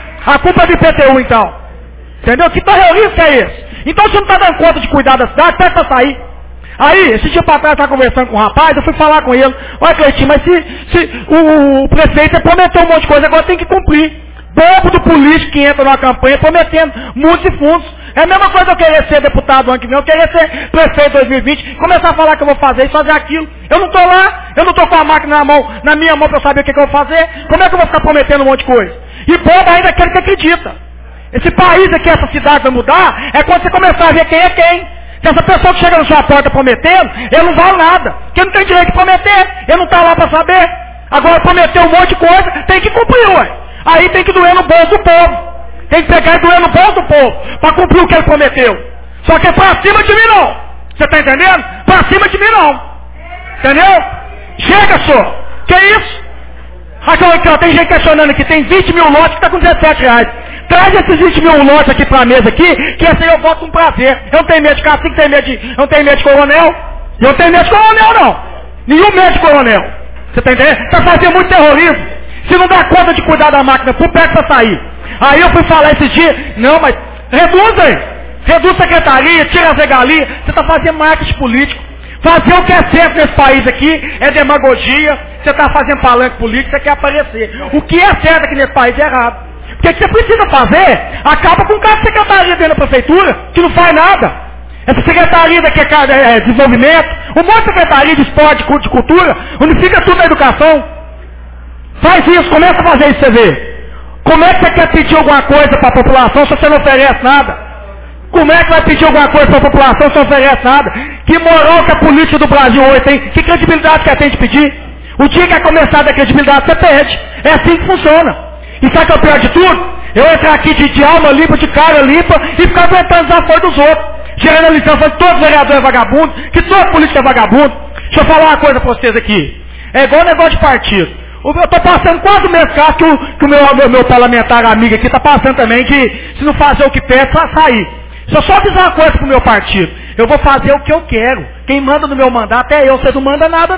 A culpa é do I P T U, então. Entendeu? Que terrorista é esse? Então você não está dando conta de cuidar da cidade, pede para sair. Aí, esse dia para trás, eu estava conversando com um rapaz, eu fui falar com ele. Olha, Cleitinho, mas se, se o, o prefeito prometeu um monte de coisa, agora tem que cumprir. Bobo do político que entra numa campanha prometendo muitos e fundos. É a mesma coisa eu querer ser deputado ano que vem, eu querer ser prefeito em dois mil e vinte, começar a falar que eu vou fazer isso, fazer aquilo. Eu não estou lá, eu não estou com a máquina na mão, na minha mão para eu saber o que, que eu vou fazer. Como é que eu vou ficar prometendo um monte de coisa? E bobo ainda aquele que acredita. Esse país aqui, essa cidade vai mudar, é quando você começar a ver quem é quem. Se essa pessoa que chega na sua porta prometendo, ele não vale nada. Porque não tem direito de prometer, ele não está lá para saber. Agora prometeu um monte de coisa, tem que cumprir, ué. Aí tem que doer no bolso do povo. Tem que pegar e doer no bolso do povo para cumprir o que ele prometeu. Só que é pra cima de mim não. Você está entendendo? Pra cima de mim não. Entendeu? Chega, senhor. Que isso? Aqui, aqui, ó, tem gente questionando aqui, tem vinte mil lotes que está com dezessete reais. Traz esses vinte mil lotes aqui para a mesa aqui, que esse aí eu voto com prazer. Eu não tenho medo de cacique, tenho medo de, eu não tenho medo de coronel. Eu não tenho medo de coronel, não. Nenhum medo de coronel. Você está entendendo? Está fazendo muito terrorismo. Se não dá conta de cuidar da máquina, por perto para sair. Aí eu fui falar esses dias, não, mas reduz aí. Reduz a secretaria, tira as regalias. Você está fazendo marketing político. Fazer o que é certo nesse país aqui é demagogia. Você está fazendo palanque político, você quer aparecer. O que é certo aqui nesse país é errado. Porque o que você precisa fazer, acaba com cada secretaria dentro da prefeitura, que não faz nada. Essa secretaria daqui é, é desenvolvimento, um monte de secretaria de esporte, de cultura, unifica tudo na educação. Faz isso, começa a fazer isso, você vê. Como é que você quer pedir alguma coisa para a população se você não oferece nada? Como é que vai pedir alguma coisa para a população se não oferece nada? Que moral que a política do Brasil hoje tem? Que credibilidade que ela tem de pedir? O dia que é começar a dar credibilidade, você perde. É assim que funciona. E sabe o que é o pior de tudo? Eu entrar aqui de, de alma limpa, de cara limpa, e ficar aguentando os apoios dos outros. Gerando a lição que todos os vereadores é vagabundo, que toda política é vagabundo. Deixa eu falar uma coisa para vocês aqui. É igual negócio de partido. Eu estou passando quase o mesmo caso que o, que o meu, meu, meu parlamentar amigo aqui está passando também, que se não fazer o que pede, vai sair. Deixa eu só avisar uma coisa pro meu partido. Eu vou fazer o que eu quero. Quem manda no meu mandato é eu, você não manda nada não.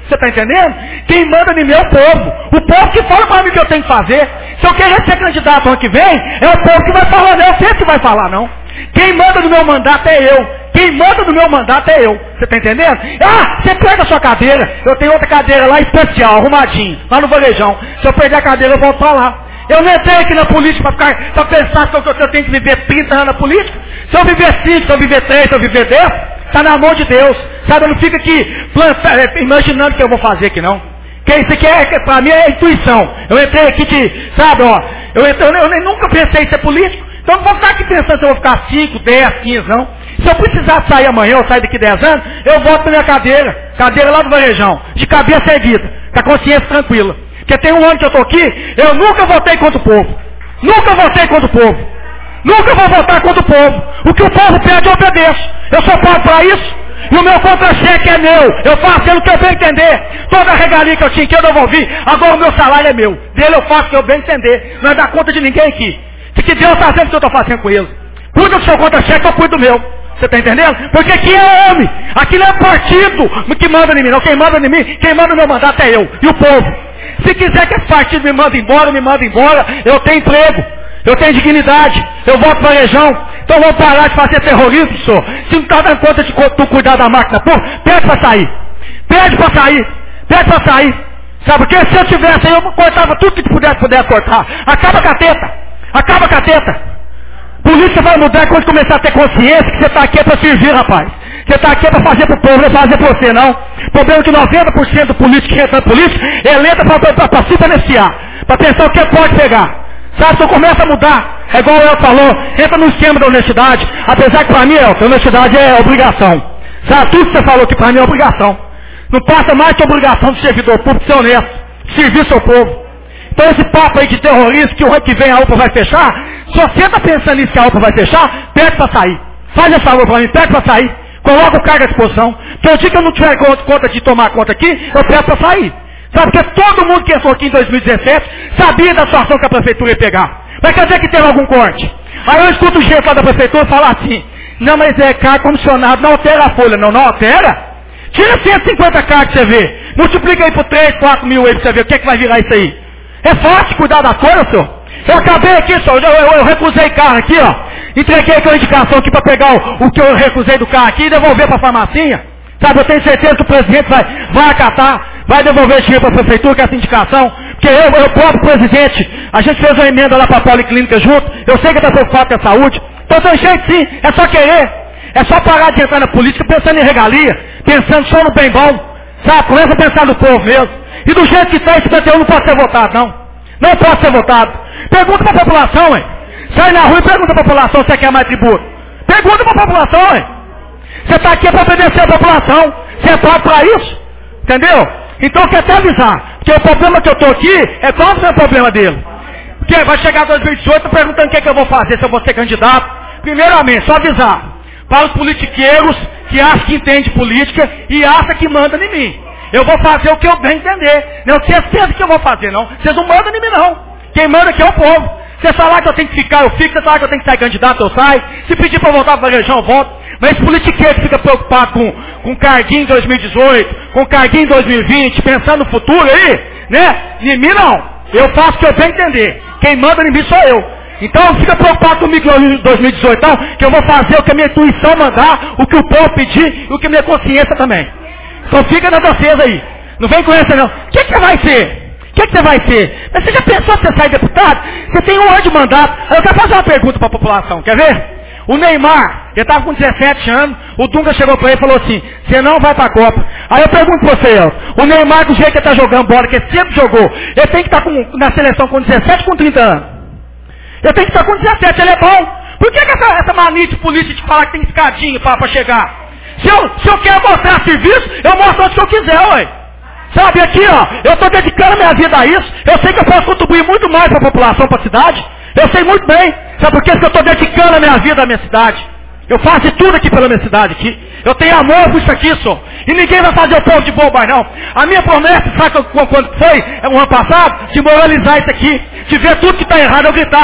Você está entendendo? Quem manda em mim é o povo. O povo que fala para mim o que eu tenho que fazer. Se eu querer ser candidato ano que vem, é o povo que vai falar, não é você que vai falar, não. Quem manda no meu mandato é eu. Quem manda no meu mandato é eu. Você está entendendo? Ah, você pega a sua cadeira. Eu tenho outra cadeira lá especial, arrumadinho, lá no varejão. Se eu perder a cadeira, eu volto para lá. Eu não entrei aqui na política para ficar, para pensar que eu, eu tenho que viver trinta anos na política. Se eu viver cinco, se eu viver três, se eu viver dez, está na mão de Deus. Sabe, eu não fico aqui planta, imaginando o que eu vou fazer aqui, não. Que isso aqui é, para mim é intuição. Eu entrei aqui de, sabe, ó, eu, entrei, eu, eu, eu nunca pensei em ser político. Então não vou ficar aqui pensando se eu vou ficar cinco, dez, quinze, não. Se eu precisar sair amanhã ou sair daqui dez anos, eu volto para minha cadeira. Cadeira lá do varejão. De cabeça erguida. Com a consciência tranquila. Porque tem um ano que eu estou aqui, eu nunca votei contra o povo. Nunca votei contra o povo. Nunca vou votar contra o povo. O que o povo pede, eu obedeço. Eu sou pago para isso. E o meu contra-cheque é meu. Eu faço aquilo que eu bem entender. Toda a regalia que eu tinha que eu devolvi. Agora o meu salário é meu. Dele eu faço o que eu bem entender. Não é dar conta de ninguém aqui. Se que Deus está fazendo o que eu estou fazendo com ele. Cuida do seu contra-cheque, eu cuido do meu. Você está entendendo? Porque aqui é homem. Aqui não é partido que manda em mim. Não, quem manda em mim, quem manda no meu mandato é eu. E o povo. Se quiser que esse partido me mande embora, me manda embora, eu tenho emprego. Eu tenho dignidade. Eu volto para a região. Então vamos parar de fazer terrorismo, senhor. Se não está dando conta de tu cuidar da máquina, pô, pede para sair. Pede para sair. Pede para sair. Sabe por quê? Se eu tivesse aí, eu cortava tudo que pudesse, pudesse cortar. Acaba com a teta. Acaba com a teta. Política vai mudar quando começar a ter consciência que você está aqui é para servir, rapaz. Você está aqui é para fazer para o povo, não é fazer para você, não. O problema é que noventa por cento do político que entra na política, ele entra para se beneficiar. Para pensar o que pode pegar. Sabe, se eu começo a mudar, é igual o El falou, entra no esquema da honestidade, apesar que para mim, El, a honestidade é obrigação. Sabe, tudo que você falou que para mim é obrigação. Não passa mais que obrigação do servidor público ser honesto, servir seu povo. Então esse papo aí de terrorismo, que o ano que vem a U P A vai fechar, se você está pensando nisso que a U P A vai fechar, pede para sair. Faz esse favor para mim, pede para sair. Coloca o cargo à disposição. Porque o dia que eu não tiver conta de tomar conta aqui, eu peço para sair. Sabe, porque todo mundo que entrou aqui em dois mil e dezessete sabia da situação que a prefeitura ia pegar. Mas quer dizer que teve algum corte. Aí eu escuto o chefe lá da prefeitura falar assim, não, mas é cargo comissionado, não altera a folha. Não, não altera? Tira cento e cinquenta cargos que você vê. Multiplica aí por três, quatro mil aí pra você ver o que é que vai virar isso aí. É fácil cuidar da coisa, senhor. Eu acabei aqui, senhor, eu, eu, eu recusei carro aqui, ó. Entreguei aquela indicação aqui para pegar o, o que eu recusei do carro aqui e devolver para a farmacinha. Sabe, eu tenho certeza que o presidente vai, vai acatar, vai devolver esse dinheiro para a prefeitura com essa indicação. Porque eu, eu próprio presidente, a gente fez uma emenda lá para a Policlínica junto, eu sei que está preocupado com a saúde. Então tem jeito sim, é só querer. É só parar de entrar na política pensando em regalia, pensando só no bem bom. Sabe, começa a pensar no povo mesmo. E do jeito que está, esse cinquenta e um não pode ser votado, não. Não pode ser votado. Pergunta para a população, hein? Sai na rua e pergunta para a população se você quer mais tributo. Pergunta para a população, hein? Você está aqui para obedecer a população. Você é pago para isso. Entendeu? Então eu quero até avisar. Porque o problema que eu estou aqui é qual é o problema dele. Porque vai chegar dois mil e dezoito perguntando o que, é que eu vou fazer se eu vou ser candidato. Primeiramente, só avisar. Para os politiqueiros que acham que entende política e acham que mandam em mim. Eu vou fazer o que eu bem entender. Não tenho certeza que eu vou fazer, não. Vocês não mandam em mim, não. Quem manda aqui é o povo. Você falar que eu tenho que ficar, eu fico. Você falar que eu tenho que sair candidato, eu saio. Se pedir para voltar para a região, eu volto. Mas esse politiqueiro que fica preocupado com, com carguinho em dois mil e dezoito, com carguinho em dois mil e vinte, pensando no futuro aí, né? Em mim, não. Eu faço o que eu bem entender. Quem manda em mim sou eu. Então não fica preocupado comigo em dois mil e dezoito, não, que eu vou fazer o que a minha intuição mandar, o que o povo pedir e o que a minha consciência também. Então fica na vocês aí. Não vem com essa não. O que, que você vai ser? O que, que você vai ser? Mas você já pensou que você sai deputado? Você tem um ano de mandato. Eu quero fazer uma pergunta para a população, quer ver? O Neymar, ele estava com dezessete anos, o Dunga chegou para ele e falou assim, você não vai para a Copa. Aí eu pergunto para você, Elton, o Neymar do jeito que ele está jogando bola, que ele sempre jogou, ele tem que estar com, na seleção com dezessete, com trinta anos. Ele tem que estar com dezessete, ele é bom. Por que, que essa, essa mania de política de falar que tem escadinha para chegar? Se eu, se eu quero mostrar serviço, eu mostro onde que eu quiser, ué. Sabe, aqui, ó, eu estou dedicando a minha vida a isso. Eu sei que eu posso contribuir muito mais para a população, para a cidade. Eu sei muito bem. Sabe por quê? Porque eu estou dedicando a minha vida à minha cidade. Eu faço tudo aqui pela minha cidade aqui. Eu tenho amor por isso aqui, só. E ninguém vai fazer o povo de bobo, não. A minha promessa, sabe quando foi, o ano passado? De moralizar isso aqui. De ver tudo que está errado, eu gritar.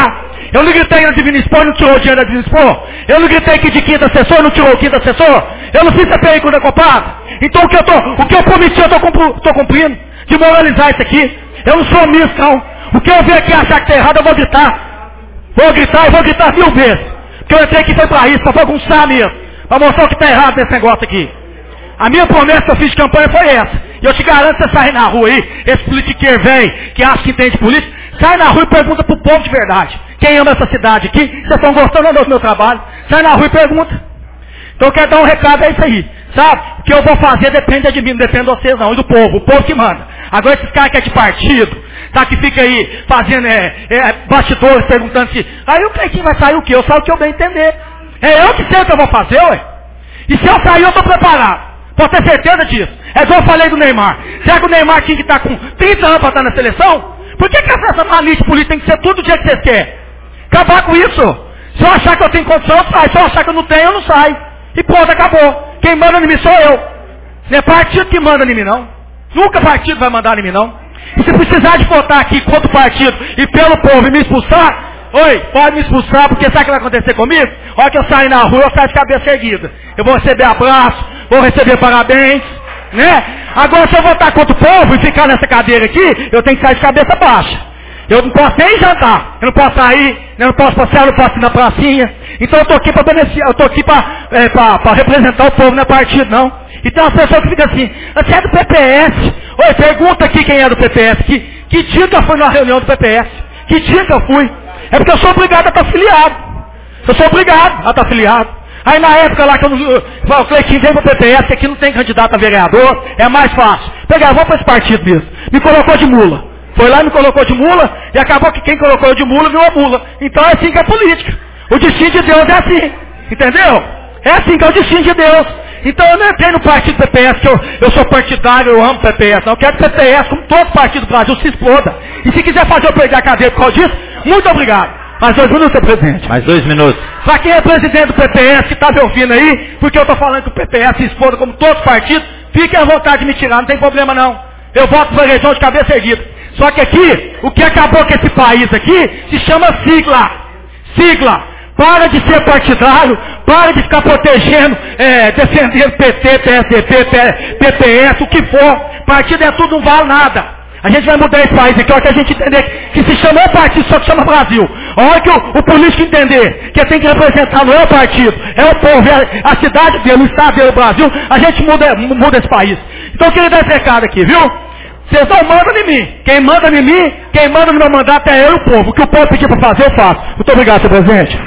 Eu não gritei na Divina Expor, não tirou o dinheiro da Divina Expor. Eu não gritei que de quinto assessor, não tirou o quinto assessor. Eu não fiz C P I com o Decopado. Então o que eu, tô, o que eu prometi, eu estou cumprindo. De moralizar isso aqui. Eu não sou omisso, não. O que eu ver aqui achar que está errado, eu vou gritar. Vou gritar e vou gritar mil vezes. Porque eu entrei aqui foi para isso, para bagunçar mesmo. Para mostrar o que está errado nesse negócio aqui. A minha promessa que eu fiz de campanha foi essa. E eu te garanto que você sai na rua aí, esse politiqueiro velho, que acha que entende política, sai na rua e pergunta pro povo de verdade. Quem ama essa cidade aqui? Vocês estão gostando ou não do meu trabalho? Sai na rua e pergunta. Então eu quero dar um recado, é isso aí. Sabe? O que eu vou fazer depende de mim, não depende de vocês não, e do povo. O povo que manda. Agora esses caras que é de partido, tá? Que fica aí fazendo é, é, bastidores, perguntando se... Aí o que vai sair o quê? Eu saio o que eu bem entender. É eu que sei o que eu vou fazer, ué. E se eu sair, eu tô preparado. Pode ter certeza disso. É igual eu falei do Neymar. Será que o Neymar tinha que estar com trinta anos para estar na seleção? Por que, que essa mania de política tem que ser tudo do jeito que vocês querem? Acabar com isso. Se eu achar que eu tenho condição, eu saio. Se eu achar que eu não tenho, eu não saio. E pronto, acabou. Quem manda em mim sou eu. Não é partido que manda em mim, não. Nunca partido vai mandar em mim, não. E se precisar de votar aqui contra o partido e pelo povo e me expulsar, oi, pode me expulsar, porque sabe o que vai acontecer comigo? A hora que eu sair na rua, eu saio de cabeça erguida. Eu vou receber abraço, vou receber parabéns, né? Agora, se eu votar contra o povo e ficar nessa cadeira aqui, eu tenho que sair de cabeça baixa. Eu não posso nem jantar, eu não posso sair, eu não posso passear, eu não posso ir na pracinha. Então eu estou aqui para beneficiar, eu estou aqui para é, representar o povo, não é partido, não. E tem umas pessoas que ficam assim, você é do P P S? Oi, pergunta aqui quem é do P P S. Que, que dia que eu fui numa reunião do P P S? Que dia que eu fui? É porque eu sou obrigado a estar afiliado. Eu sou obrigado a estar afiliado. Aí na época lá que eu não... O Cleitinho veio pro P P S, que aqui não tem candidato a vereador, é mais fácil. Pegar, vou para esse partido mesmo. Me colocou de mula. Foi lá e me colocou de mula, e acabou que quem colocou eu de mula virou mula. Então é assim que é política. O destino de Deus é assim. Entendeu? É assim que é o destino de Deus. Então eu não entrei no partido P P S, que eu, eu sou partidário, eu amo P P S. Não, eu quero que o P P S, como todo partido do Brasil, se exploda. E se quiser fazer eu perder a cadeira por causa disso, muito obrigado. Mais dois minutos, senhor presidente. Mais dois minutos. Para quem é presidente do P P S, que está me ouvindo aí, porque eu estou falando que o P P S se exploda como todos os partidos, fiquem à vontade de me tirar, não tem problema não. Eu voto para a eleição de cabeça erguida. Só que aqui, o que acabou com esse país aqui, se chama sigla. Sigla. Para de ser partidário, para de ficar protegendo, é, defendendo P T, P S D B, P P S, o que for. Partido é tudo, não vale nada. A gente vai mudar esse país aqui, a hora que a gente entender que se chamou partido, só que chama Brasil. A hora que o, o político entender que tem que representar não é o partido, é o povo, é a cidade dele, o estado dele, o Brasil, a gente muda, muda esse país. Então eu queria dar esse recado aqui, viu? Vocês não mandam em mim. Quem manda em mim, quem manda no meu mandato é eu e o povo. O que o povo pedir para fazer, eu faço. Muito obrigado, senhor presidente.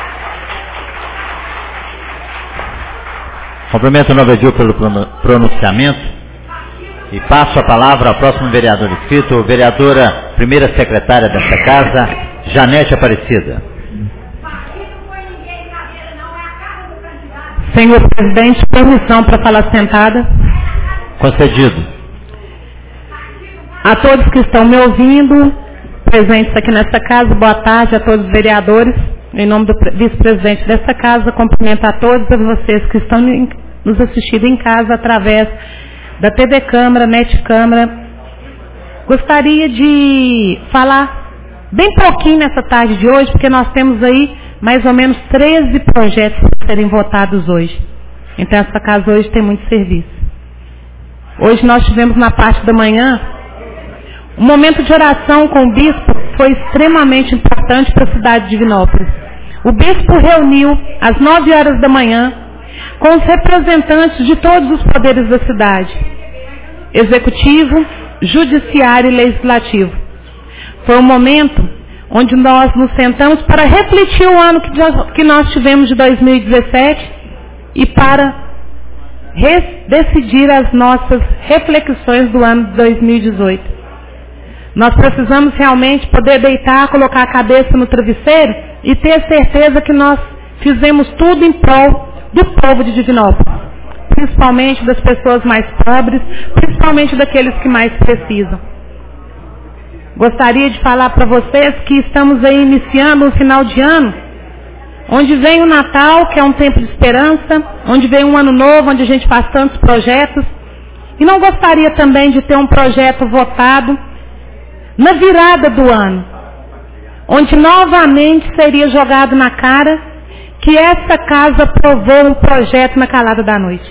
Cumprimento o novo edil pelo pronunciamento e passo a palavra ao próximo vereador inscrito, vereadora, primeira secretária desta casa, Janete Aparecida. Senhor presidente, permissão para falar sentada. Concedido. A todos que estão me ouvindo, presentes aqui nesta casa, boa tarde a todos os vereadores. Em nome do vice-presidente desta casa, cumprimento a todos vocês que estão nos assistindo em casa através da T V Câmara, Net Câmara. Gostaria de falar bem pouquinho nessa tarde de hoje, porque nós temos aí mais ou menos treze projetos para serem votados hoje. Então essa casa hoje tem muito serviço. Hoje nós tivemos na parte da manhã um momento de oração com o bispo, foi extremamente importante para a cidade de Divinópolis. O bispo reuniu às nove horas da manhã com os representantes de todos os poderes da cidade, executivo, judiciário e legislativo. Foi um momento onde nós nos sentamos para refletir o ano que nós tivemos de dois mil e dezessete e para decidir as nossas reflexões do ano de dois mil e dezoito. Nós precisamos realmente poder deitar, colocar a cabeça no travesseiro e ter certeza que nós fizemos tudo em prol do povo de Divinópolis, principalmente das pessoas mais pobres, principalmente daqueles que mais precisam. Gostaria de falar para vocês que estamos aí iniciando um final de ano, onde vem o Natal, que é um tempo de esperança, onde vem um ano novo, onde a gente faz tantos projetos, e não gostaria também de ter um projeto votado na virada do ano. onde novamente seria jogado na cara que essa casa aprovou um projeto na calada da noite.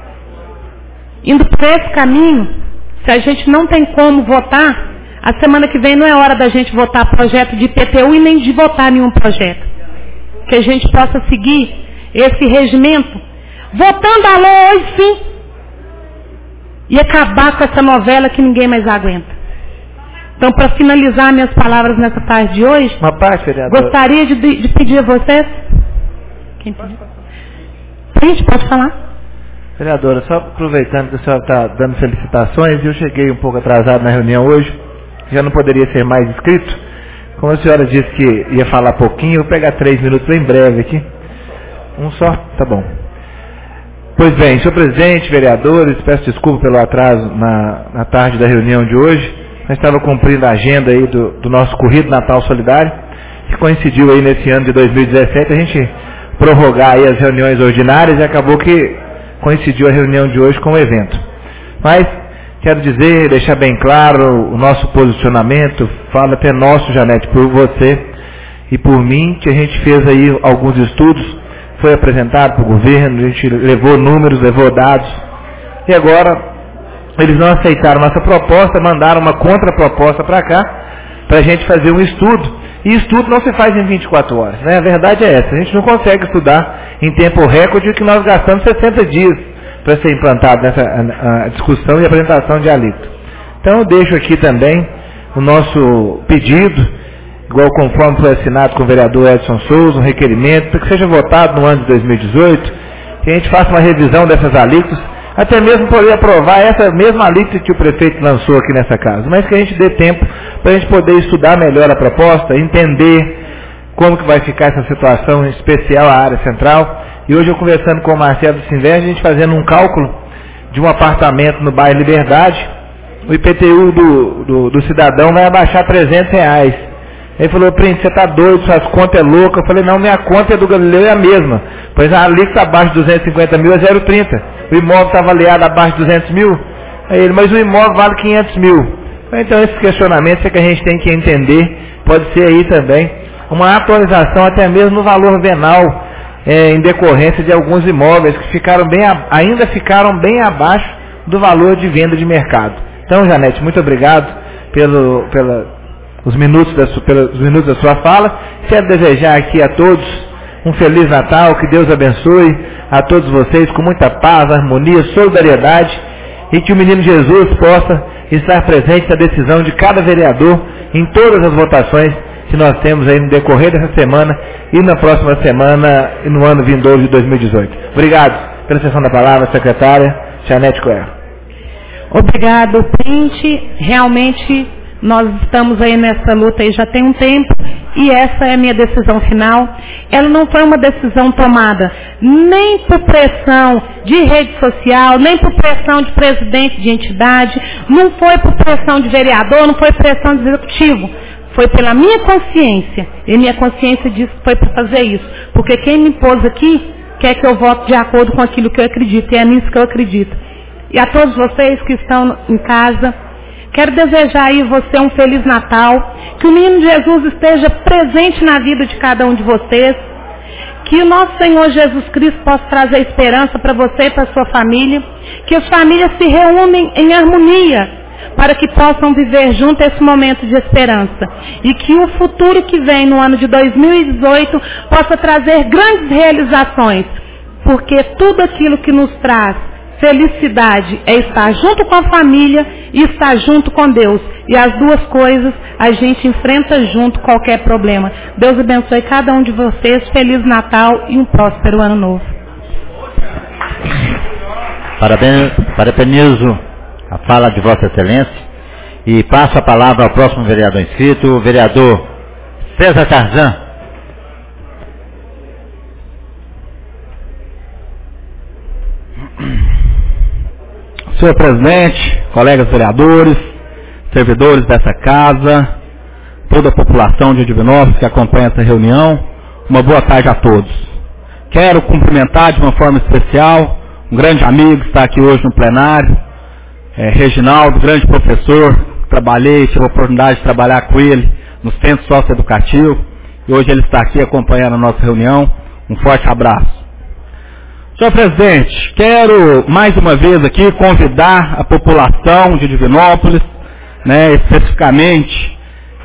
Indo por esse caminho, se a gente não tem como votar, a semana que vem não é hora da gente votar projeto de I P T U e nem de votar nenhum projeto. Que a gente possa seguir esse regimento, votando a lei hoje sim, e acabar com essa novela que ninguém mais aguenta. Então, para finalizar minhas palavras nessa tarde de hoje, Uma parte, vereador. gostaria de, de pedir a vocês... Quem pediu? A gente pode falar? Vereadora, só aproveitando que a senhora está dando felicitações, eu cheguei um pouco atrasado na reunião hoje, já não poderia ser mais inscrito. Como a senhora disse que ia falar pouquinho, eu vou pegar três minutos bem breve aqui. Um só? Tá bom. Pois bem, senhor presidente, vereadores, peço desculpa pelo atraso na, na tarde da reunião de hoje. Nós estávamos cumprindo a agenda aí do, do nosso Corrido Natal Solidário, que coincidiu aí nesse ano de dois mil e dezessete, a gente prorrogar aí as reuniões ordinárias e acabou que coincidiu a reunião de hoje com o evento. Mas quero dizer, deixar bem claro o nosso posicionamento, falo até nosso, Janete, por você e por mim, que a gente fez aí alguns estudos, foi apresentado para o governo, a gente levou números, levou dados, e agora eles não aceitaram nossa proposta, mandaram uma contraproposta para cá, para a gente fazer um estudo. E estudo não se faz em vinte e quatro horas, né? A verdade é essa, a gente não consegue estudar em tempo recorde, que nós gastamos sessenta dias para ser implantado nessa a, a discussão e apresentação de alíquota. Então eu deixo aqui também o nosso pedido, igual conforme foi assinado com o vereador Edson Souza, um requerimento, para que seja votado no ano de dois mil e dezoito, que a gente faça uma revisão dessas alíquotas, até mesmo poder aprovar essa mesma alíquota que o prefeito lançou aqui nessa casa, mas que a gente dê tempo para a gente poder estudar melhor a proposta, entender como que vai ficar essa situação, em especial a área central. E hoje eu conversando com o Marcelo do Sinver, a gente fazendo um cálculo de um apartamento no bairro Liberdade, o I P T U do, do, do cidadão vai abaixar trezentos reais. Ele falou, Print, você está doido, suas contas é louca. Eu falei, não, minha conta é do Galileu é a mesma, pois a alíquota abaixo de duzentos e cinquenta mil é zero vírgula trinta. O imóvel está avaliado abaixo de duzentos mil, aí ele, mas o imóvel vale quinhentos mil. Então esses questionamentos é que a gente tem que entender, pode ser aí também uma atualização até mesmo no valor venal, é, em decorrência de alguns imóveis que ficaram bem, ainda ficaram bem abaixo do valor de venda de mercado. Então, Janete, muito obrigado pelo, pela, os, minutos da, pelos minutos da sua fala. Quero desejar aqui a todos um Feliz Natal, que Deus abençoe a todos vocês com muita paz, harmonia, solidariedade, e que o menino Jesus possa estar presente na decisão de cada vereador em todas as votações que nós temos aí no decorrer dessa semana e na próxima semana e no ano vindouro de dois mil e dezoito. Obrigado pela sessão da palavra, secretária Janete Coelho. Obrigado, Print. Realmente nós estamos aí nessa luta aí já tem um tempo e essa é a minha decisão final. Ela não foi uma decisão tomada nem por pressão de rede social, nem por pressão de presidente de entidade, não foi por pressão de vereador, não foi pressão de executivo. Foi pela minha consciência, e minha consciência disse que foi para fazer isso. Porque quem me pôs aqui quer que eu vote de acordo com aquilo que eu acredito, e é nisso que eu acredito. E a todos vocês que estão em casa, quero desejar aí você um Feliz Natal, que o menino Jesus esteja presente na vida de cada um de vocês, que o nosso Senhor Jesus Cristo possa trazer esperança para você e para a sua família, que as famílias se reúnem em harmonia, para que possam viver junto esse momento de esperança. E que o futuro que vem no ano de dois mil e dezoito possa trazer grandes realizações. Porque tudo aquilo que nos traz felicidade é estar junto com a família e estar junto com Deus. E as duas coisas a gente enfrenta junto qualquer problema. Deus abençoe cada um de vocês. Feliz Natal e um próspero ano novo. Parabéns, parabenizo a fala de Vossa Excelência e passo a palavra ao próximo vereador inscrito, o vereador César Tarzan. Senhor presidente, colegas vereadores, servidores dessa casa, toda a população de Divinópolis que acompanha essa reunião, uma boa tarde a todos. Quero cumprimentar de uma forma especial um grande amigo que está aqui hoje no plenário, É, Reginaldo, grande professor, trabalhei, tive a oportunidade de trabalhar com ele no Centro Socioeducativo, e hoje ele está aqui acompanhando a nossa reunião. Um forte abraço. Senhor presidente, quero mais uma vez aqui convidar a população de Divinópolis, né, especificamente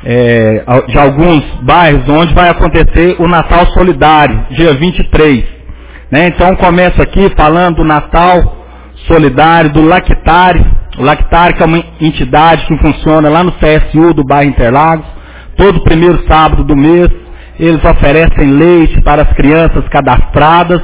é, de alguns bairros onde vai acontecer o Natal Solidário, dia vinte e três. Né, então começo aqui falando do Natal Solidário do Lactare. O Lactare, que é uma entidade que funciona lá no C S U do bairro Interlagos. Todo primeiro sábado do mês eles oferecem leite para as crianças cadastradas.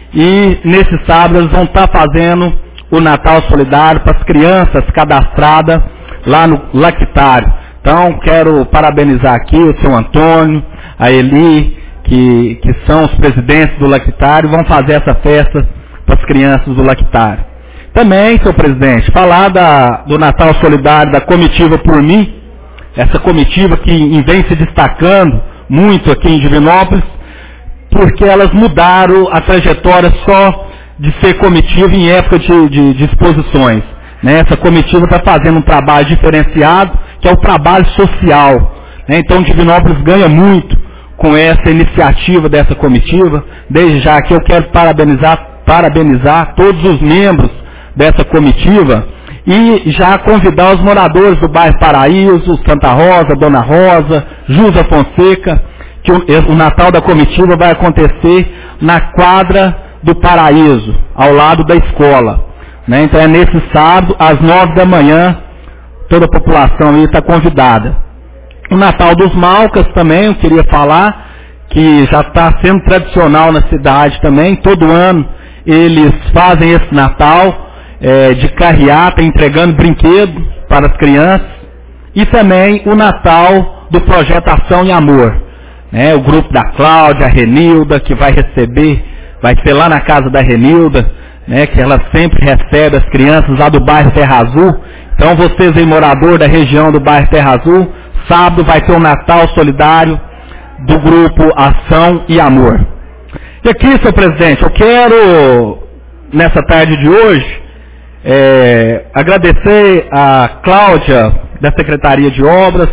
E nesse sábado eles vão estar fazendo o Natal Solidário para as crianças cadastradas lá no Lactário. Então quero parabenizar aqui o seu Antônio, a Eli, que, que são os presidentes do Lactário, vão fazer essa festa para as crianças do Lactário. Também, senhor presidente, falar da, do Natal Solidário da comitiva Por Mim, essa comitiva que vem se destacando muito aqui em Divinópolis, porque elas mudaram a trajetória só de ser comitiva em época de, de, de exposições. Né? Essa comitiva está fazendo um trabalho diferenciado, que é o trabalho social. Né? Então, Divinópolis ganha muito com essa iniciativa dessa comitiva. Desde já aqui eu quero parabenizar, parabenizar todos os membros dessa comitiva e já convidar os moradores do bairro Paraíso, Santa Rosa, Dona Rosa, Jusa Fonseca, que o, o Natal da comitiva vai acontecer na quadra do Paraíso, ao lado da escola. Né? Então é nesse sábado, às nove da manhã, toda a população aí está convidada. O Natal dos Malcas também, eu queria falar, que já está sendo tradicional na cidade também. Todo ano eles fazem esse Natal é, de carreata, entregando brinquedos para as crianças. E também o Natal do Projeto Ação e Amor. É, o grupo da Cláudia, a Renilda, que vai receber, vai ser lá na casa da Renilda, né, que ela sempre recebe as crianças lá do bairro Terra Azul. Então vocês aí, morador da região do bairro Terra Azul, sábado vai ter um Natal Solidário do grupo Ação e Amor. E aqui, senhor presidente, eu quero, nessa tarde de hoje, é, agradecer a Cláudia, da Secretaria de Obras,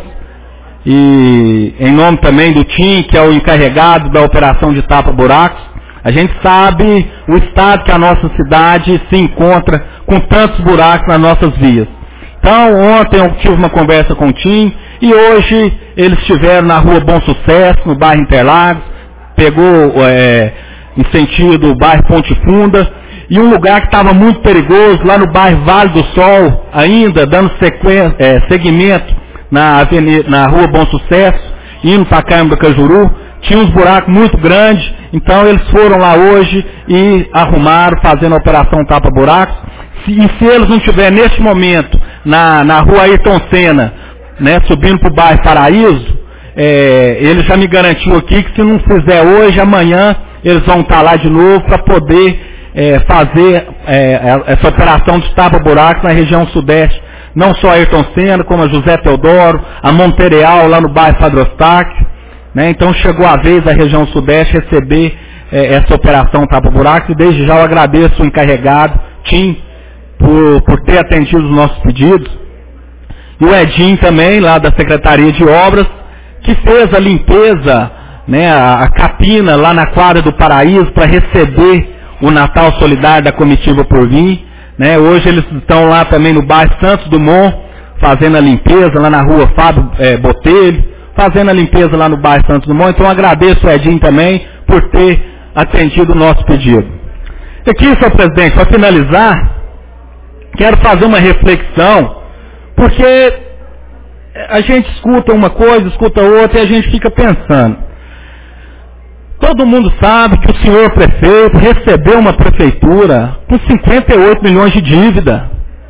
e em nome também do Tim, que é o encarregado da operação de tapa-buracos. A gente sabe o estado que a nossa cidade se encontra com tantos buracos nas nossas vias. Então, ontem eu tive uma conversa com o Tim, e hoje eles estiveram na rua Bom Sucesso, no bairro Interlagos, pegou é, em sentido o bairro Ponte Funda, e um lugar que estava muito perigoso, lá no bairro Vale do Sol, ainda dando sequência, é, segmento na, avenida, na rua Bom Sucesso, indo para a Câmara do Cajuru, tinha uns buracos muito grandes. Então eles foram lá hoje e arrumaram, fazendo a operação tapa-buracos. E se eles não estiverem neste momento na, na rua Ayrton Senna, né, subindo para o bairro Paraíso, é, ele já me garantiu aqui que se não fizer hoje, amanhã eles vão estar lá de novo para poder é, fazer é, essa operação de tapa-buracos na região sudeste. Não só a Ayrton Senna, como a José Teodoro, a Montereal, lá no bairro Padre Eustáquio. Né? Então chegou a vez da região sudeste receber é, essa operação tapa-buracos, e desde já eu agradeço o encarregado, Tim, por, por ter atendido os nossos pedidos. E o Edinho também, lá da Secretaria de Obras, que fez a limpeza, né, a, a capina lá na quadra do Paraíso para receber o Natal Solidário da comitiva Por Mim. Né? Hoje eles estão lá também no bairro Santos Dumont, fazendo a limpeza lá na rua Fábio é, Botelho, fazendo a limpeza lá no bairro Santos Dumont. Então agradeço o Edinho também por ter atendido o nosso pedido. E aqui, senhor presidente, para finalizar, quero fazer uma reflexão, porque a gente escuta uma coisa, escuta outra, e a gente fica pensando. Todo mundo sabe que o senhor prefeito recebeu uma prefeitura com cinquenta e oito milhões de dívida.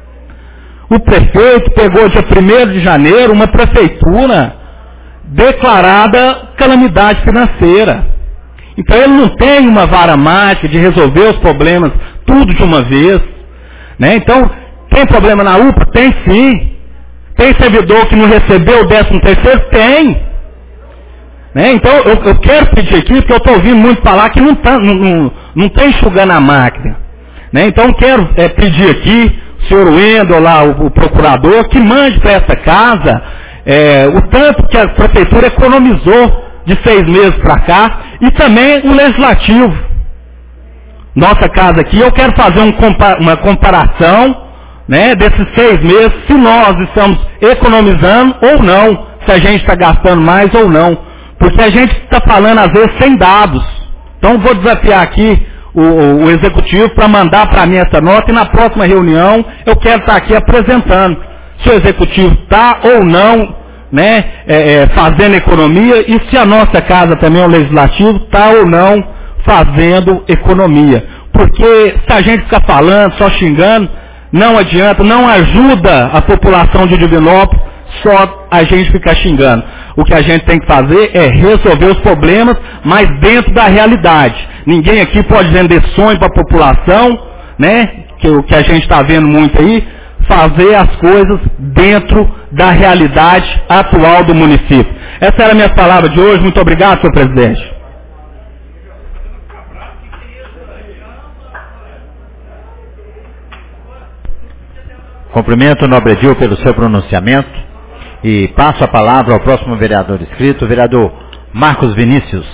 O prefeito pegou dia primeiro de janeiro uma prefeitura declarada calamidade financeira. Então ele não tem uma vara mágica de resolver os problemas tudo de uma vez. Né? Então, tem problema na U P A? Tem sim. Tem servidor que não recebeu o décimo terceiro? Tem. Né? Então, eu, eu quero pedir aqui, porque eu estou ouvindo muito falar que não está não, não, não tá enxugando a máquina. Né? Então, eu quero é, pedir aqui senhor Wendel lá, o, o procurador, que mande para essa casa é, o tanto que a prefeitura economizou de seis meses para cá, e também o legislativo. Nossa casa aqui, eu quero fazer um, uma comparação, né, desses seis meses, se nós estamos economizando ou não, se a gente está gastando mais ou não, porque a gente está falando às vezes sem dados. Então vou desafiar aqui o, o executivo para mandar para mim essa nota, e na próxima reunião eu quero estar aqui apresentando se o executivo está ou não, né, é, é, fazendo economia, e se a nossa casa também, o legislativo, está ou não fazendo economia. Porque se a gente ficar falando, só xingando, não adianta, não ajuda a população de Divinópolis, só a gente ficar xingando. O que a gente tem que fazer é resolver os problemas, mas dentro da realidade. Ninguém aqui pode vender sonho para a população, né, que o que a gente está vendo muito aí, fazer as coisas dentro da realidade atual do município. Essa era a minha palavra de hoje. Muito obrigado, senhor presidente. Cumprimento o nobre Edil pelo seu pronunciamento e passo a palavra ao próximo vereador inscrito, o vereador Marcos Vinícius.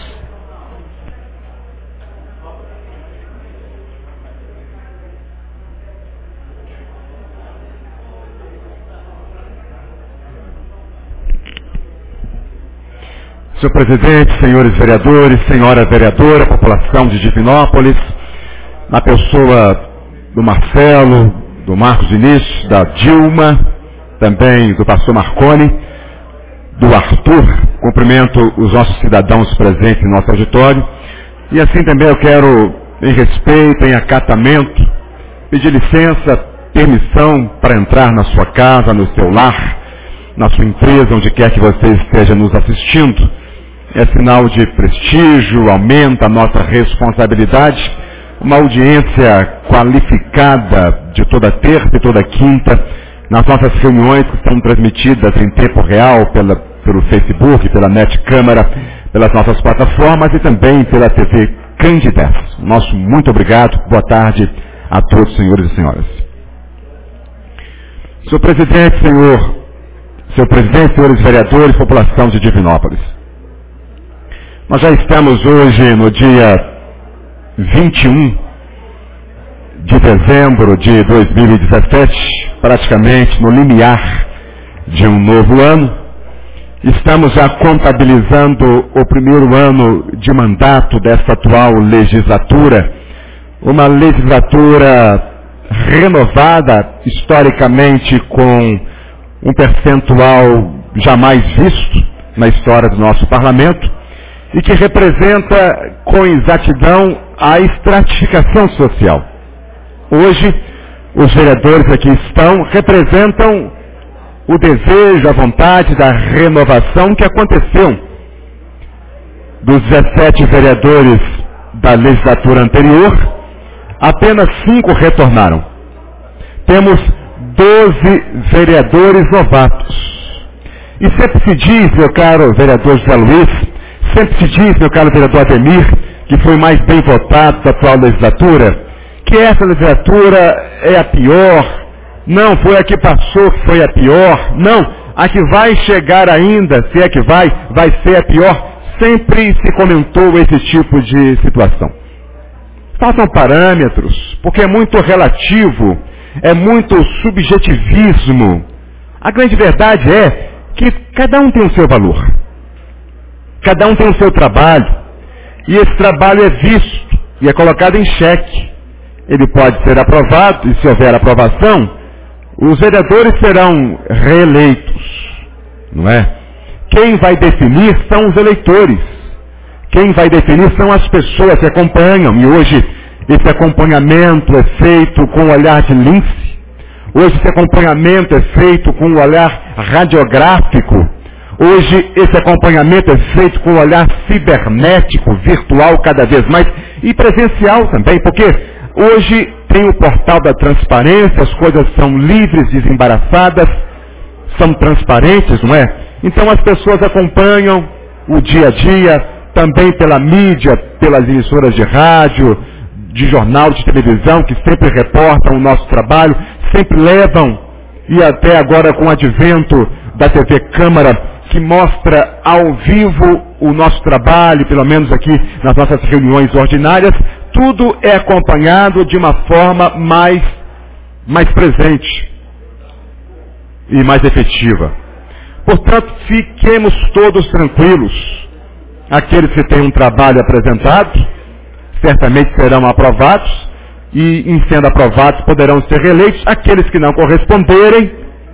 Senhor presidente, senhores vereadores, senhora vereadora, população de Divinópolis, na pessoa do Marcelo, do Marcos Vinícius, da Dilma, também do pastor Marconi, do Arthur, cumprimento os nossos cidadãos presentes em nosso auditório, e assim também eu quero, em respeito, em acatamento, pedir licença, permissão para entrar na sua casa, no seu lar, na sua empresa, onde quer que você esteja nos assistindo. É sinal de prestígio, aumenta a nossa responsabilidade, uma audiência qualificada de toda terça e toda quinta, nas nossas reuniões que são transmitidas em tempo real pela, pelo Facebook, pela Net Câmara, pelas nossas plataformas e também pela T V Candidez. Nosso muito obrigado, boa tarde a todos, senhores e senhoras. Senhor presidente, senhor, senhor presidente, senhores vereadores, população de Divinópolis. Nós já estamos hoje no dia vinte e um de dezembro de dois mil e dezessete, praticamente no limiar de um novo ano. Estamos já contabilizando o primeiro ano de mandato desta atual legislatura, uma legislatura renovada historicamente com um percentual jamais visto na história do nosso parlamento, e que representa com exatidão a estratificação social. Hoje, os vereadores aqui estão, representam o desejo, a vontade da renovação que aconteceu. Dos dezessete vereadores da legislatura anterior, apenas cinco retornaram. Temos doze vereadores novatos. E sempre se diz, meu caro vereador José Luiz, sempre se diz, meu caro vereador Ademir, que foi mais bem votado da atual legislatura, que essa legislatura é a pior, não foi a que passou que foi a pior, não, a que vai chegar ainda, se é que vai, vai ser a pior. Sempre se comentou esse tipo de situação. Façam parâmetros, porque é muito relativo, é muito subjetivismo. A grande verdade é que cada um tem o seu valor. Cada um tem o seu trabalho, e esse trabalho é visto e é colocado em xeque. Ele pode ser aprovado, e se houver aprovação, os vereadores serão reeleitos, não é? Quem vai definir são os eleitores. Quem vai definir são as pessoas que acompanham, e hoje esse acompanhamento é feito com o olhar de lince. Hoje esse acompanhamento é feito com o olhar radiográfico. Hoje esse acompanhamento é feito com o olhar cibernético, virtual cada vez mais, e presencial também, porque hoje tem o portal da transparência, as coisas são livres, desembaraçadas, são transparentes, não é? Então as pessoas acompanham o dia a dia, também pela mídia, pelas emissoras de rádio, de jornal, de televisão, que sempre reportam o nosso trabalho, sempre levam, e até agora com o advento da T V Câmara, que mostra ao vivo o nosso trabalho, pelo menos aqui nas nossas reuniões ordinárias, tudo é acompanhado de uma forma mais, mais presente e mais efetiva. Portanto, fiquemos todos tranquilos. Aqueles que têm um trabalho apresentado, certamente serão aprovados, e, em sendo aprovados, poderão ser reeleitos. Aqueles que não corresponderem,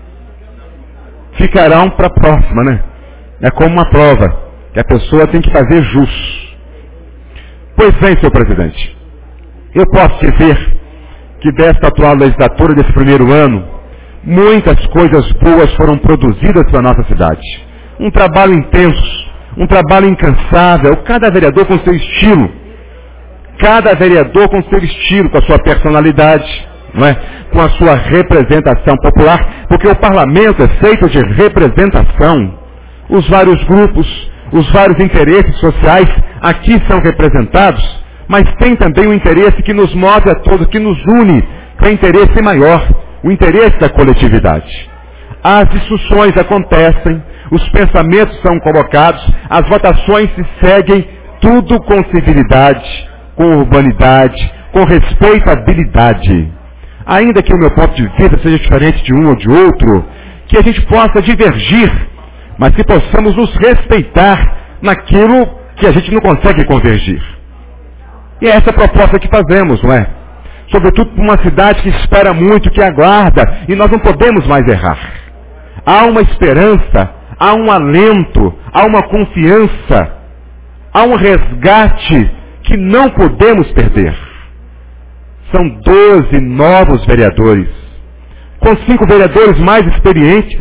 ficarão para a próxima, né? É como uma prova, que a pessoa tem que fazer jus. Pois bem, senhor presidente, eu posso dizer que desta atual legislatura, desse primeiro ano, muitas coisas boas foram produzidas para a nossa cidade. Um trabalho intenso, um trabalho incansável, cada vereador com seu estilo, cada vereador com seu estilo, com a sua personalidade, não é? Com a sua representação popular, porque o parlamento é feito de representação. Os vários grupos, os vários interesses sociais aqui são representados, mas tem também um interesse que nos move a todos, que nos une, que é o interesse maior, o interesse da coletividade. As discussões acontecem, os pensamentos são colocados, as votações se seguem, tudo com civilidade, com urbanidade, com respeitabilidade. Ainda que o meu ponto de vista seja diferente de um ou de outro, que a gente possa divergir, mas que possamos nos respeitar naquilo que a gente não consegue convergir. E é essa a proposta que fazemos, não é? Sobretudo para uma cidade que espera muito, que aguarda, e nós não podemos mais errar. Há uma esperança, há um alento, há uma confiança, há um resgate que não podemos perder. São doze novos vereadores, com cinco vereadores mais experientes,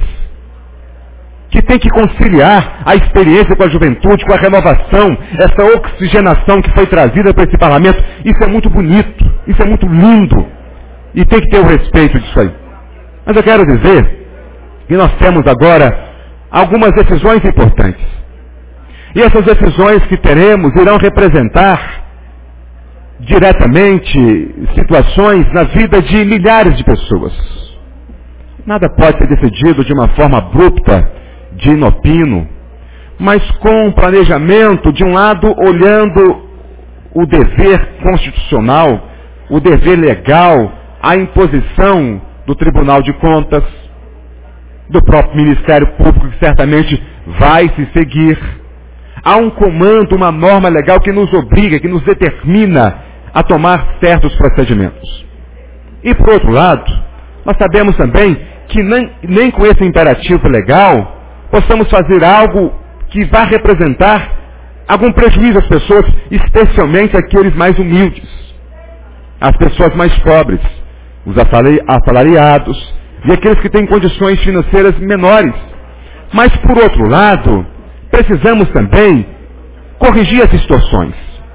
que tem que conciliar a experiência com a juventude, com a renovação, essa oxigenação que foi trazida para esse parlamento. Isso é muito bonito, isso é muito lindo, e tem que ter o respeito disso aí. Mas eu quero dizer que nós temos agora algumas decisões importantes. E essas decisões que teremos irão representar diretamente situações na vida de milhares de pessoas. Nada pode ser decidido de uma forma abrupta, de inopino, mas com um planejamento, de um lado, olhando o dever constitucional, o dever legal, a imposição do Tribunal de Contas, do próprio Ministério Público, que certamente vai se seguir. Há um comando, uma norma legal que nos obriga, que nos determina a tomar certos procedimentos. E, por outro lado, nós sabemos também que nem, nem com esse imperativo legal possamos fazer algo que vá representar algum prejuízo às pessoas, especialmente aqueles mais humildes, as pessoas mais pobres, os assalariados e aqueles que têm condições financeiras menores. Mas, por outro lado, precisamos também corrigir as distorções.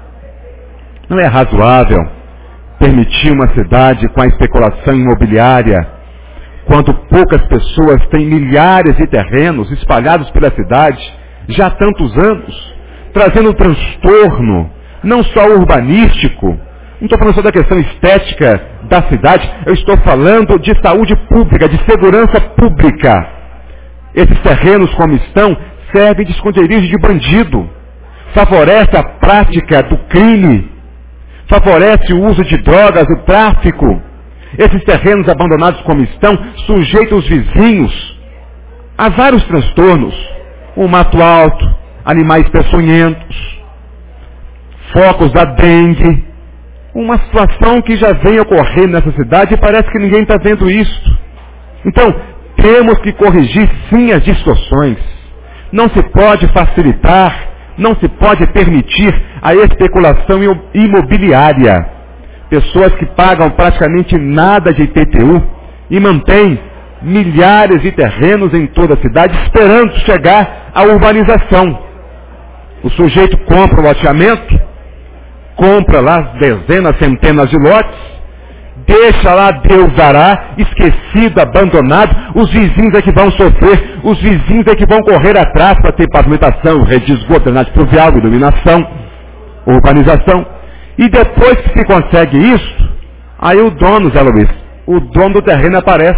Não é razoável permitir uma cidade com a especulação imobiliária, quando poucas pessoas têm milhares de terrenos espalhados pela cidade já há tantos anos, trazendo transtorno, não só urbanístico, não estou falando só da questão estética da cidade, eu estou falando de saúde pública, de segurança pública. Esses terrenos, como estão, servem de esconderijo de bandido, favorece a prática do crime, favorece o uso de drogas, o tráfico. Esses terrenos abandonados como estão, sujeitam os vizinhos a vários transtornos. O mato alto, animais peçonhentos, focos da dengue. Uma situação que já vem ocorrendo nessa cidade e parece que ninguém está vendo isso. Então, temos que corrigir sim as distorções. Não se pode facilitar, não se pode permitir a especulação imobiliária. Pessoas que pagam praticamente nada de I P T U e mantêm milhares de terrenos em toda a cidade esperando chegar à urbanização. O sujeito compra o loteamento, compra lá dezenas, centenas de lotes, deixa lá, Deus dará, esquecido, abandonado, os vizinhos é que vão sofrer, os vizinhos é que vão correr atrás para ter pavimentação, rede de esgoto, drenagem pluvial, iluminação, urbanização. E depois que se consegue isso, aí o dono, Zé Luiz, o dono do terreno aparece.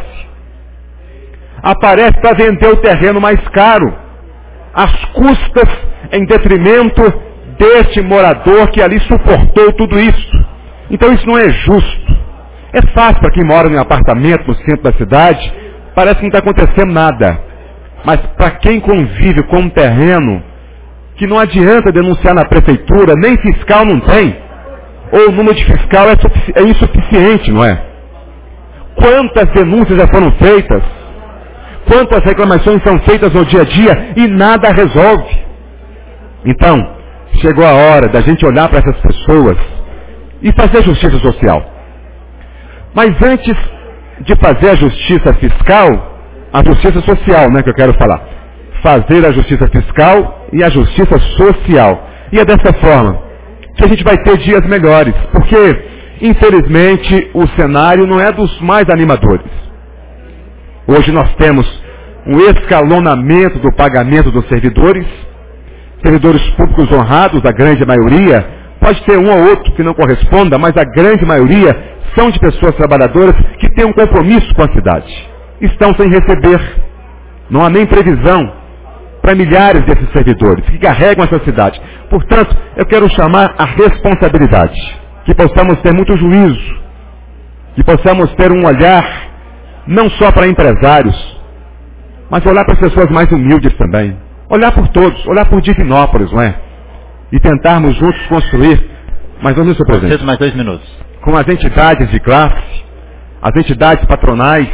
Aparece para vender o terreno mais caro, às custas, em detrimento deste morador que ali suportou tudo isso. Então isso não é justo. É fácil para quem mora em um apartamento no centro da cidade, parece que não está acontecendo nada. Mas para quem convive com um terreno que não adianta denunciar na prefeitura, nem fiscal não tem, ou o número de fiscal é, sufici- é insuficiente, não é? Quantas denúncias já foram feitas? Quantas reclamações são feitas no dia a dia e nada resolve? Então, chegou a hora da gente olhar para essas pessoas e fazer justiça social. Mas antes de fazer a justiça fiscal, a justiça social, né, que eu quero falar. Fazer a justiça fiscal e a justiça social. E é dessa forma que a gente vai ter dias melhores, porque, infelizmente, o cenário não é dos mais animadores. Hoje nós temos um escalonamento do pagamento dos servidores, servidores públicos honrados, a grande maioria, pode ter um ou outro que não corresponda, mas a grande maioria são de pessoas trabalhadoras que têm um compromisso com a cidade. Estão sem receber. Não há nem previsão para milhares desses servidores que carregam essa cidade. Portanto, eu quero chamar a responsabilidade. Que possamos ter muito juízo. Que possamos ter um olhar não só para empresários, mas olhar para as pessoas mais humildes também. Olhar por todos, olhar por Divinópolis, não é? E tentarmos juntos construir. Mas vamos, senhor presidente. Mais dois minutos. Com as entidades de classe, as entidades patronais,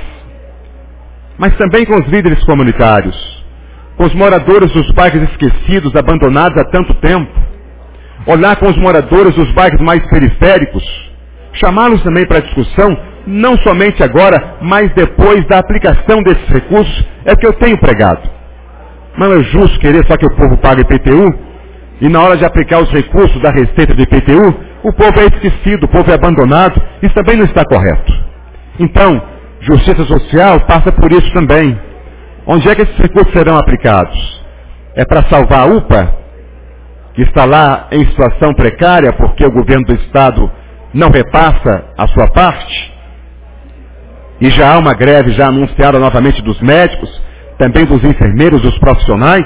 mas também com os líderes comunitários, com os moradores dos bairros esquecidos, abandonados há tanto tempo, olhar com os moradores dos bairros mais periféricos, chamá-los também para a discussão, não somente agora, mas depois da aplicação desses recursos, é o que eu tenho pregado. Não é justo querer só que o povo pague I P T U, e na hora de aplicar os recursos da receita do I P T U, o povo é esquecido, o povo é abandonado, isso também não está correto. Então, justiça social passa por isso também. Onde é que esses recursos serão aplicados? É para salvar a U P A, que está lá em situação precária porque o governo do Estado não repassa a sua parte? E já há uma greve já anunciada novamente dos médicos, também dos enfermeiros, dos profissionais?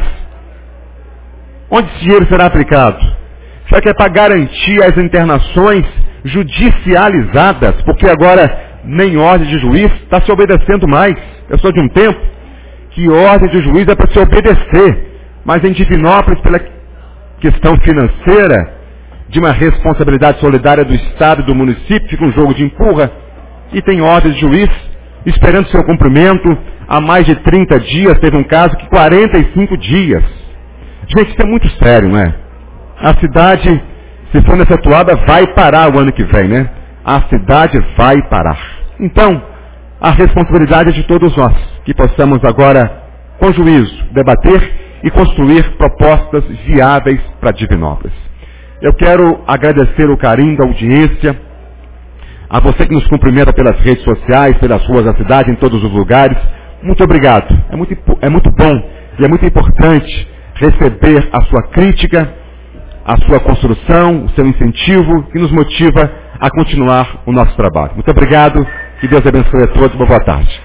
Onde esse dinheiro será aplicado? Será que é para garantir as internações judicializadas? Porque agora nem ordem de juiz está se obedecendo mais. Eu sou de um tempo que ordem de juiz é para se obedecer. Mas em Divinópolis, pela questão financeira, de uma responsabilidade solidária do Estado e do município, fica um jogo de empurra, e tem ordem de juiz esperando seu cumprimento há mais de trinta dias. Teve um caso que quarenta e cinco dias. Gente, isso é muito sério, não é? A cidade, se for nessa atuada, vai parar o ano que vem, né? A cidade vai parar. Então, a responsabilidade é de todos nós, que possamos agora, com juízo, debater e construir propostas viáveis para Divinópolis. Eu quero agradecer o carinho da audiência, a você que nos cumprimenta pelas redes sociais, pelas ruas da cidade, em todos os lugares. Muito obrigado. É muito, é muito bom e é muito importante receber a sua crítica, a sua construção, o seu incentivo, que nos motiva a continuar o nosso trabalho. Muito obrigado, que Deus abençoe a todos, boa tarde.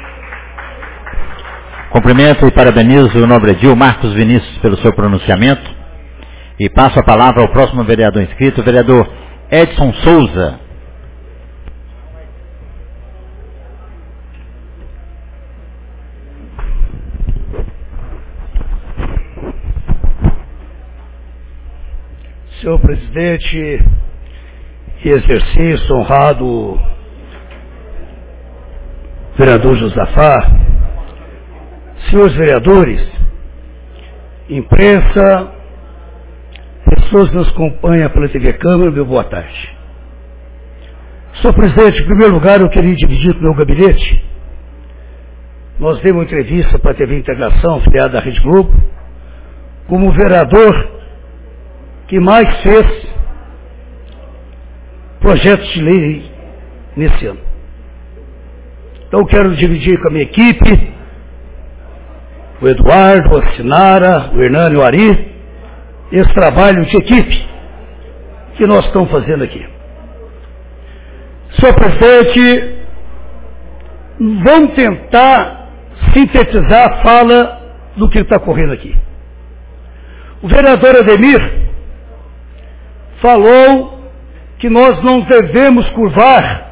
Cumprimento e parabenizo o nobre edil Marcos Vinícius pelo seu pronunciamento e passo a palavra ao próximo vereador inscrito, o vereador Edson Souza. Senhor presidente, em exercício, honrado vereador Josafá, senhores vereadores, imprensa, pessoas que nos acompanham pela T V Câmara, meu boa tarde. Senhor presidente, em primeiro lugar, eu queria dividir com o meu gabinete. Nós demos uma entrevista para a T V Integração, filiada da Rede Globo, como o vereador que mais fez projetos de lei nesse ano. Então, quero dividir com a minha equipe, o Eduardo, a Sinara, o Hernani e o Ari, esse trabalho de equipe que nós estamos fazendo aqui. Senhor presidente, vamos tentar sintetizar a fala do que está correndo aqui. O vereador Ademir falou que nós não devemos curvar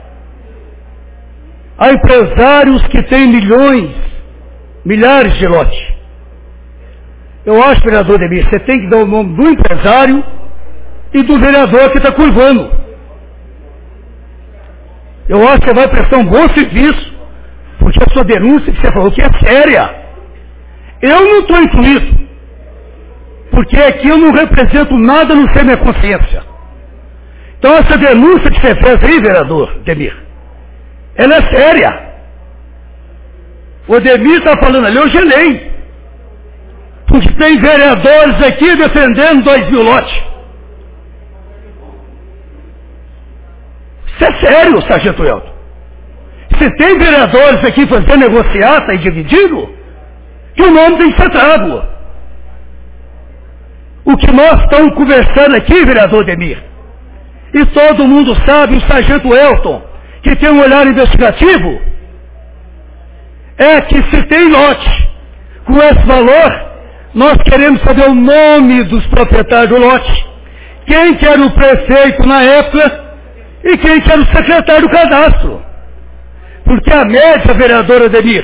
a empresários que têm milhões, milhares de lote. Eu acho, vereador Ademir, você tem que dar o nome do empresário e do vereador que está curvando. Eu acho que você vai prestar um bom serviço, porque a sua denúncia que você falou que é séria. Eu não estou incluído, porque aqui eu não represento nada, não sei minha consciência. Então essa denúncia que você fez aí, vereador Ademir, ela é séria. O Ademir está falando ali, eu gelei. Porque tem vereadores aqui defendendo dois mil lotes. Isso é sério, sargento Elton. Se tem vereadores aqui fazendo negociata e dividindo, que o nome tem que ser trago. O que nós estamos conversando aqui, vereador Ademir, e todo mundo sabe, o sargento Elton, que tem um olhar investigativo, é que se tem lote com esse valor, nós queremos saber o nome dos proprietários do lote, quem que era o prefeito na época e quem que era o secretário do cadastro. Porque a média, vereadora Ademir,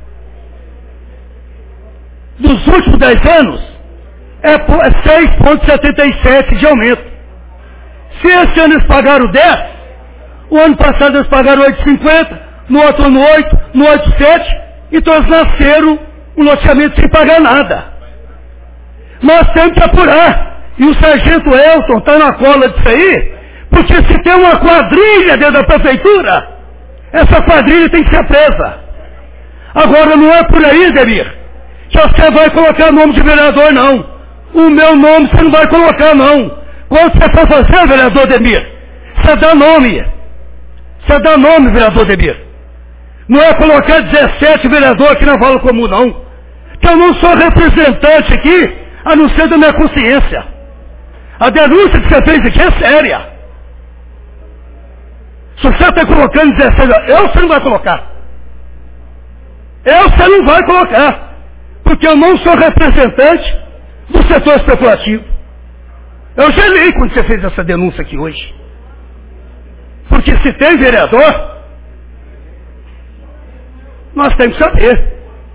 dos últimos dez anos é seis vírgula setenta e sete de aumento. Se esse ano eles pagaram dez, o ano passado eles pagaram oito vírgula cinquenta, no outro ano oito, no oito vírgula sete, então eles nasceram o loteamento sem pagar nada. Nós temos que apurar. E o sargento Elton está na cola disso aí, porque se tem uma quadrilha dentro da prefeitura, essa quadrilha tem que ser presa. Agora não é por aí, Ademir, que você vai colocar nome de vereador, não. O meu nome você não vai colocar, não. Quando você for fazer, vereador Ademir, você dá nome. Você dá nome, vereador Ademir. Não é colocar dezessete vereadores aqui na vala comum, não. Que eu não sou representante aqui, a não ser da minha consciência. A denúncia que você fez aqui é séria. Se você está colocando dezessete, eu você não vai colocar. Eu você não vai colocar. Porque eu não sou representante do setor especulativo. Eu gelei quando você fez essa denúncia aqui hoje. Porque se tem vereador, nós temos que saber.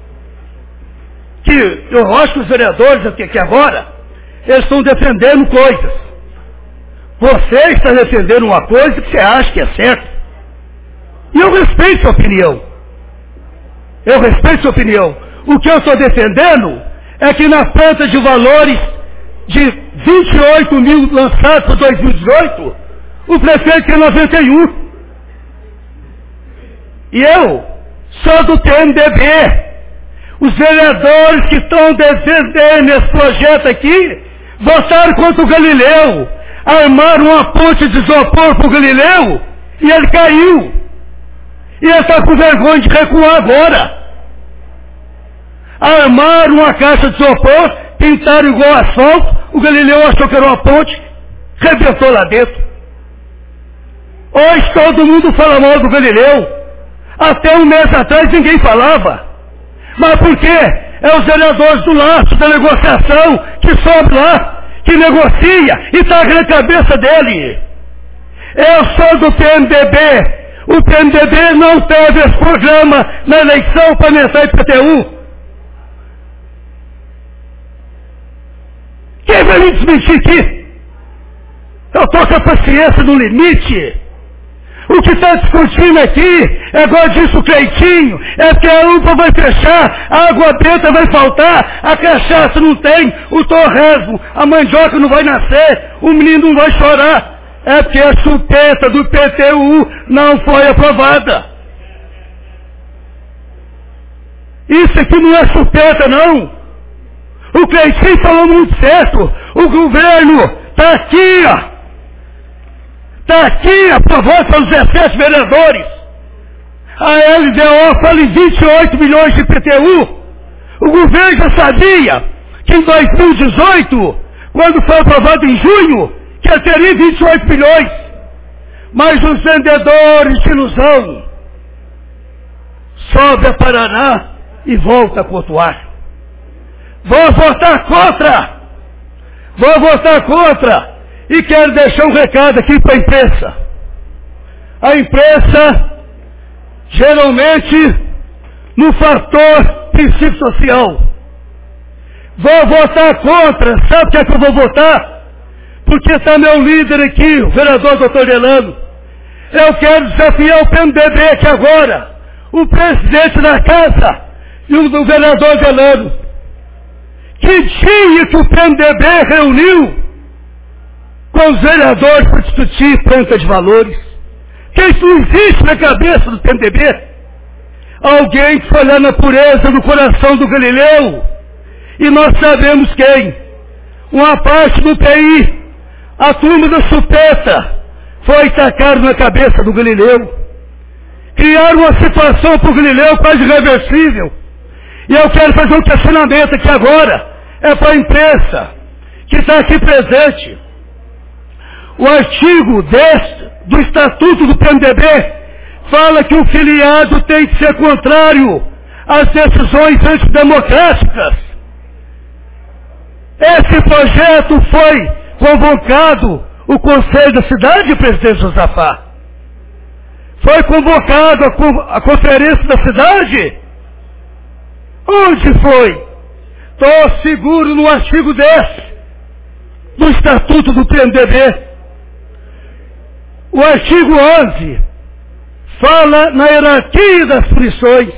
Que eu acho que os vereadores aqui, aqui agora, eles estão defendendo coisas. Você está defendendo uma coisa que você acha que é certa. E eu respeito sua opinião. Eu respeito sua opinião. O que eu estou defendendo é que na planta de valores de vinte e oito mil lançados para dois mil e dezoito, o prefeito tem noventa e um. E eu sou do T M D B. Os vereadores que estão defendendo esse projeto aqui votaram contra o Galileu, armaram uma ponte de isopor para o Galileu e ele caiu. E ele está com vergonha de recuar agora. Armaram uma caixa de isopor, pintaram igual asfalto, o Galileu achou que era uma ponte, rebentou lá dentro. Hoje todo mundo fala mal do Galileu. Até um mês atrás ninguém falava. Mas por quê? É os vereadores do laço da negociação que sobe lá, que negocia e está na cabeça dele. Eu sou do P M D B. O P M D B não teve esse programa na eleição para aumentar o I P T U. Quem vai me desmentir aqui? Eu estou com a paciência no limite. O que está discutindo aqui, é igual disse o Cleitinho, é que a UPA vai fechar, a água benta vai faltar, a cachaça não tem, o torresmo, a mandioca não vai nascer, o menino não vai chorar. É porque a chupeta do P T U não foi aprovada. Isso aqui não é chupeta, não. O Cleitinho falou muito certo. O governo está aqui, ó. Está aqui aprovado pelos dezessete vereadores. A L D O fala em vinte e oito milhões de I P T U. O governo já sabia que em dois mil e dezoito, quando foi aprovado em junho, que ele teria vinte e oito milhões. Mas os vendedores de ilusão sobe a Paraná e volta a Cotuar. Vou votar contra! Vou votar contra! E quero deixar um recado aqui para a imprensa. A imprensa, geralmente, no fator princípio social. Vou votar contra. Sabe o que é que eu vou votar? Porque está meu líder aqui, o vereador doutor Delano. Eu quero desafiar o P M D B aqui agora, o presidente da casa e o do vereador Delano. Que dia que o P M D B reuniu com os vereadores para discutir planta de valores? Que isso não existe na cabeça do P M D B. Alguém que foi lá na pureza do coração do Galileu, e nós sabemos quem. Uma parte do P I, a turma da chupeta, foi tacar na cabeça do Galileu. Criaram uma situação para o Galileu quase irreversível. E eu quero fazer um questionamento aqui agora, é para a imprensa, que está aqui presente. O artigo dez do Estatuto do P M D B fala que o filiado tem que ser contrário às decisões antidemocráticas. Esse projeto foi convocado o Conselho da Cidade, presidente Josafá. Foi convocado a, a Conferência da Cidade? Onde foi? Estou seguro no artigo dez do Estatuto do P M D B. O artigo onze fala na hierarquia das punições.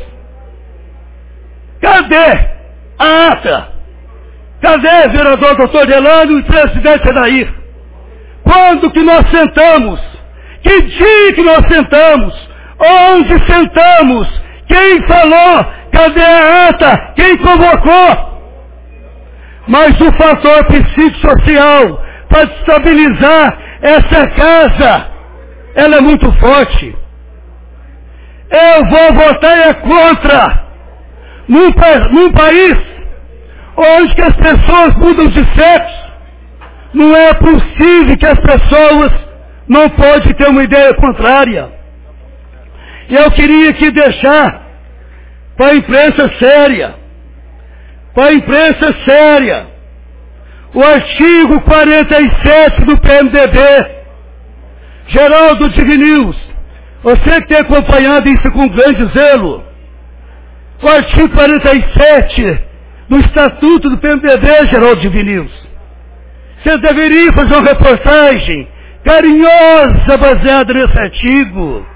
Cadê a ata? Cadê, vereador doutor Delano e presidente Edair? Quando que nós sentamos? Que dia que nós sentamos? Onde sentamos? Quem falou? Cadê a ata? Quem convocou? Mas o fator psicossocial para estabilizar essa casa, ela é muito forte. Eu vou votar é contra. Num, num país onde que as pessoas mudam de sexo, não é possível que as pessoas não podem ter uma ideia contrária. E eu queria aqui deixar para a imprensa séria, para a imprensa séria, o artigo quarenta e sete do P M D B. Geraldo Dignews, você que tem acompanhado isso com grande zelo, o artigo quarenta e sete do Estatuto do P M D B, Geraldo Dignews, você deveria fazer uma reportagem carinhosa baseada nesse artigo,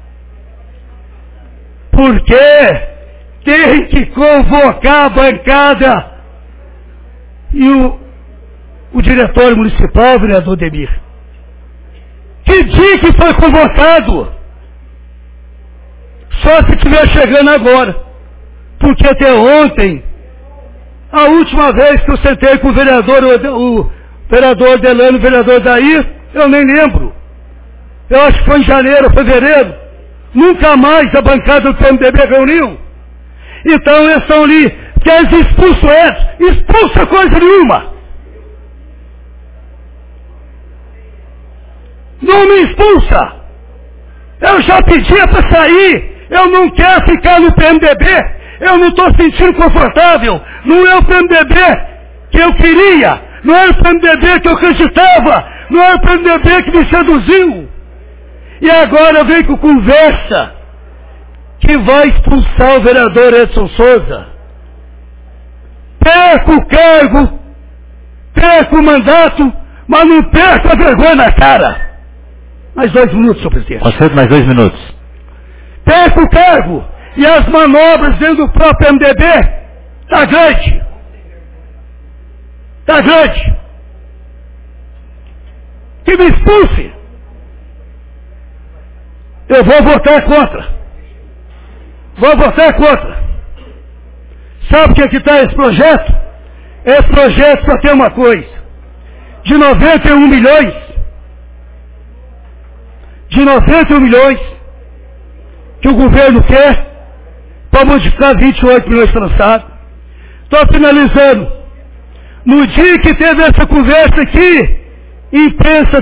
porque tem que convocar a bancada e o, o diretório municipal, o vereador Demir. Que dia que foi convocado? Só se estiver chegando agora. Porque até ontem, a última vez que eu sentei com o vereador, o, o vereador Delano, o vereador Daí, eu nem lembro. Eu acho que foi em janeiro, fevereiro. Nunca mais a bancada do P M D B reuniu. Então eles estão ali, quer expulso eles, expulsa coisa nenhuma. Não me expulsa. Eu já pedia para sair. Eu não quero ficar no P M D B. Eu não estou sentindo confortável. Não é o P M D B que eu queria. Não é o P M D B que eu acreditava. Não é o P M D B que me seduziu. E agora vem com conversa que vai expulsar o vereador Edson Souza. Perco o cargo, perco o mandato, mas não perco a vergonha na cara. Mais dois minutos, senhor presidente. Conceito, mais dois minutos. Perco o cargo e as manobras dentro do próprio M D B está grande. Está grande. Que me expulse. Eu vou votar contra. Vou votar contra. Sabe o que é que está esse projeto? Esse projeto só tem uma coisa. De noventa e um milhões, de noventa e um milhões que o governo quer para modificar vinte e oito milhões trançados. Estou finalizando. No dia que teve essa conversa aqui, imprensa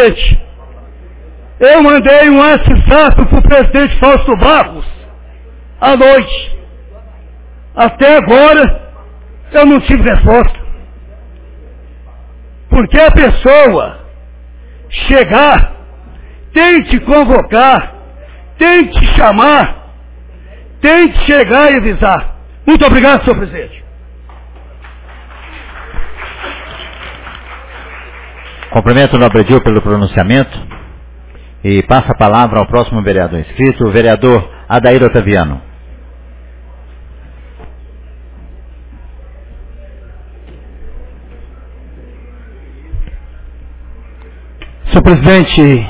transparente, eu mandei um WhatsApp para o presidente Fausto Barros, à noite. Até agora, eu não tive resposta. Porque a pessoa chegar, tem que convocar, tem que chamar, tem que chegar e avisar. Muito obrigado, senhor presidente. Cumprimento o nobre Edil pelo pronunciamento e passa a palavra ao próximo vereador inscrito, o vereador Adair Otaviano. Senhor presidente,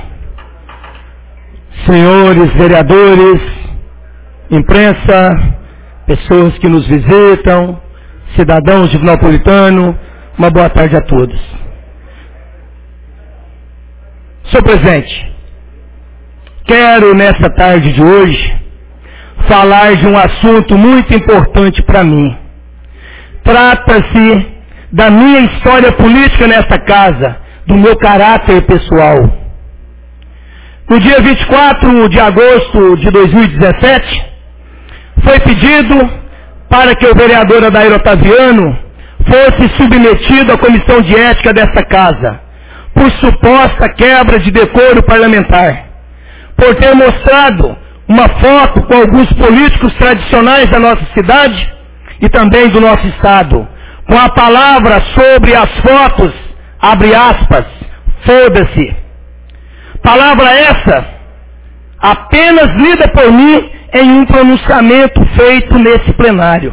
senhores vereadores, imprensa, pessoas que nos visitam, cidadãos de Divinópolitano, uma boa tarde a todos. Senhor presidente, quero nessa tarde de hoje falar de um assunto muito importante para mim. Trata-se da minha história política nesta casa, do meu caráter pessoal. No dia vinte e quatro de agosto de dois mil e dezessete, foi pedido para que o vereador Adair Otaviano fosse submetido à comissão de ética desta casa, por suposta quebra de decoro parlamentar, por ter mostrado uma foto com alguns políticos tradicionais da nossa cidade e também do nosso estado, com a palavra sobre as fotos, abre aspas, foda-se. Palavra essa apenas lida por mim em um pronunciamento feito nesse plenário.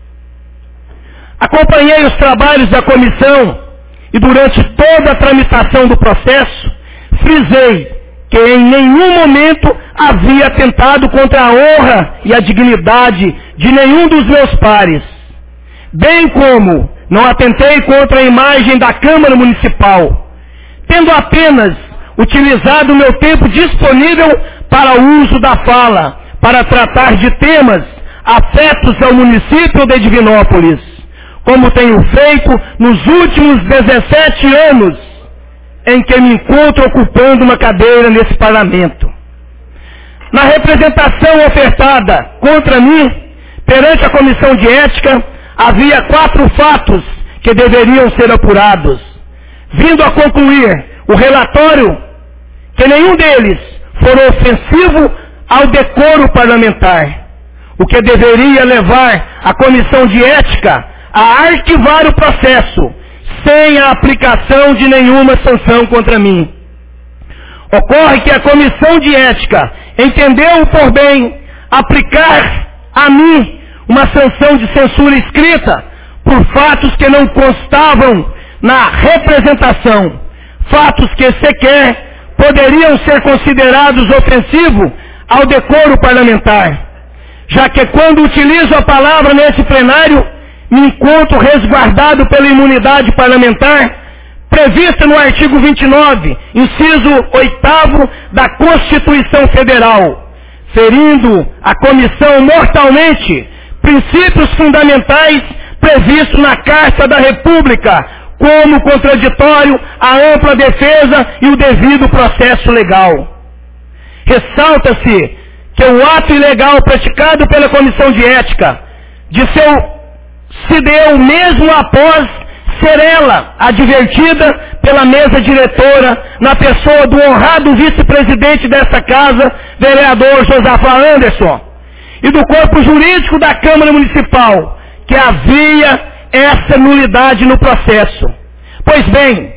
Acompanhei os trabalhos da comissão e durante toda a tramitação do processo, frisei que em nenhum momento havia atentado contra a honra e a dignidade de nenhum dos meus pares, bem como não atentei contra a imagem da Câmara Municipal, tendo apenas utilizado o meu tempo disponível para o uso da fala, para tratar de temas afetos ao município de Divinópolis, como tenho feito nos últimos dezessete anos em que me encontro ocupando uma cadeira nesse parlamento. Na representação ofertada contra mim, perante a comissão de ética, havia quatro fatos que deveriam ser apurados, vindo a concluir o relatório que nenhum deles for ofensivo ao decoro parlamentar, o que deveria levar a comissão de ética a arquivar o processo, sem a aplicação de nenhuma sanção contra mim. Ocorre que a comissão de ética entendeu por bem aplicar a mim uma sanção de censura escrita por fatos que não constavam na representação, fatos que sequer poderiam ser considerados ofensivos ao decoro parlamentar, já que quando utilizo a palavra nesse plenário, me encontro resguardado pela imunidade parlamentar prevista no artigo vinte e nove, inciso oitavo da Constituição Federal, ferindo a comissão mortalmente princípios fundamentais previstos na Carta da República, como contraditório à ampla defesa e o devido processo legal. Ressalta-se que o ato ilegal praticado pela Comissão de Ética de seu, se deu mesmo após ser ela advertida pela mesa diretora, na pessoa do honrado vice-presidente desta casa, vereador Josafá Anderson, e do corpo jurídico da Câmara Municipal, que havia essa nulidade no processo. Pois bem,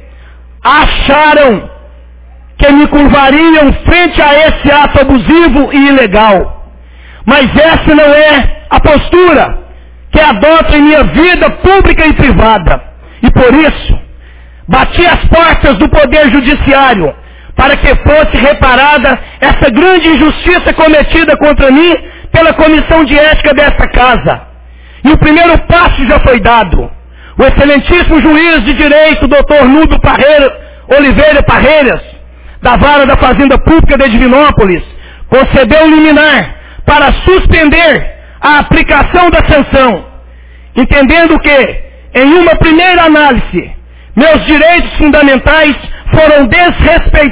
acharam que me curvariam frente a esse ato abusivo e ilegal. Mas essa não é a postura que adoto em minha vida pública e privada. E por isso, bati as portas do Poder Judiciário para que fosse reparada essa grande injustiça cometida contra mim pela Comissão de Ética desta casa. E o primeiro passo já foi dado. O excelentíssimo juiz de direito, doutor Nudo Parreira, Oliveira Parreiras, da Vara da Fazenda Pública de Divinópolis, concedeu liminar para suspender a aplicação da sanção, entendendo que, em uma primeira análise, meus direitos fundamentais foram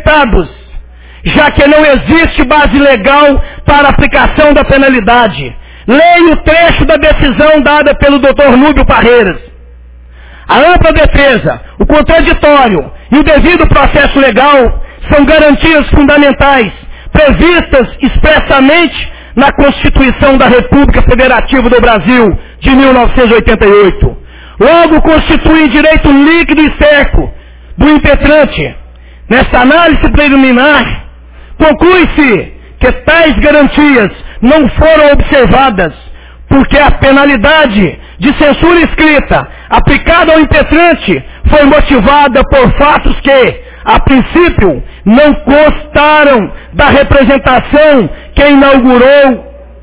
desrespeitados, já que não existe base legal para a aplicação da penalidade, Leia o trecho da decisão dada pelo doutor Núbio Parreiras. A ampla defesa, o contraditório e o devido processo legal são garantias fundamentais previstas expressamente na Constituição da República Federativa do Brasil de mil novecentos e oitenta e oito. Logo, constituem direito líquido e certo do impetrante. Nesta análise preliminar, conclui-se que tais garantias não foram observadas, porque a penalidade de censura escrita aplicada ao impetrante foi motivada por fatos que, a princípio, não constaram da representação que inaugurou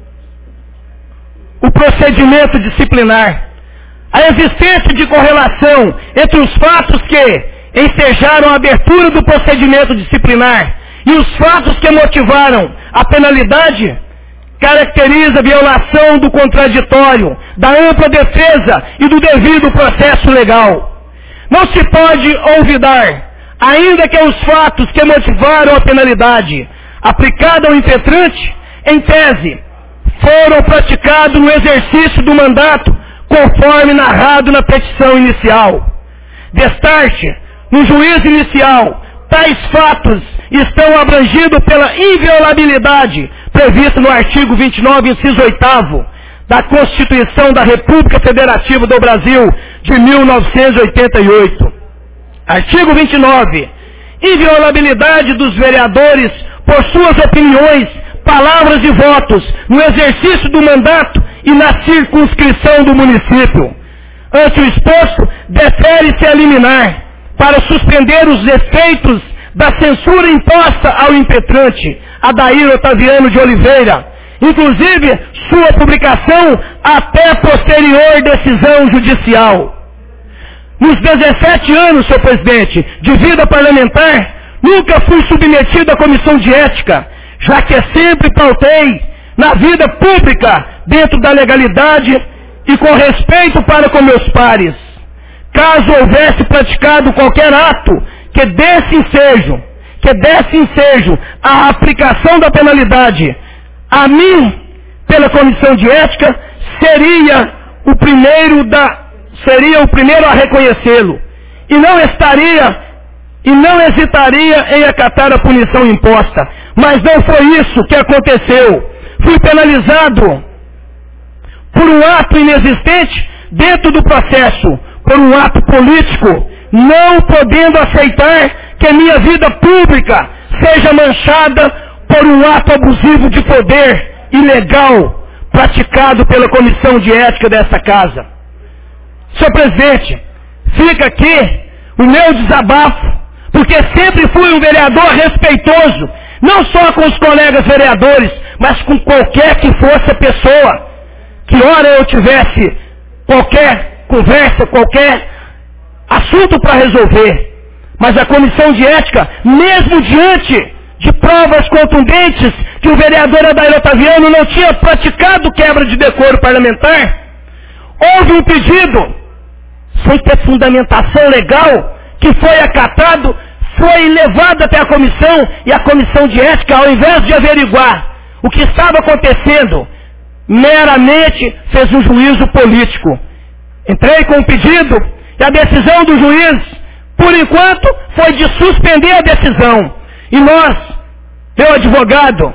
o procedimento disciplinar. A existência de correlação entre os fatos que ensejaram a abertura do procedimento disciplinar e os fatos que motivaram a penalidade caracteriza a violação do contraditório, da ampla defesa e do devido processo legal. Não se pode olvidar, ainda que os fatos que motivaram a penalidade aplicada ao impetrante, em tese, foram praticados no exercício do mandato conforme narrado na petição inicial. Destarte, no juízo inicial, tais fatos estão abrangidos pela inviolabilidade prevista no artigo vinte e nove, inciso oitavo, da Constituição da República Federativa do Brasil de mil novecentos e oitenta e oito. Artigo vinte e nove. Inviolabilidade dos vereadores por suas opiniões, palavras e votos no exercício do mandato e na circunscrição do município. Ante o exposto, defere-se a liminar para suspender os efeitos da censura imposta ao impetrante, Adair Otaviano de Oliveira, inclusive sua publicação até posterior decisão judicial. Nos dezessete anos, senhor presidente, de vida parlamentar, nunca fui submetido à comissão de ética, já que sempre pautei na vida pública dentro da legalidade e com respeito para com meus pares. Caso houvesse praticado qualquer ato que desse ensejo, que desse ensejo à aplicação da penalidade a mim, pela comissão de ética, seria o primeiro da, seria o primeiro a reconhecê-lo e não estaria e não hesitaria em acatar a punição imposta. Mas não foi isso que aconteceu. Fui penalizado por um ato inexistente dentro do processo, por um ato político, não podendo aceitar que minha vida pública seja manchada por um ato abusivo de poder ilegal praticado pela comissão de ética dessa casa. Senhor presidente, fica aqui o meu desabafo, porque sempre fui um vereador respeitoso, não só com os colegas vereadores, mas com qualquer que fosse a pessoa, que ora eu tivesse qualquer conversa, qualquer assunto para resolver. Mas a comissão de ética, mesmo diante de provas contundentes que o vereador Adair Otaviano não tinha praticado quebra de decoro parlamentar, houve um pedido, sem ter fundamentação legal, que foi acatado, foi levado até a comissão, e a comissão de ética, ao invés de averiguar o que estava acontecendo, meramente fez um juízo político. Entrei com o pedido, e a decisão do juiz, por enquanto, foi de suspender a decisão. E nós, meu advogado,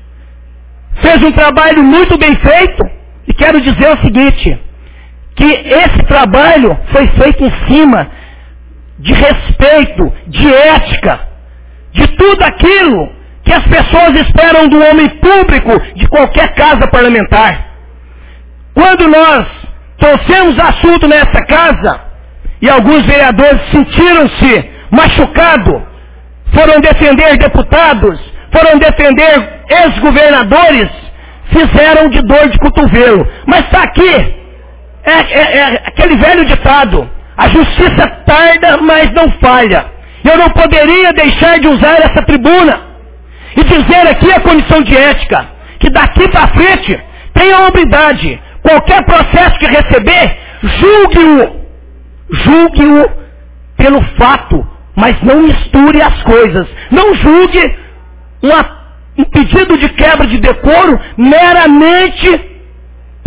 fez um trabalho muito bem feito, e quero dizer o seguinte, que esse trabalho foi feito em cima de respeito, de ética, de tudo aquilo que as pessoas esperam do homem público de qualquer casa parlamentar. Quando nós trouxemos assunto nessa casa, e alguns vereadores sentiram-se machucados, foram defender deputados, foram defender ex-governadores, fizeram de dor de cotovelo. Mas está aqui, é, é, é aquele velho ditado, a justiça tarda, mas não falha. Eu não poderia deixar de usar essa tribuna e dizer aqui à comissão de ética que daqui para frente tenha a hombridade, qualquer processo que receber, julgue-o, julgue-o pelo fato, mas não misture as coisas. Não julgue uma, um pedido de quebra de decoro meramente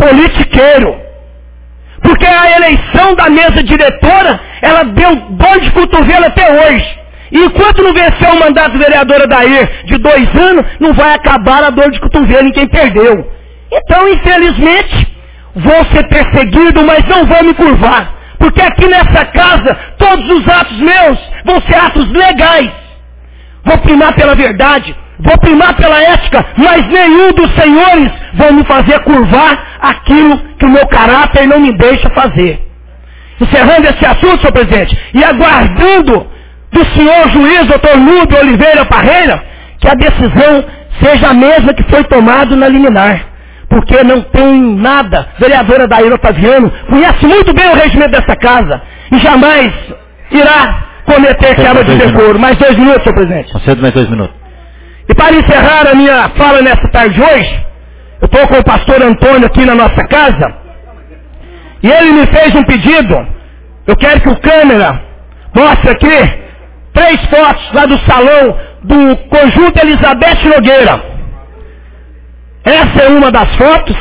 politiqueiro. Porque a eleição da mesa diretora, ela deu dor de cotovelo até hoje. E enquanto não vencer o mandato do vereador Adair de dois anos, não vai acabar a dor de cotovelo em quem perdeu. Então, infelizmente, vou ser perseguido, mas não vou me curvar. Porque aqui nessa casa, todos os atos meus vão ser atos legais. Vou primar pela verdade, vou primar pela ética, mas nenhum dos senhores vão me fazer curvar aquilo que o meu caráter não me deixa fazer. Encerrando esse assunto, senhor presidente, e aguardando do senhor juiz, doutor Núbio Oliveira Parreira, que a decisão seja a mesma que foi tomada na liminar. Porque não tem nada, vereadora Daíra Otaviano conhece muito bem o regimento dessa casa e jamais irá cometer quebra de decoro. Mais dois minutos, senhor presidente. Concedo mais dois minutos. E para encerrar a minha fala nessa tarde de hoje, eu estou com o pastor Antônio aqui na nossa casa, e ele me fez um pedido. Eu quero que o câmera mostre aqui três fotos lá do salão do Conjunto Elizabeth Nogueira. Essa é uma das fotos.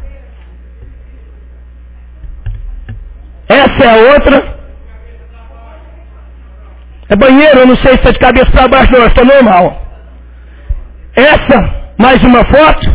Essa é a outra. É banheiro, eu não sei se está de cabeça para baixo, não, está normal. Essa, mais uma foto.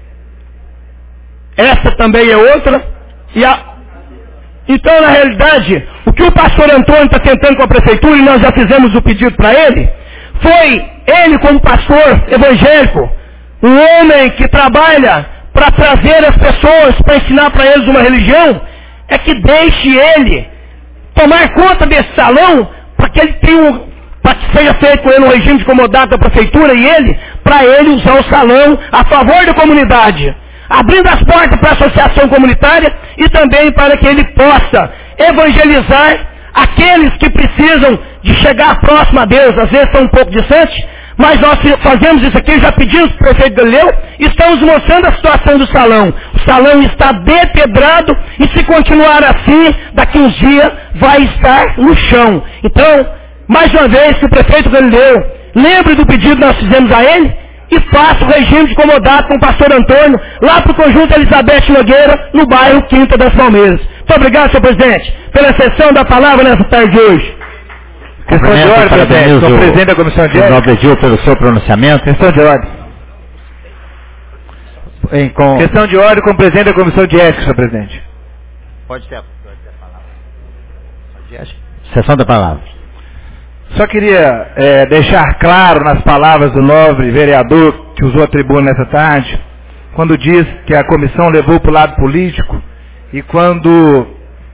Essa também é outra. E a... Então, na realidade, o que o pastor Antônio está tentando com a prefeitura, e nós já fizemos o pedido para ele, foi ele, como pastor evangélico, um homem que trabalha para trazer as pessoas, para ensinar para eles uma religião, é que deixe ele tomar conta desse salão, para que ele tenha um, para que seja feito com ele um regime de comodato da prefeitura e ele, para ele usar o salão a favor da comunidade, abrindo as portas para a associação comunitária e também para que ele possa evangelizar aqueles que precisam de chegar próximo a Deus, às vezes estão um pouco distantes. Mas nós fazemos isso aqui, já pedimos para o prefeito Galileu, estamos mostrando a situação do salão. O salão está depedrado e se continuar assim, daqui uns dias vai estar no chão. Então, mais uma vez, que o prefeito Galileu lembre do pedido que nós fizemos a ele e faça o regime de comodato com o pastor Antônio, lá para o Conjunto Elizabeth Nogueira, no bairro Quinta das Palmeiras. Muito obrigado, senhor presidente, pela sessão da palavra nessa tarde de hoje. Questão de ordem, presidente. Sou presidente da comissão de ética. Pediu pelo seu pronunciamento. Questão de ordem. Em, com... Questão de ordem com o presidente da comissão de ética, senhor presidente. Pode ter, pode ter a palavra. Sessão da palavra. Só queria é, deixar claro nas palavras do nobre vereador que usou a tribuna nessa tarde, quando diz que a comissão levou para o lado político e quando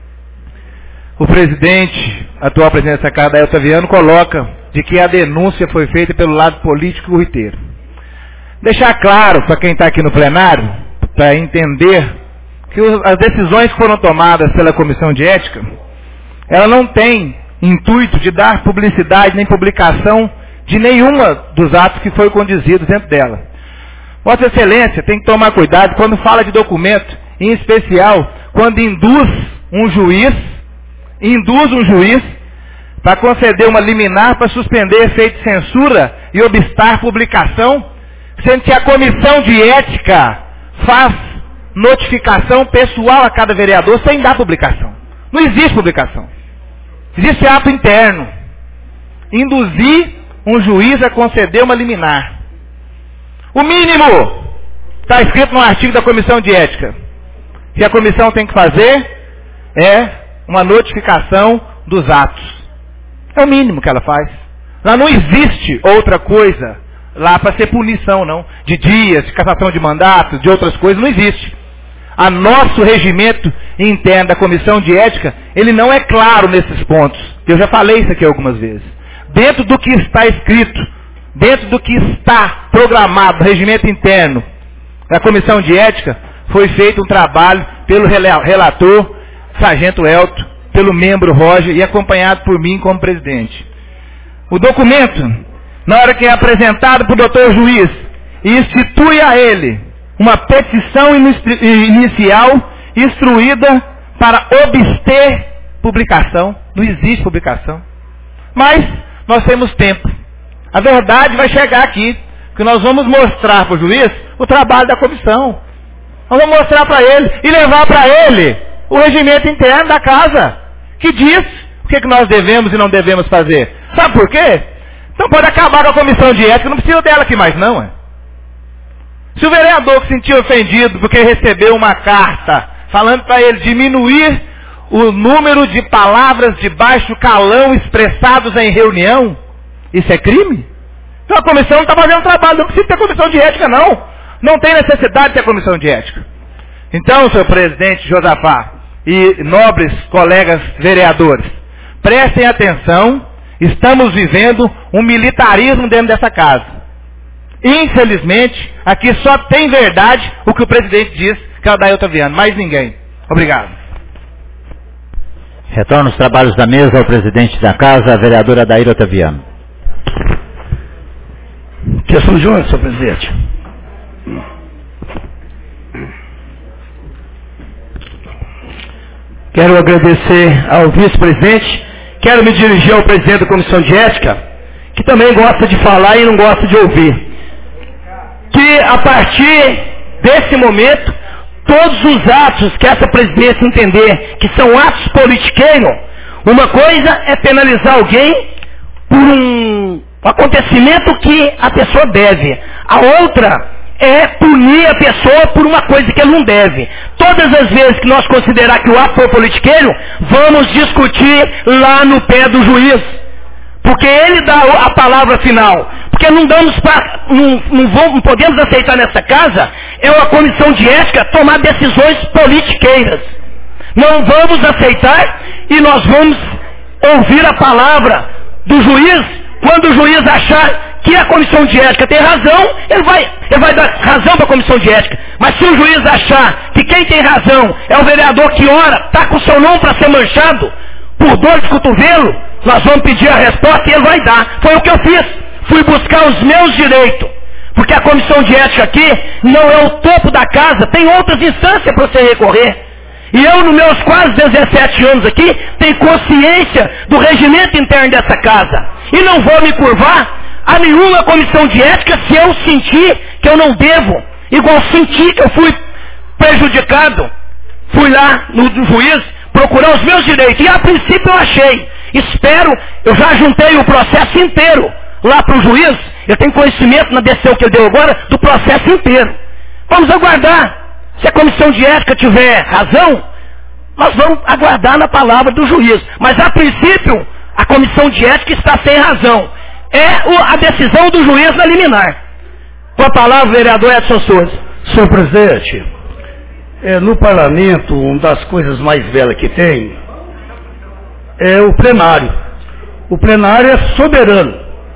o presidente, atual presidente dessa casa, Daíra Otaviano, coloca de que a denúncia foi feita pelo lado político inteiro. Deixar claro para quem está aqui no plenário, para entender que as decisões que foram tomadas pela comissão de ética, ela não tem intuito de dar publicidade nem publicação de nenhuma dos atos que foi conduzido dentro dela. Vossa Excelência tem que tomar cuidado quando fala de documento, em especial quando induz um juiz induz um juiz para conceder uma liminar para suspender efeito de censura e obstar publicação, sendo que a comissão de ética faz notificação pessoal a cada vereador sem dar publicação. Não existe publicação. Existe ato interno. Induzir um juiz a conceder uma liminar. O mínimo está escrito no artigo da comissão de ética. Que a comissão tem que fazer é uma notificação dos atos. É o mínimo que ela faz. Lá não existe outra coisa lá para ser punição, não. De dias, de cassação de mandato, de outras coisas, não existe. A nosso regimento interno da comissão de ética, ele não é claro nesses pontos. Eu já falei isso aqui algumas vezes. Dentro do que está escrito, dentro do que está programado no regimento interno da comissão de ética, foi feito um trabalho pelo relator Sargento Elton, pelo membro Roger e acompanhado por mim como presidente. O documento, na hora que é apresentado para o doutor juiz, institui a ele uma petição inicial instruída para obster publicação. Não existe publicação. Mas nós temos tempo. A verdade vai chegar aqui, que nós vamos mostrar para o juiz o trabalho da comissão. Nós vamos mostrar para ele e levar para ele o regimento interno da casa, que diz o que, que nós devemos e não devemos fazer. Sabe por quê? Então pode acabar com a comissão de ética, não precisa dela aqui mais não. É? Se o vereador se sentiu ofendido porque recebeu uma carta falando para ele diminuir o número de palavras de baixo calão expressados em reunião, isso é crime? Então a comissão não está fazendo trabalho, não precisa ter comissão de ética não. Não tem necessidade de ter comissão de ética. Então, senhor presidente Josafá e nobres colegas vereadores, prestem atenção, estamos vivendo um militarismo dentro dessa casa. Infelizmente, aqui só tem verdade o que o presidente diz, que é o Daí Otaviano, mais ninguém. Obrigado. Retorno os trabalhos da mesa ao presidente da casa, a vereadora Daí Otaviano. Questão de ordem, senhor presidente. Quero agradecer ao vice-presidente, quero me dirigir ao presidente da Comissão de Ética, que também gosta de falar e não gosta de ouvir. Que a partir desse momento, todos os atos que essa presidência entender que são atos politiqueiros, uma coisa é penalizar alguém por um acontecimento que a pessoa deve. A outra é punir a pessoa por uma coisa que ele não deve. Todas as vezes que nós considerar que o ato for politiqueiro, vamos discutir lá no pé do juiz. Porque ele dá a palavra final. Porque não damos pra, não, não, vamos, não podemos aceitar nessa casa, é uma comissão de ética tomar decisões politiqueiras. Não vamos aceitar e nós vamos ouvir a palavra do juiz. Quando o juiz achar que a comissão de ética tem razão, ele vai, ele vai dar razão para a comissão de ética. Mas se o juiz achar que quem tem razão é o vereador que ora, está com o seu nome para ser manchado por dor de cotovelo, nós vamos pedir a resposta e ele vai dar. Foi o que eu fiz. Fui buscar os meus direitos. Porque a comissão de ética aqui não é o topo da casa, tem outras instâncias para você recorrer. E eu, nos meus quase dezessete anos aqui, tenho consciência do regimento interno dessa casa. E não vou me curvar a nenhuma comissão de ética se eu sentir que eu não devo. Igual senti que eu fui prejudicado. Fui lá no, no juiz procurar os meus direitos. E a princípio eu achei. Espero, eu já juntei o processo inteiro lá para o juiz. Eu tenho conhecimento na decisão que ele deu agora do processo inteiro. Vamos aguardar. Se a comissão de ética tiver razão, nós vamos aguardar na palavra do juiz. Mas a princípio, a comissão de ética está sem razão. É o, a decisão do juiz na liminar. Com a palavra, o vereador Edson Souza. Senhor presidente, é, no parlamento, uma das coisas mais belas que tem é o plenário. O plenário é soberano.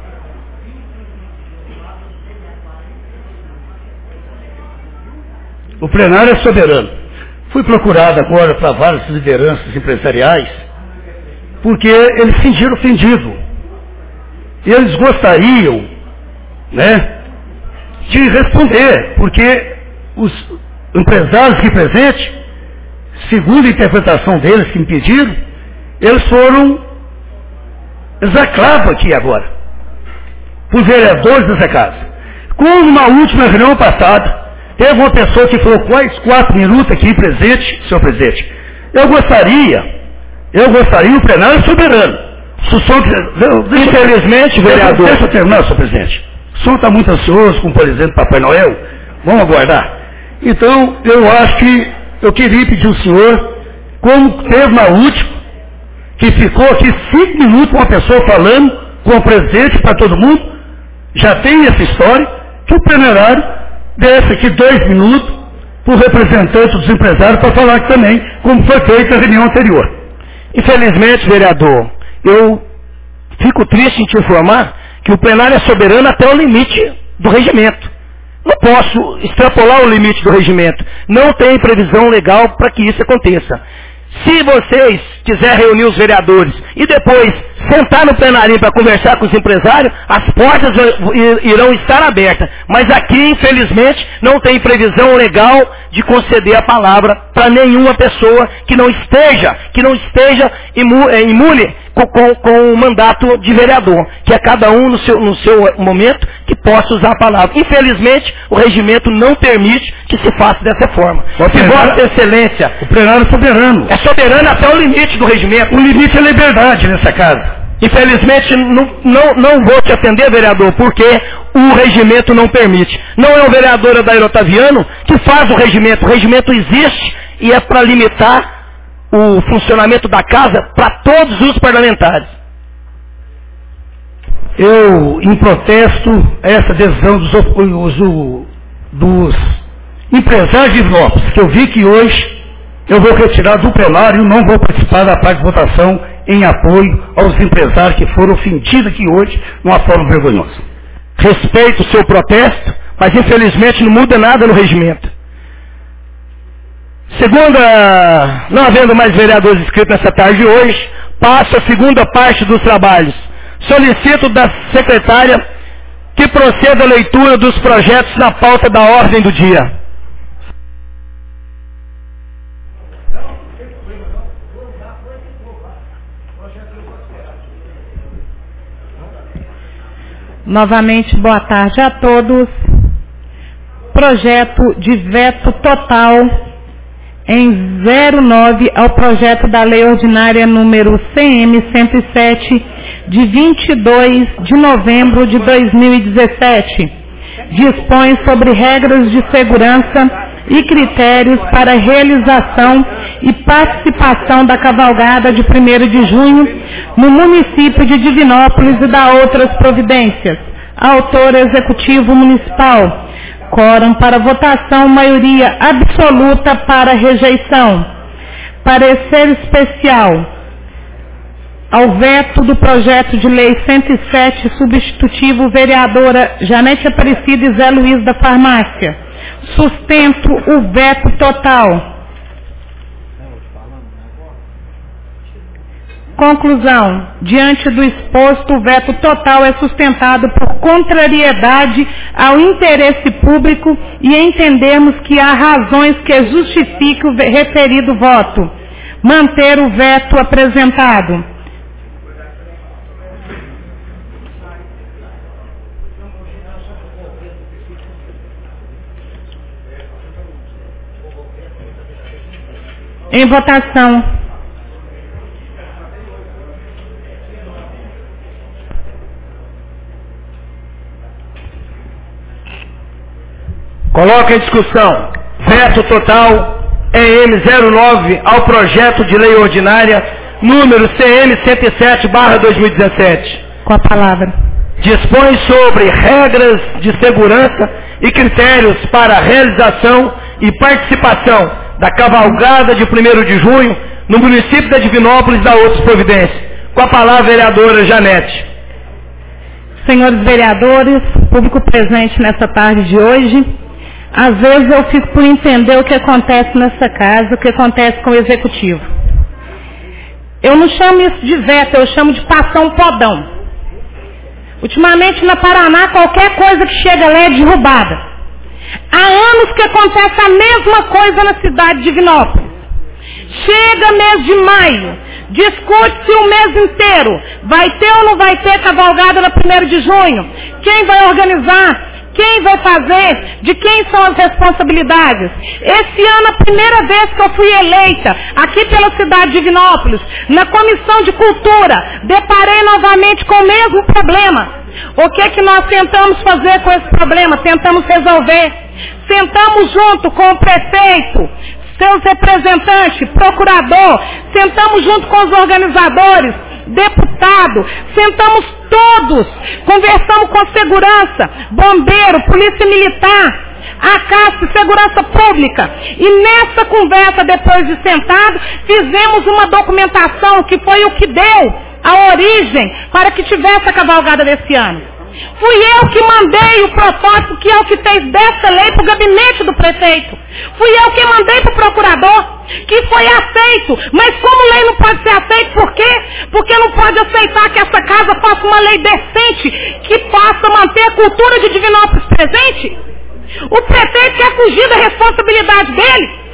O plenário é soberano. Fui procurado agora para várias lideranças empresariais, porque eles se sentiram ofendidos. Eles gostariam, né, de responder, porque os empresários aqui presentes, segundo a interpretação deles que me pediram, eles foram exaclados aqui agora, por vereadores dessa casa. Como na última reunião passada, teve uma pessoa que falou quase quatro minutos aqui presente, senhor presidente. Eu gostaria, eu gostaria, o plenário soberano. Se o senhor, infelizmente, vereador. Deixa eu terminar, senhor presidente. O senhor está muito ansioso com, por exemplo, Papai Noel. Vamos aguardar. Então, eu acho que eu queria pedir ao senhor, como teve na última, que ficou aqui cinco minutos uma pessoa falando com o presidente para todo mundo, já tem essa história, que o plenário desse aqui dois minutos para o representante dos empresários para falar aqui também como foi feita a reunião anterior. Infelizmente, vereador, eu fico triste em te informar que o plenário é soberano até o limite do regimento. Não posso extrapolar o limite do regimento. Não tem previsão legal para que isso aconteça. Se vocês quiserem reunir os vereadores e depois sentar no plenário para conversar com os empresários, as portas irão estar abertas. Mas aqui, infelizmente, não tem previsão legal de conceder a palavra para nenhuma pessoa que não esteja, que não esteja imune com, com, com o mandato de vereador, que é cada um no seu, no seu momento que possa usar a palavra. Infelizmente, o regimento não permite que se faça dessa forma. Se Vossa Excelência... O plenário é soberano. É soberano até o limite do regimento. O limite é liberdade nessa casa. Infelizmente, não, não, não vou te atender, vereador, porque o regimento não permite. Não é o vereador Adair Otaviano que faz o regimento. O regimento existe e é para limitar o funcionamento da casa para todos os parlamentares. Eu, em protesto a essa decisão dos, dos, dos empresários de Divinópolis, que eu vi que hoje eu vou retirar do plenário e não vou participar da parte de votação em apoio aos empresários que foram ofendidos aqui hoje de uma forma vergonhosa. Respeito o seu protesto, mas infelizmente não muda nada no regimento. Segunda, não havendo mais vereadores inscritos nessa tarde de hoje, passo a segunda parte dos trabalhos. Solicito da secretária que proceda a leitura dos projetos na pauta da ordem do dia. Novamente, boa tarde a todos. Projeto de veto total em zero nove ao projeto da Lei Ordinária número C M cento e sete, de vinte e dois de novembro de dois mil e dezessete. Dispõe sobre regras de segurança e critérios para a realização e participação da cavalgada de primeiro de junho no município de Divinópolis e da outras providências. Autor Executivo Municipal. Quórum para votação, maioria absoluta para rejeição. Parecer especial ao veto do projeto de lei cento e sete, substitutivo vereadora Janete Aparecida e Zé Luiz da Farmácia. Sustento o veto total. Conclusão. Diante do exposto, o veto total é sustentado por contrariedade ao interesse público e entendermos que há razões que justifiquem o referido voto. Manter o veto apresentado. Em votação. Coloca em discussão veto total E M zero nove ao projeto de lei ordinária número C M cento e sete barra dois mil e dezessete. Com a palavra. Dispõe sobre regras de segurança e critérios para a realização e participação da cavalgada de primeiro de junho no município da Divinópolis e da outras providências. Com a palavra, vereadora Janete. Senhores vereadores, público presente nessa tarde de hoje, às vezes eu fico por entender o que acontece nessa casa, o que acontece com o executivo. Eu não chamo isso de veto, eu chamo de passar um podão. Ultimamente na Paraná, qualquer coisa que chega lá é derrubada. Há anos que acontece a mesma coisa na cidade de Divinópolis. Chega mês de maio, discute-se o mês inteiro. Vai ter ou não vai ter cavalgada no primeiro de junho? Quem vai organizar? Quem vai fazer? De quem são as responsabilidades? Esse ano, a primeira vez que eu fui eleita, aqui pela cidade de Divinópolis, na Comissão de Cultura, deparei novamente com o mesmo problema. O que é que nós tentamos fazer com esse problema? Tentamos resolver. Sentamos junto com o prefeito, seus representantes, procurador, sentamos junto com os organizadores, deputado, sentamos todos, conversamos com segurança, bombeiro, polícia militar, a Caixa de Segurança Pública. E nessa conversa, depois de sentado, fizemos uma documentação que foi o que deu a origem para que tivesse a cavalgada desse ano. Fui eu que mandei o protótipo, que é o que fez dessa lei, para o gabinete do prefeito. Fui eu que mandei para o procurador, que foi aceito. Mas como lei não pode ser aceita, por quê? Porque não pode aceitar que essa casa faça uma lei decente, que possa manter a cultura de Divinópolis presente. O prefeito quer fugir da responsabilidade dele.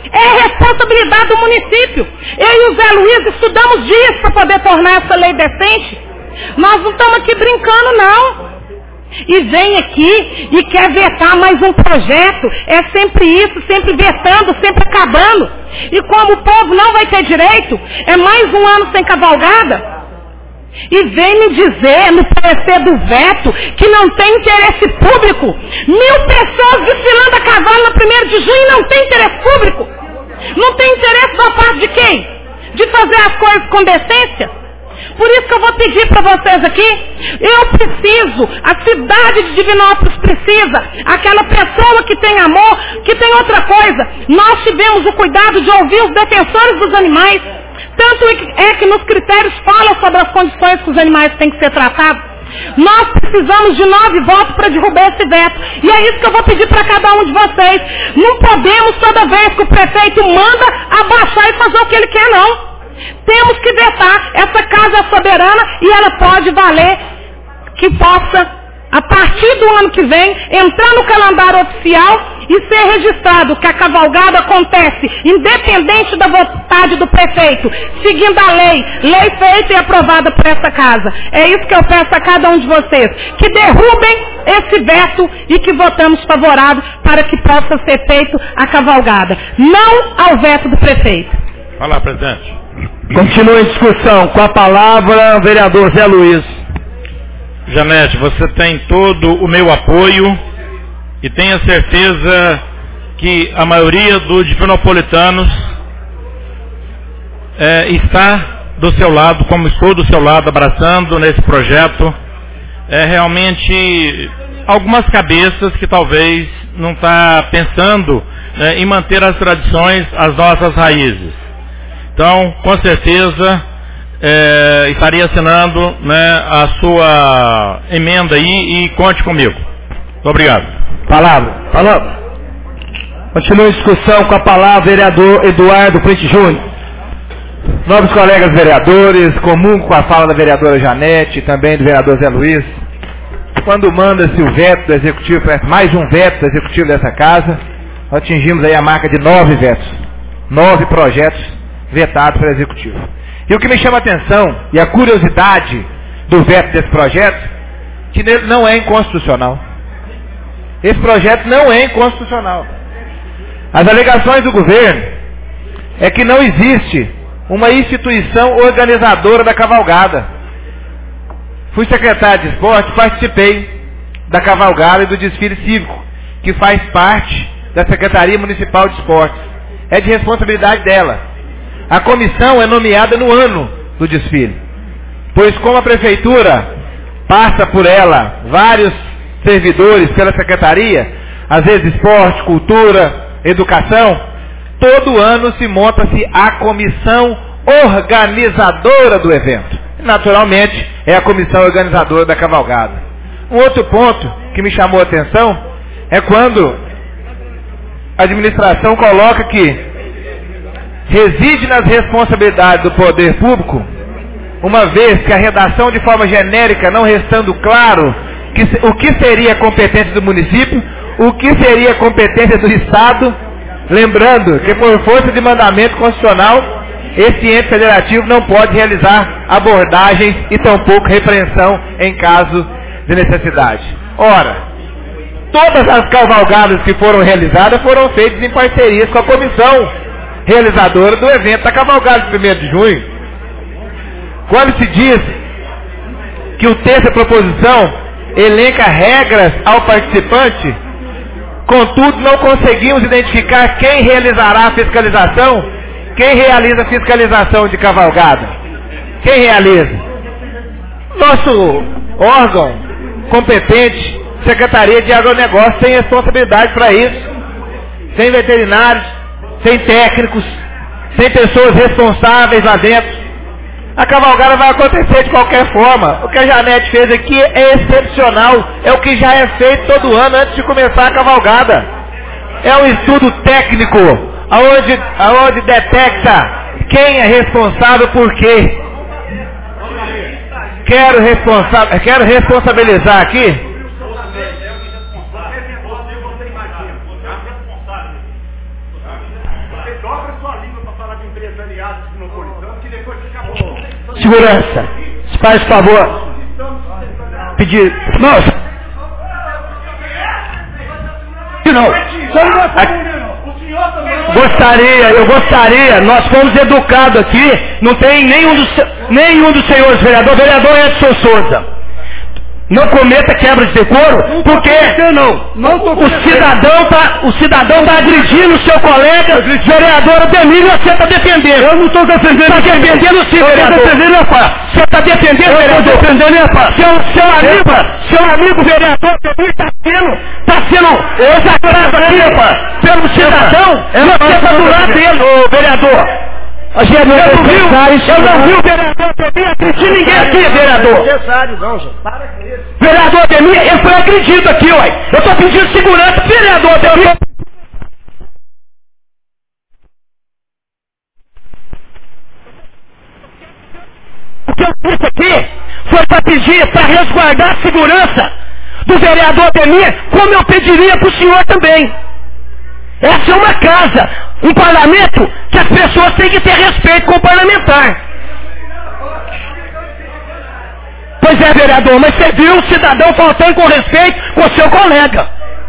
É responsabilidade do município. Eu e o Zé Luiz estudamos dias para poder tornar essa lei decente. Nós não estamos aqui brincando, não. E vem aqui e quer vetar mais um projeto. É sempre isso, sempre vetando, sempre acabando. E como o povo não vai ter direito, é mais um ano sem cavalgada. E vem me dizer, no parecer do veto, que não tem interesse público. Mil pessoas desfilando a cavalo no primeiro de junho e não tem interesse público. Não tem interesse da parte de quem? De fazer as coisas com decência? Por isso que eu vou pedir para vocês aqui, eu preciso, a cidade de Divinópolis precisa, aquela pessoa que tem amor, que tem outra coisa. Nós tivemos o cuidado de ouvir os defensores dos animais, tanto é que nos critérios fala sobre as condições que os animais têm que ser tratados. Nós precisamos de nove votos para derrubar esse veto. E é isso que eu vou pedir para cada um de vocês. Não podemos, toda vez que o prefeito manda, abaixar e fazer o que ele quer, não. Temos que vetar. Essa casa é soberana e ela pode valer que possa, a partir do ano que vem, entrar no calendário oficial e ser registrado que a cavalgada acontece independente da vontade do prefeito, seguindo a lei, lei feita e aprovada por essa casa. É isso que eu peço a cada um de vocês, que derrubem esse veto e que votamos favorável para que possa ser feito a cavalgada, não ao veto do prefeito. Fala, presidente. Continua em discussão. Com a palavra, o vereador Zé Luiz. Janete, você tem todo o meu apoio e tenha certeza que a maioria dos divinopolitanos é, está do seu lado, como estou do seu lado, abraçando nesse projeto. É realmente algumas cabeças que talvez não está pensando é, em manter as tradições, as nossas raízes. Então, com certeza, é, estaria assinando, né, a sua emenda aí e conte comigo. Muito obrigado. Palavra. Palavra. Continua em discussão com a palavra, vereador Eduardo Prente Júnior. Nobres colegas vereadores, comum com a fala da vereadora Janete e também do vereador Zé Luiz, quando manda-se o veto do Executivo, mais um veto do Executivo dessa casa, nós atingimos aí a marca de nove vetos, nove projetos vetado pelo Executivo. E o que me chama a atenção, e a curiosidade do veto desse projeto, que ele não é inconstitucional. Esse projeto não é inconstitucional. As alegações do governo é que não existe uma instituição organizadora da cavalgada. Fui secretário de esporte, participei da cavalgada e do desfile cívico, que faz parte da Secretaria Municipal de Esportes. É de responsabilidade dela. A comissão é nomeada no ano do desfile, pois como a prefeitura passa por ela vários servidores pela secretaria, às vezes esporte, cultura, educação, todo ano se monta-se a comissão organizadora do evento. Naturalmente, é a comissão organizadora da cavalgada. Um outro ponto que me chamou a atenção é quando a administração coloca que reside nas responsabilidades do poder público, uma vez que a redação de forma genérica, não restando claro que, o que seria competência do município, o que seria competência do Estado, lembrando que por força de mandamento constitucional, esse ente federativo não pode realizar abordagens e tampouco repreensão em caso de necessidade. Ora, todas as cavalgadas que foram realizadas foram feitas em parcerias com a comissão realizadora do evento da cavalgada de primeiro de junho. Quando se diz que o texto da proposição elenca regras ao participante, contudo não conseguimos identificar quem realizará a fiscalização, quem realiza a fiscalização de cavalgada, quem realiza? Nosso órgão competente, Secretaria de Agronegócio, tem responsabilidade para isso, sem veterinários, sem técnicos, sem pessoas responsáveis lá dentro. A cavalgada vai acontecer de qualquer forma. O que a Janete fez aqui é excepcional. É o que já é feito todo ano antes de começar a cavalgada. É um estudo técnico, aonde, aonde detecta quem é responsável por quê. Quero, responsa- quero responsabilizar aqui Você dobra sua língua para falar de empresariado de monopolizão, que depois fica bom. Segurança, faz favor. Pedir. Nossa. Não. Gostaria, eu gostaria, nós fomos educados aqui, não tem nenhum dos, nenhum dos senhores vereadores, vereador Edson Souza. Não cometa quebra de decoro, porque não, não o cidadão está o cidadão tá agredindo o seu colega, vereador Ademir, e você está defendendo. Eu não estou defendendo. Está defendendo sim, vereador. Você está defendendo, vereador. Estou defendendo a paz. Seu, seu amigo, seu amigo vereador Ademir está sendo, está sendo exagerado aqui pelo cidadão, e você está do lado dele, ô vereador. Eu não vi, eu não vi o vereador Ademir agredir ninguém aqui, vereador. Não, gente. Para com isso. Vereador Ademir, ele foi agredido aqui, ó. Eu estou pedindo segurança, vereador Ademir. O que eu fiz aqui foi para pedir, para resguardar a segurança do vereador Ademir, como eu pediria para o senhor também. Essa é uma casa, um parlamento que as pessoas têm que ter respeito com o parlamentar. Pois é, vereador, mas você viu o cidadão faltando com respeito com o seu colega.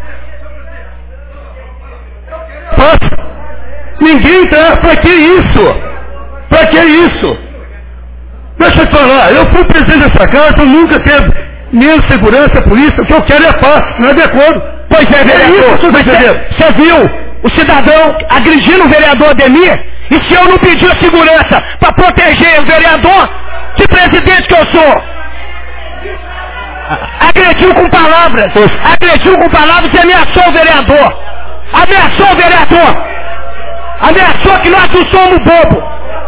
Poxa, ninguém tá, pra que isso? Pra que isso? Deixa eu te falar, eu fui presidente dessa casa, eu nunca teve menos segurança, polícia, o que eu quero é paz, não é decoro. Pois é, vereador, você viu o cidadão agredindo o vereador Ademir? E se eu não pedir a segurança para proteger o vereador, que presidente que eu sou? Agrediu com palavras, agrediu com palavras e ameaçou o vereador. Ameaçou o vereador. Ameaçou que nós não somos bobo.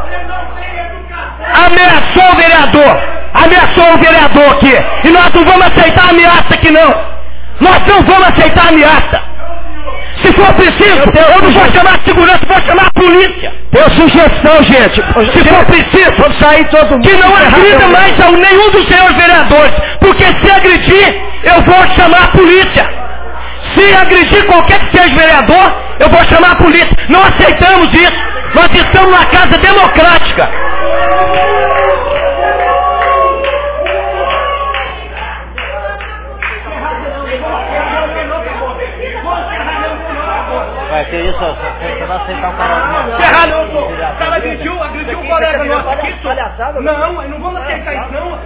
Ameaçou o vereador. Ameaçou o vereador aqui. E nós não vamos aceitar ameaça aqui não. Nós não vamos aceitar ameaça. Se for preciso, eu, eu não vou chamar a segurança, vou chamar a polícia. Tenho sugestão, gente. Se for preciso, vamos sair todo mundo. Que não agrida mais a nenhum dos senhores vereadores. Porque se agredir, eu vou chamar a polícia. Se agredir qualquer que seja vereador, eu vou chamar a polícia. Não aceitamos isso. Nós estamos numa casa democrática. Vai ter isso, você vai aceitar um cara... Errado, não, o cara agrediu, agrediu o colega nosso aqui. Não, mas não vamos aceitar isso não.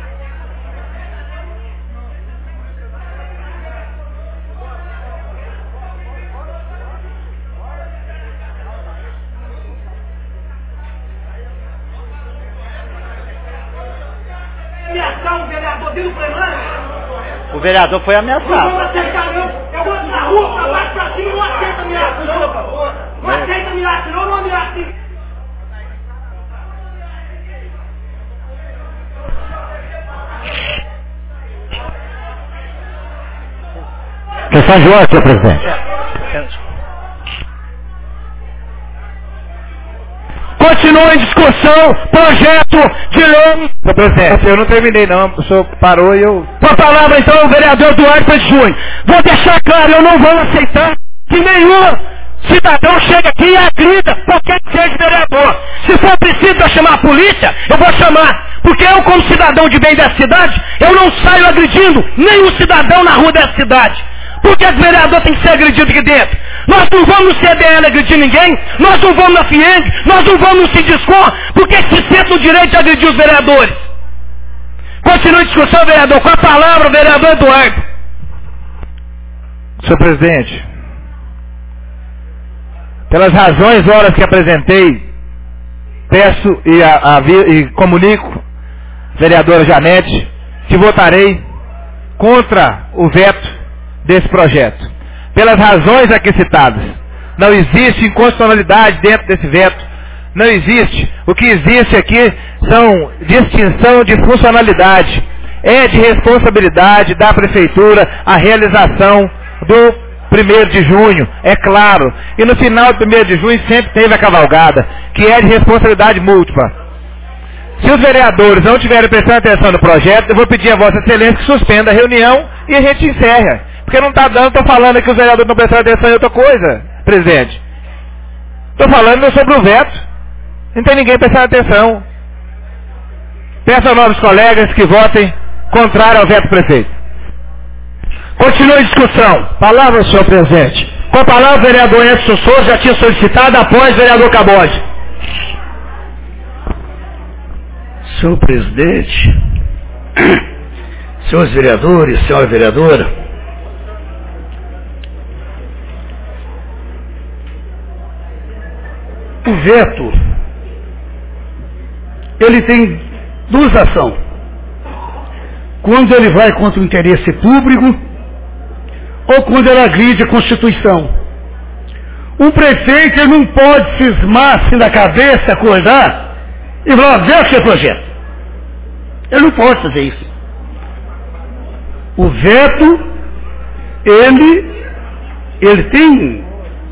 Ameaçar o vereador dentro do plenário? O vereador foi ameaçado. Não vou aceitar não. Eu vou na rua, pra baixo, pra cima, não aceita ameaça não. Não aceita ameaça não, não ameaça ninguém. Questão de ordem, senhor presidente. Continua em discussão, projeto de lei. Senhor presidente, eu não terminei não, o senhor parou e eu... Com a palavra então o vereador Duarte Júnior. Vou deixar claro, eu não vou aceitar que nenhum cidadão chegue aqui e agrida qualquer que seja vereador. Se for preciso eu chamar a polícia, eu vou chamar. Porque eu, como cidadão de bem dessa cidade, eu não saio agredindo nenhum cidadão na rua dessa cidade. Porque os vereadores têm que ser agredidos aqui dentro. Nós não vamos no C D L agredir ninguém, nós não vamos na FIENG, nós não vamos no Sindiscom, porque se sente no direito de agredir os vereadores. Continue a discussão, vereador, com a palavra, o vereador Eduardo. Senhor presidente, pelas razões horas que apresentei, peço e, a, a, e comunico, vereadora Janete, que votarei contra o veto desse projeto. Pelas razões aqui citadas. Não existe inconstitucionalidade dentro desse veto. Não existe. O que existe aqui são distinção de funcionalidade. É de responsabilidade da prefeitura a realização do primeiro de junho, é claro. E no final do primeiro de junho sempre teve a cavalgada, que é de responsabilidade múltipla. Se os vereadores não tiverem prestando atenção no projeto, eu vou pedir a Vossa Excelência que suspenda a reunião e a gente encerra. Porque não está dando, estou falando que os vereadores não prestaram atenção em outra coisa, presidente. Estou falando sobre o veto. Não tem ninguém prestando atenção. Peço aos novos colegas que votem contrário ao veto prefeito. Continua a discussão. Palavra, senhor presidente. Com a palavra, o vereador Edson Souza já tinha solicitado após o vereador Cabode. Senhor presidente, senhores vereadores, senhora vereadora, o veto, ele tem duas ações. Quando ele vai contra o interesse público ou quando ele agride a Constituição. Um prefeito ele não pode cismar-se na cabeça, acordar e falar, veto esse projeto. Ele não pode fazer isso. O veto, ele, ele tem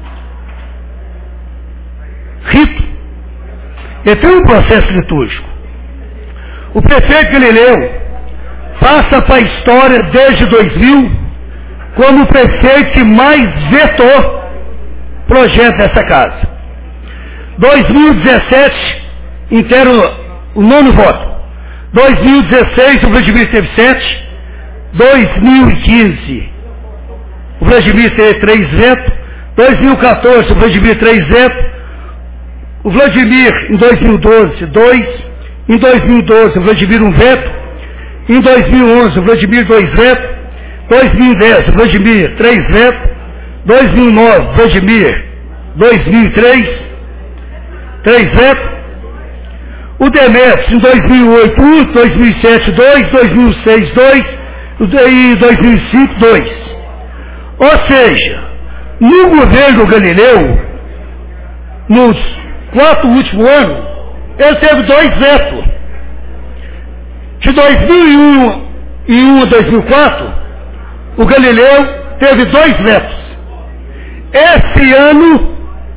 rito. Ele tem um processo litúrgico. O prefeito Galileu passa para a história desde dois mil como o prefeito que mais vetou projeto dessa casa. dois mil e dezessete, inteiro o nono voto. dois mil e dezesseis, o Vladimir teve sete. dois mil e quinze, o Vladimir teve três vetos. dois mil e quatorze, o Vladimir três vetos. O Vladimir, em dois mil e doze, dois. Em dois mil e doze, o Vladimir um veto. Em dois mil e onze, o Vladimir dois vetos. dois mil e dez, o Vladimir três vetos. dois mil e nove, o Vladimir dois mil e três, três vetos. O Demetrios, em dois mil e oito, um, dois mil e sete, dois, dois mil e seis, dois, e dois mil e cinco, dois. Ou seja, no governo Galileu, nos quatro últimos anos, ele teve dois vetos. De dois mil e um a dois mil e quatro, o Galileu teve dois vetos. Esse ano,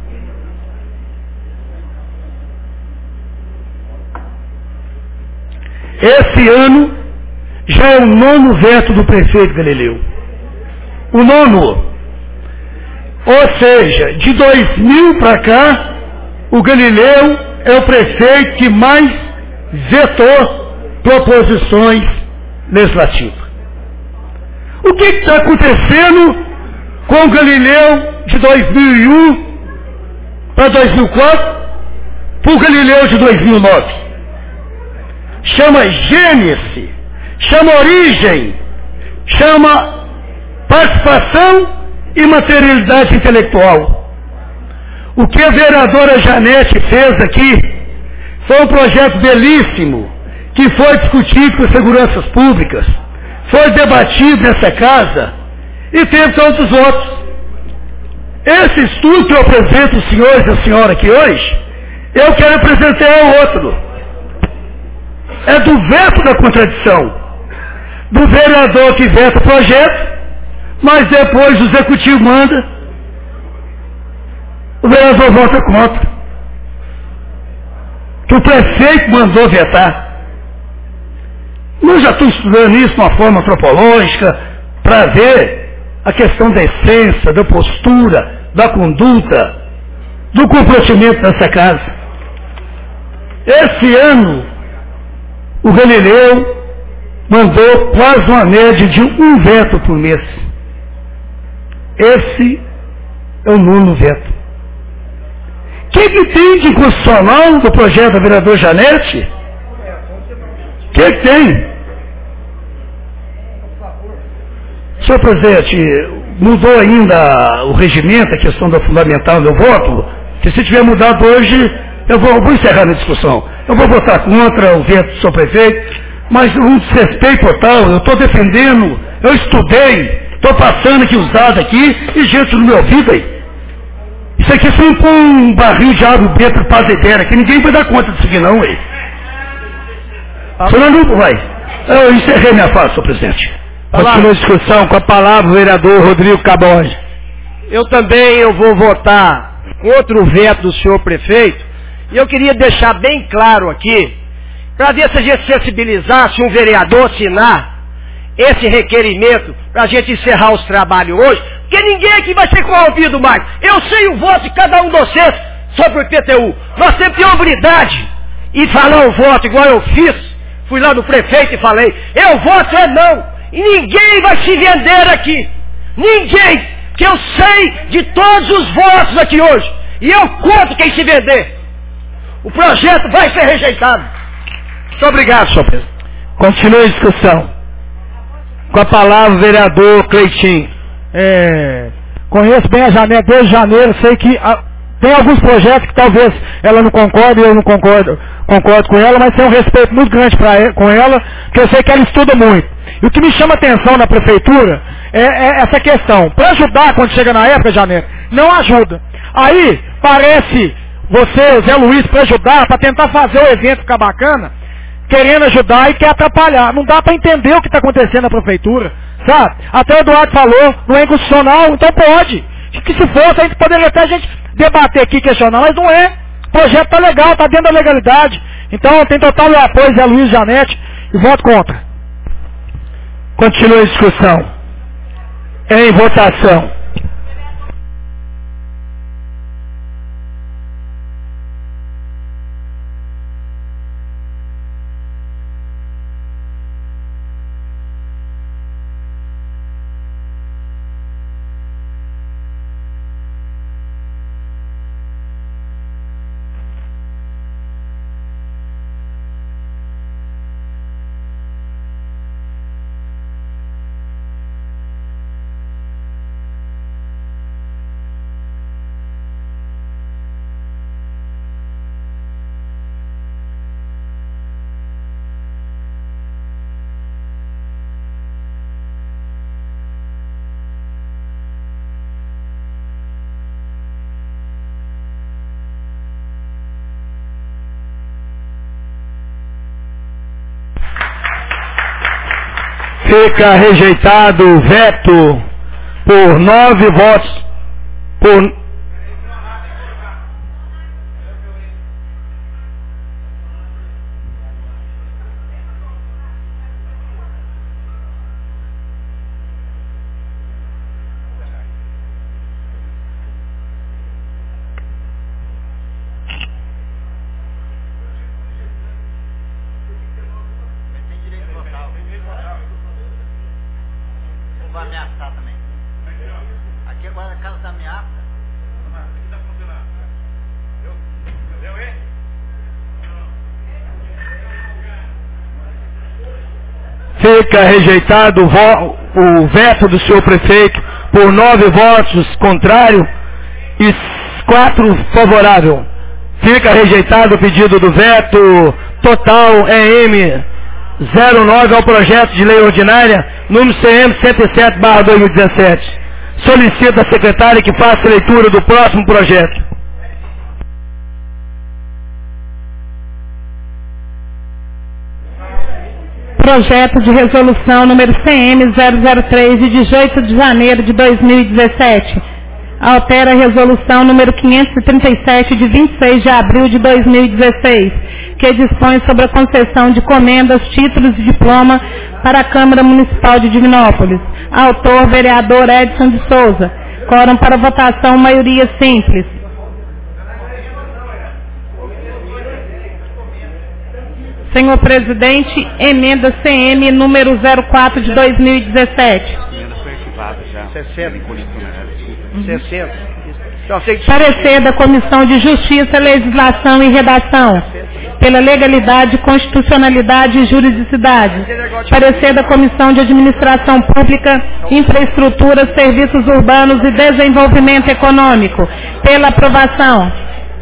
esse ano, já é o nono veto do prefeito Galileu. O nono. Ou seja, de dois mil para cá, o Galileu é o prefeito que mais vetou proposições legislativas. O que está acontecendo com o Galileu de dois mil e um para dois mil e quatro para o Galileu de dois mil e nove? Chama gênese, chama origem, chama participação e materialidade intelectual. O que a vereadora Janete fez aqui foi um projeto belíssimo, que foi discutido com seguranças públicas, foi debatido nessa casa e teve todos os votos. Esse estudo que eu apresento os senhores e a senhora aqui hoje, eu quero apresentar ao outro. É do veto da contradição, do vereador que veta o projeto, mas depois o executivo manda, o vereador vota contra. Que o prefeito mandou vetar. Eu já estou estudando isso de uma forma antropológica para ver a questão da essência, da postura, da conduta, do comprometimento dessa casa. Esse ano, o Galileu mandou quase uma média de um veto por mês. Esse é o nono veto. O que, que tem de inconstitucional do projeto da vereadora Janete? O que, que tem? Senhor presidente, mudou ainda o regimento, a questão da fundamental do voto, que se tiver mudado hoje, eu vou, vou encerrar a discussão. Eu vou votar contra o veto do senhor prefeito, mas um desrespeito total, eu estou defendendo, eu estudei, estou passando aqui usado aqui, e gente no meu ouvido aí. Isso aqui foi com um barril de água dentro para pazedeira, que ninguém vai dar conta disso aqui não, aí. Senão não vai. Eu encerrei minha fala, senhor presidente. Continua a discussão com a palavra o vereador Rodrigo Cabode. Eu também eu vou votar contra o veto do senhor prefeito, e eu queria deixar bem claro aqui, para ver se a gente sensibilizar, se um vereador assinar esse requerimento, para a gente encerrar os trabalhos hoje, porque ninguém aqui vai ser corrompido mais. Eu sei o voto de cada um de vocês, sobre o I P T U. Nós temos que ter hombridade e falar o voto igual eu fiz. Fui lá no prefeito e falei, eu voto é não. E ninguém vai se vender aqui. Ninguém. Porque eu sei de todos os votos aqui hoje. E eu conto quem se vender. O projeto vai ser rejeitado. Muito obrigado, senhor presidente. Continua a discussão. Com a palavra o vereador Cleitinho. É, conheço bem a Janete desde janeiro, sei que a, tem alguns projetos que talvez ela não concorde e eu não concordo, concordo com ela, mas tenho um respeito muito grande pra, com ela, porque eu sei que ela estuda muito. E o que me chama atenção na prefeitura é, é essa questão. Para ajudar quando chega na época, Janete, não ajuda. Aí parece você, o Zé Luiz, para ajudar, para tentar fazer o evento ficar bacana, querendo ajudar e quer atrapalhar. Não dá para entender o que está acontecendo na prefeitura, sabe? Até o Eduardo falou, não é inconstitucional, então pode. Que se fosse, a gente poderia até a gente debater aqui, questionar, mas não é. O projeto está legal, está dentro da legalidade. Então tem total meu apoio, Zé Luiz, Janete, e voto contra. Continua a discussão. Em votação. Fica rejeitado o veto por nove votos. Por... Fica rejeitado o veto do senhor prefeito por nove votos contrários e quatro favoráveis. Fica rejeitado o pedido do veto total E M zero nove ao projeto de lei ordinária número C M cento e sete barra dois mil e dezessete. Solicita a secretária que faça a leitura do próximo projeto. Projeto de resolução número C M zero zero três de dezoito de janeiro de dois mil e dezessete. Altera a resolução número quinhentos e trinta e sete de vinte e seis de abril de dois mil e dezesseis, que dispõe sobre a concessão de comendas, títulos e diploma para a Câmara Municipal de Divinópolis. Autor, vereador Edson de Souza. Quórum para votação, maioria simples. Senhor presidente, emenda C M número zero quatro de dois mil e dezessete. sessenta. Parecer da Comissão de Justiça, Legislação e Redação, pela legalidade, constitucionalidade e juridicidade. Parecer da Comissão de Administração Pública, Infraestrutura, Serviços Urbanos e Desenvolvimento Econômico, pela aprovação.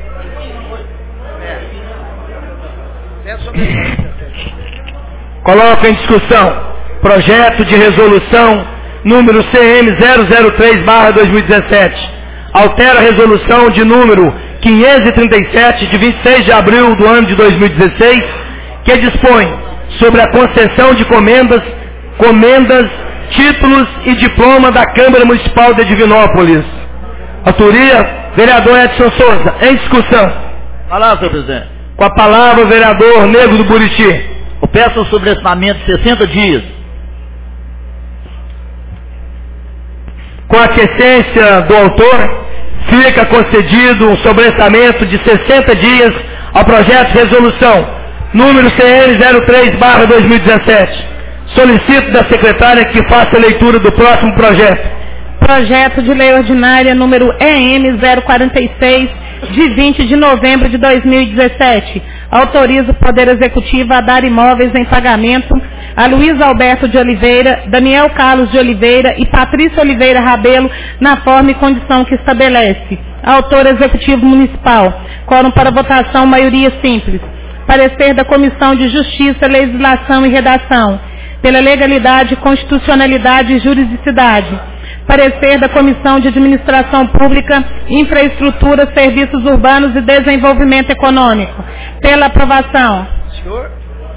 Coloco em discussão projeto de resolução número C M zero zero três barra dois mil e dezessete. Altera a resolução de número quinhentos e trinta e sete de vinte e seis de abril do ano de dois mil e dezesseis, que dispõe sobre a concessão de comendas, comendas, títulos e diploma da Câmara Municipal de Divinópolis. Autoria, vereador Edson Souza. Em discussão. Palavra, senhor presidente. Com a palavra, o vereador Negro do Buriti. Eu peço o sobrestamento de sessenta dias. Com a aquiescência do autor, Fica concedido um sobrestamento de sessenta dias ao projeto de resolução número C N zero três barra dois mil e dezessete. Solicito da secretária que faça a leitura do próximo projeto. Projeto de lei ordinária número E M zero quarenta e seis, de vinte de novembro de dois mil e dezessete. Autoriza o Poder Executivo a dar imóveis em pagamento a Luiz Alberto de Oliveira, Daniel Carlos de Oliveira e Patrícia Oliveira Rabelo, na forma e condição que estabelece. Autor Executivo Municipal. Quórum para votação, maioria simples. Parecer da Comissão de Justiça, Legislação e Redação. Pela legalidade, constitucionalidade e juridicidade. Parecer da Comissão de Administração Pública, Infraestrutura, Serviços Urbanos e Desenvolvimento Econômico. Pela aprovação. Senhor.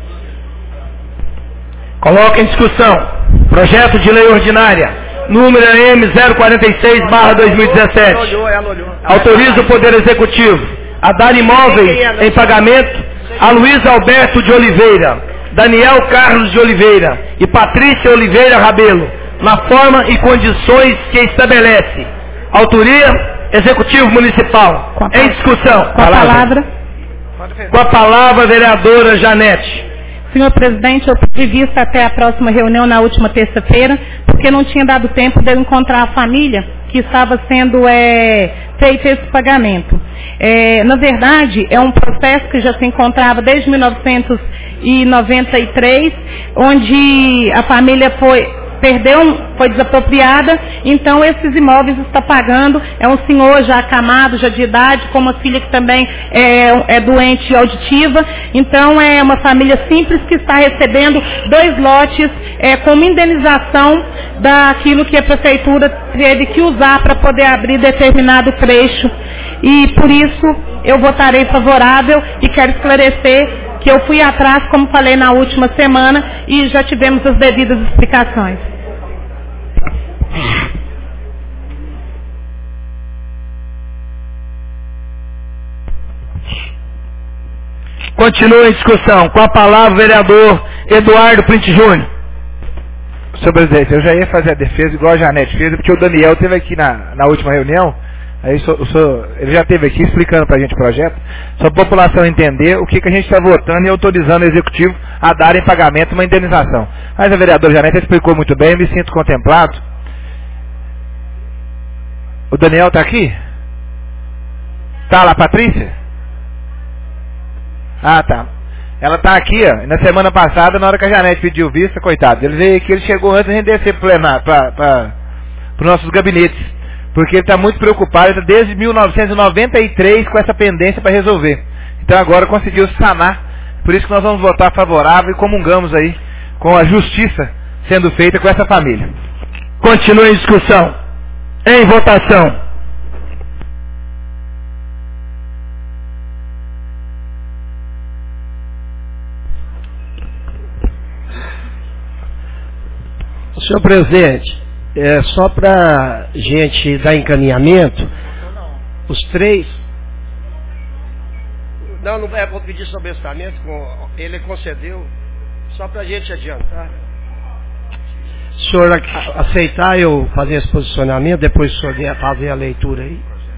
Coloca em discussão. Projeto de lei ordinária, número E M zero quarenta e seis barra dois mil e dezessete. Autoriza o Poder Executivo a dar imóveis em pagamento a Luiz Alberto de Oliveira, Daniel Carlos de Oliveira e Patrícia Oliveira Rabelo, na forma e condições que estabelece. Autoria, Executivo Municipal. Em discussão. Com a palavra. Com a palavra, vereadora Janete. Senhor presidente, eu pedi vista até a próxima reunião na última terça-feira, porque não tinha dado tempo de eu encontrar a família que estava sendo é, feito esse pagamento. É, na verdade, é um processo que já se encontrava desde mil novecentos e noventa e três, onde a família foi... perdeu, foi desapropriada, então esses imóveis está pagando, é um senhor já acamado, já de idade, com uma filha que também é, é doente auditiva, então é uma família simples que está recebendo dois lotes é, como indenização daquilo que a prefeitura teve que usar para poder abrir determinado trecho, e por isso eu votarei favorável e quero esclarecer que eu fui atrás, como falei na última semana, e já tivemos as devidas explicações. Continua em discussão. Com a palavra, o vereador Eduardo Print Júnior. Senhor presidente, eu já ia fazer a defesa igual a Janete fez, porque o Daniel esteve aqui na, na última reunião, aí o senhor, ele já esteve aqui explicando para a gente o projeto, só para a população entender o que, que a gente está votando e autorizando o Executivo a dar em pagamento uma indenização. Mas a vereadora Janete explicou muito bem, eu me sinto contemplado. O Daniel está aqui? Está lá, Patrícia? Ah, tá. Ela está aqui, ó. Na semana passada, na hora que a Janete pediu vista, coitado, ele veio aqui, ele chegou antes de a gente descer para os nossos gabinetes. Porque ele está muito preocupado, ele tá desde mil novecentos e noventa e três com essa pendência para resolver. Então agora conseguiu sanar. Por isso que nós vamos votar favorável e comungamos aí com a justiça sendo feita com essa família. Continua em discussão. Em votação. Senhor presidente, é só para gente dar encaminhamento, os três... Não, não é, vou pedir sobrestamento, ele concedeu, só para a gente adiantar. Se o senhor aceitar eu fazer esse posicionamento, depois o senhor fazer a leitura aí.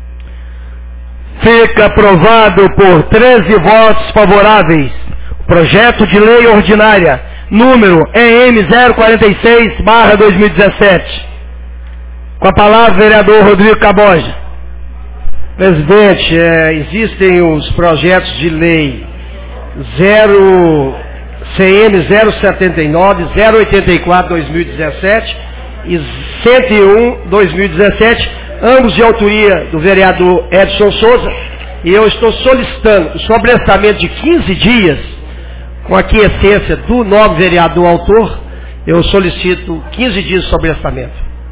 Fica aprovado por treze votos favoráveis. Projeto de lei ordinária, número E M zero quarenta e seis barra dois mil e dezessete. Com a palavra, vereador Rodrigo Caboja. Presidente, é, existem os projetos de lei zero... C M zero setenta e nove, zero oitenta e quatro, dois mil e dezessete e cento e um, dois mil e dezessete, ambos de autoria do vereador Edson Souza, e eu estou solicitando o sobrestamento de quinze dias, com a quiescência do novo vereador autor, eu solicito quinze dias de sobrestamento.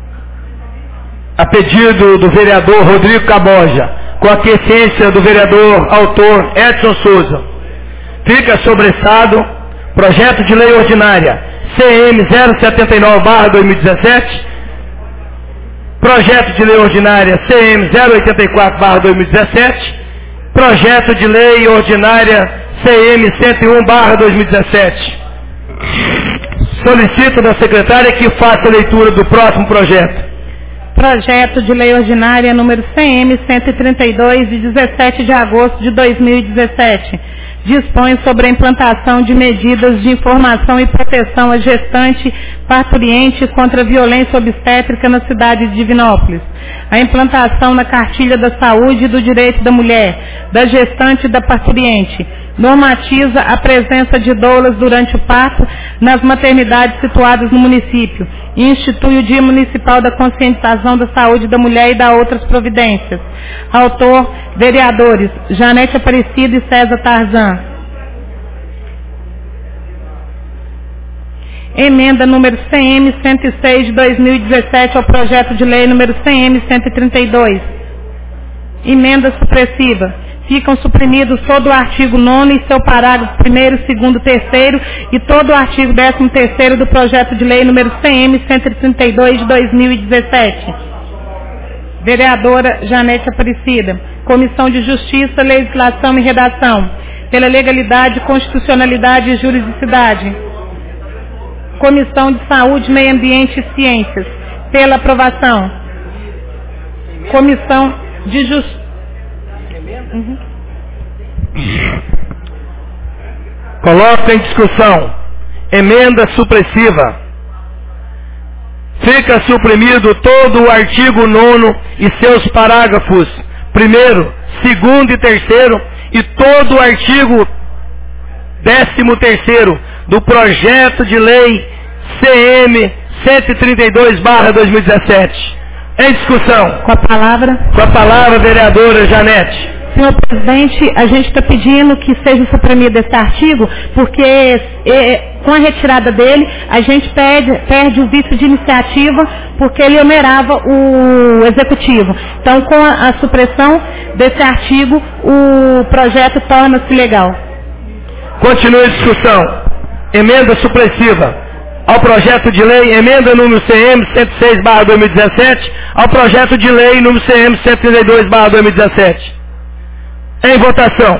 A pedido do vereador Rodrigo Caboja, com a quiescência do vereador autor Edson Souza, fica sobressado projeto de lei ordinária C M zero setenta e nove barra dois mil e dezessete, projeto de lei ordinária C M zero oitenta e quatro barra dois mil e dezessete, projeto de lei ordinária C M cento e um barra dois mil e dezessete. Solicito da secretária que faça a leitura do próximo projeto. Projeto de Lei Ordinária número C M cento e trinta e dois, de dezessete de agosto de dois mil e dezessete. Dispõe sobre a implantação de medidas de informação e proteção à gestante parturiente contra a violência obstétrica na cidade de Divinópolis. A implantação na cartilha da saúde e do direito da mulher, da gestante e da parturiente. Normatiza a presença de doulas durante o parto nas maternidades situadas no município e institui o Dia Municipal da Conscientização da Saúde da Mulher e da outras providências. Autor, vereadores Janete Aparecida e César Tarzan. Emenda número C M cento e seis de dois mil e dezessete ao projeto de lei número C M cento e trinta e dois. Emenda supressiva. Ficam suprimidos todo o artigo nono e seu parágrafo primeiro, segundo, terceiro e todo o artigo décimo terceiro do projeto de lei número C M cento e trinta e dois de dois mil e dezessete. Vereadora Janete Aparecida. Comissão de Justiça, Legislação e Redação. Pela legalidade, constitucionalidade e juridicidade. Comissão de Saúde, Meio Ambiente e Ciências. Pela aprovação. Comissão de Justiça. Uhum. Coloca em discussão. Emenda supressiva. Fica suprimido todo o artigo nono e seus parágrafos primeiro, segundo e terceiro e todo o artigo décimo terceiro do projeto de lei C M cento e trinta e dois barra dois mil e dezessete. Em discussão. Com a palavra. Com a palavra, vereadora Janete. Senhor presidente, a gente está pedindo que seja suprimido esse artigo, porque é, com a retirada dele, a gente perde, perde o vício de iniciativa, porque ele onerava o executivo. Então, com a, a supressão desse artigo, o projeto torna-se legal. Continua a discussão. Emenda supressiva ao projeto de lei, emenda número C M cento e seis barra dois mil e dezessete, ao projeto de lei número C M cento e trinta e dois barra dois mil e dezessete. Em votação.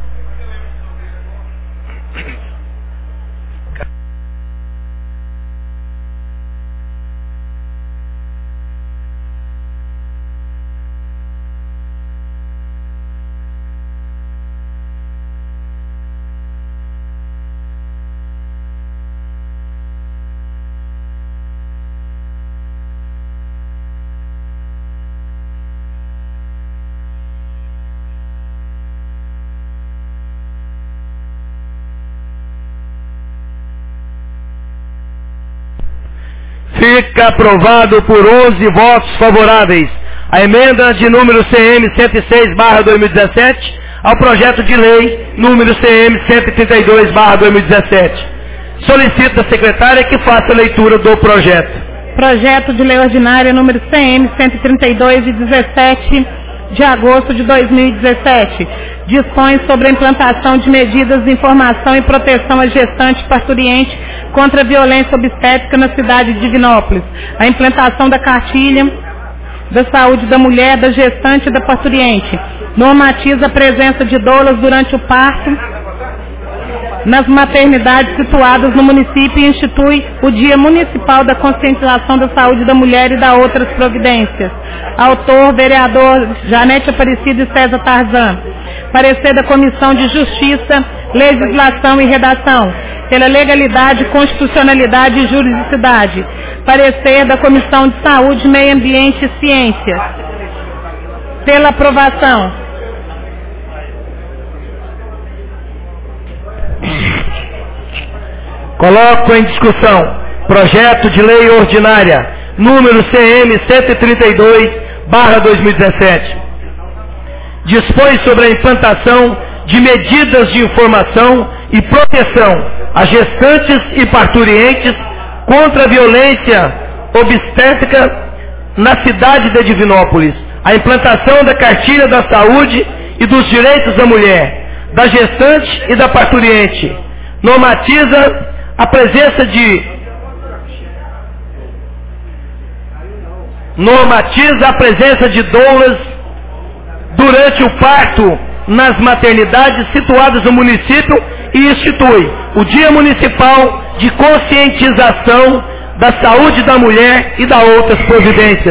Fica aprovado por onze votos favoráveis a emenda de número C M cento e seis barra dois mil e dezessete ao projeto de lei número C M cento e trinta e dois barra dois mil e dezessete. Solicito a secretária que faça a leitura do projeto. Projeto de lei ordinária número C M cento e trinta e dois de dezessete de agosto de dois mil e dezessete. Dispõe sobre a implantação de medidas de informação e proteção à gestante parturiente contra a violência obstétrica na cidade de Divinópolis. A implantação da cartilha da saúde da mulher, da gestante e da parturiente. Normatiza a presença de doulas durante o parto nas maternidades situadas no município e institui o Dia Municipal da Conscientização da Saúde da Mulher e da outras providências. Autor, vereador Janete Aparecida e César Tarzan. Parecer da Comissão de Justiça, Legislação e Redação. Pela legalidade, constitucionalidade e juridicidade. Parecer da Comissão de Saúde, Meio Ambiente e Ciências. Pela aprovação. Coloco em discussão projeto de lei ordinária número C M cento e trinta e dois barra dois mil e dezessete. Dispõe sobre a implantação de medidas de informação e proteção a gestantes e parturientes contra a violência obstétrica na cidade de Divinópolis. A implantação da cartilha da saúde e dos direitos da mulher, da gestante e da parturiente. Normatiza a presença de normatiza a presença de doulas durante o parto nas maternidades situadas no município e institui o Dia Municipal de Conscientização da Saúde da Mulher e da outras providências.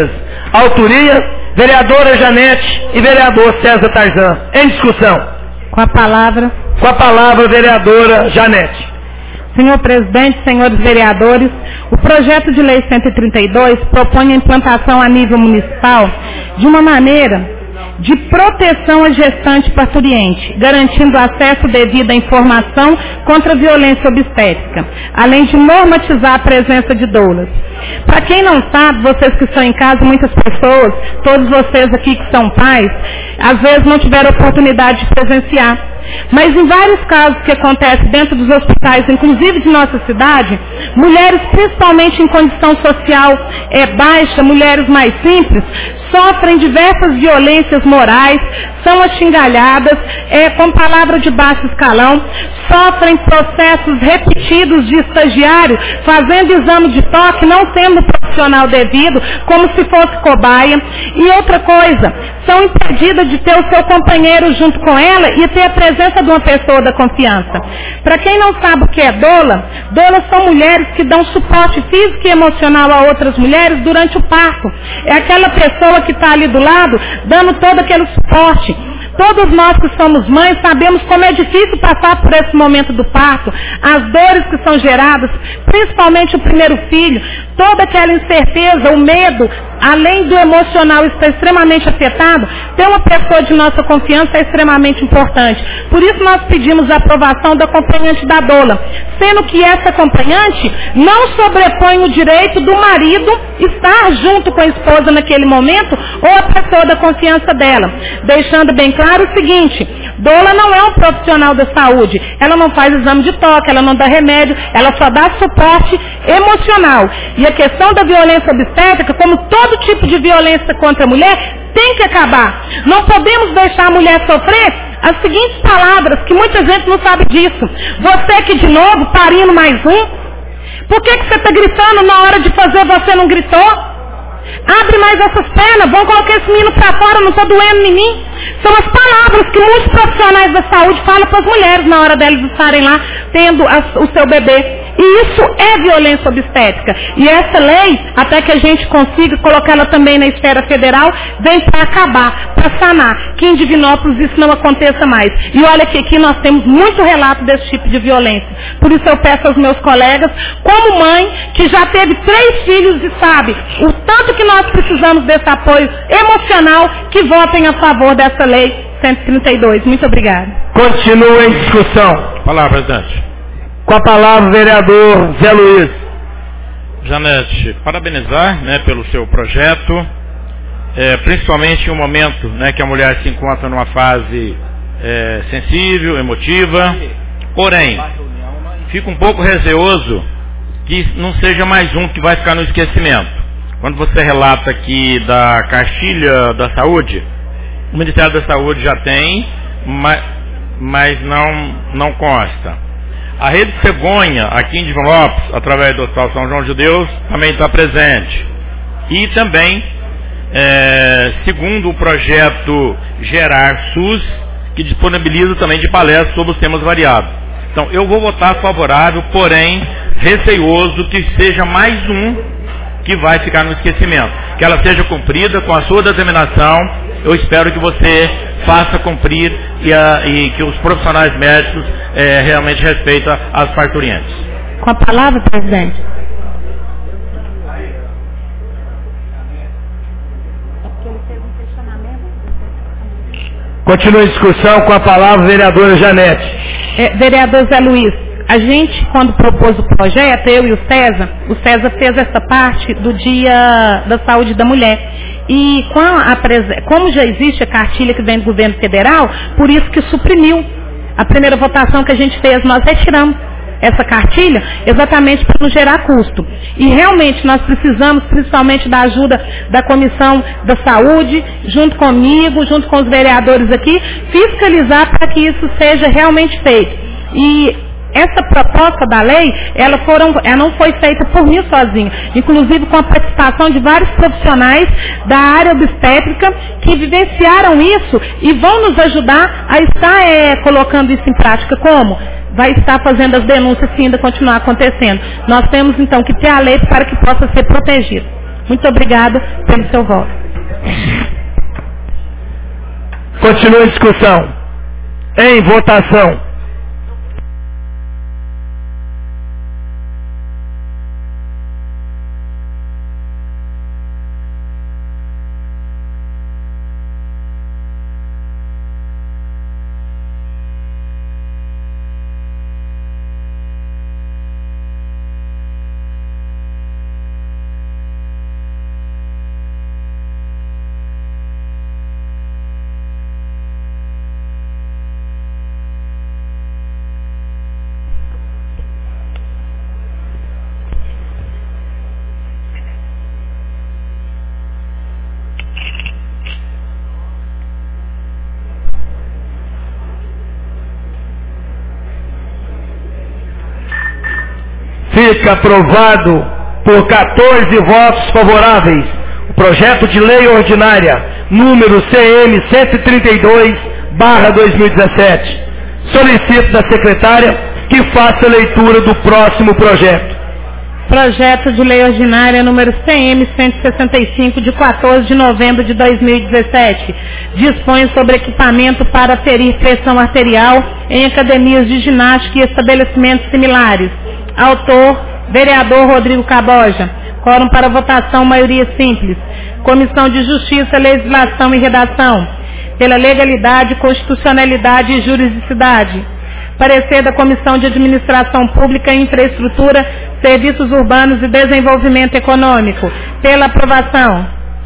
Autoria, vereadora Janete e vereador César Tarzan. Em discussão. Com a palavra. Com a palavra, vereadora Janete. Senhor presidente, senhores vereadores, o projeto de lei cento e trinta e dois propõe a implantação a nível municipal de uma maneira de proteção à gestante parturiente, garantindo acesso devido à informação contra a violência obstétrica, além de normatizar a presença de doulas. Para quem não sabe, vocês que estão em casa, muitas pessoas, todos vocês aqui que são pais, às vezes não tiveram oportunidade de presenciar. Mas em vários casos que acontecem dentro dos hospitais, inclusive de nossa cidade, mulheres, principalmente em condição social é, baixa, mulheres mais simples, sofrem diversas violências morais, são axingalhadas, é, com palavra de baixo escalão, sofrem processos repetidos de estagiário, fazendo exame de toque, não sendo profissional devido, como se fosse cobaia. E outra coisa, são impedidas de ter o seu companheiro junto com ela e ter a presença de uma pessoa da confiança. Para quem não sabe o que é doula, doulas são mulheres que dão suporte físico e emocional a outras mulheres durante o parto. É aquela pessoa que está ali do lado, dando todo aquele suporte. Todos nós que somos mães sabemos como é difícil passar por esse momento do parto, as dores que são geradas, principalmente o primeiro filho, toda aquela incerteza, o medo, além do emocional estar extremamente afetado, ter uma pessoa de nossa confiança é extremamente importante. Por isso nós pedimos a aprovação do acompanhante da doula, sendo que essa acompanhante não sobrepõe o direito do marido estar junto com a esposa naquele momento ou a pessoa da confiança dela, deixando bem claro o seguinte: doula não é um profissional da saúde, ela não faz exame de toque, ela não dá remédio, ela só dá suporte emocional. E a questão da violência obstétrica, como todo tipo de violência contra a mulher, tem que acabar. Não podemos deixar a mulher sofrer as seguintes palavras, que muita gente não sabe disso: você que de novo, parindo mais um, por que, que você está gritando na hora de fazer, você não gritou? Abre mais essas pernas, vão colocar esse menino para fora, não estou doendo em mim. São as palavras que muitos profissionais da saúde falam para as mulheres na hora delas estarem lá tendo a, o seu bebê. E isso é violência obstétrica. E essa lei, até que a gente consiga colocá-la também na esfera federal, vem para acabar, para sanar, que em Divinópolis isso não aconteça mais. E olha que aqui nós temos muito relato desse tipo de violência. Por isso eu peço aos meus colegas, como mãe, que já teve três filhos e sabe o tanto que nós precisamos desse apoio emocional, que votem a favor dessa lei cento e trinta e dois. Muito obrigada. Continua em discussão. Palavra, presidente. Com a palavra, vereador Zé Luiz. Janete, parabenizar, né, pelo seu projeto, é, principalmente em um momento, né, que a mulher se encontra numa fase é, sensível, emotiva, porém, fico um pouco receoso que não seja mais um que vai ficar no esquecimento. Quando você relata aqui da cartilha da saúde, o Ministério da Saúde já tem, mas, mas não, não consta. A Rede Cegonha, aqui em Divinópolis, através do Hospital São João de Deus, também está presente. E também, é, segundo o projeto Gerar SUS, que disponibiliza também de palestras sobre os temas variados. Então, eu vou votar favorável, porém, receioso que seja mais um que vai ficar no esquecimento. Que ela seja cumprida com a sua determinação. Eu espero que você faça cumprir e, a, e que os profissionais médicos é, realmente respeitem as parturientes. Com a palavra, presidente. Continua a discussão com a palavra, vereadora Janete. É, vereador Zé Luiz, a gente, quando propôs o projeto, eu e o César, o César fez essa parte do Dia da Saúde da Mulher. E com a, como já existe a cartilha que vem do governo federal, por isso que suprimiu. A primeira votação que a gente fez, nós retiramos essa cartilha exatamente para não gerar custo. E realmente nós precisamos, principalmente da ajuda da Comissão da Saúde, junto comigo, junto com os vereadores aqui, fiscalizar para que isso seja realmente feito. E essa proposta da lei, ela, foram, ela não foi feita por mim sozinha, inclusive com a participação de vários profissionais da área obstétrica que vivenciaram isso e vão nos ajudar a estar é, colocando isso em prática. Como? Vai estar fazendo as denúncias se ainda continuar acontecendo. Nós temos então que ter a lei para que possa ser protegido. Muito obrigada pelo seu voto. Continua a discussão. Em votação. Fica aprovado por quatorze votos favoráveis o projeto de lei ordinária número C M cento e trinta e dois barra dois mil e dezessete. Solicito da secretária que faça a leitura do próximo projeto. Projeto de lei ordinária número C M cento e sessenta e cinco, de quatorze de novembro de dois mil e dezessete. Dispõe sobre equipamento para aferir pressão arterial em academias de ginástica e estabelecimentos similares. Autor, vereador Rodrigo Caboja. Quórum para votação, maioria simples. Comissão de Justiça, Legislação e Redação. Pela legalidade, constitucionalidade e juridicidade. Parecer da Comissão de Administração Pública, Infraestrutura, Serviços Urbanos e Desenvolvimento Econômico. Pela aprovação.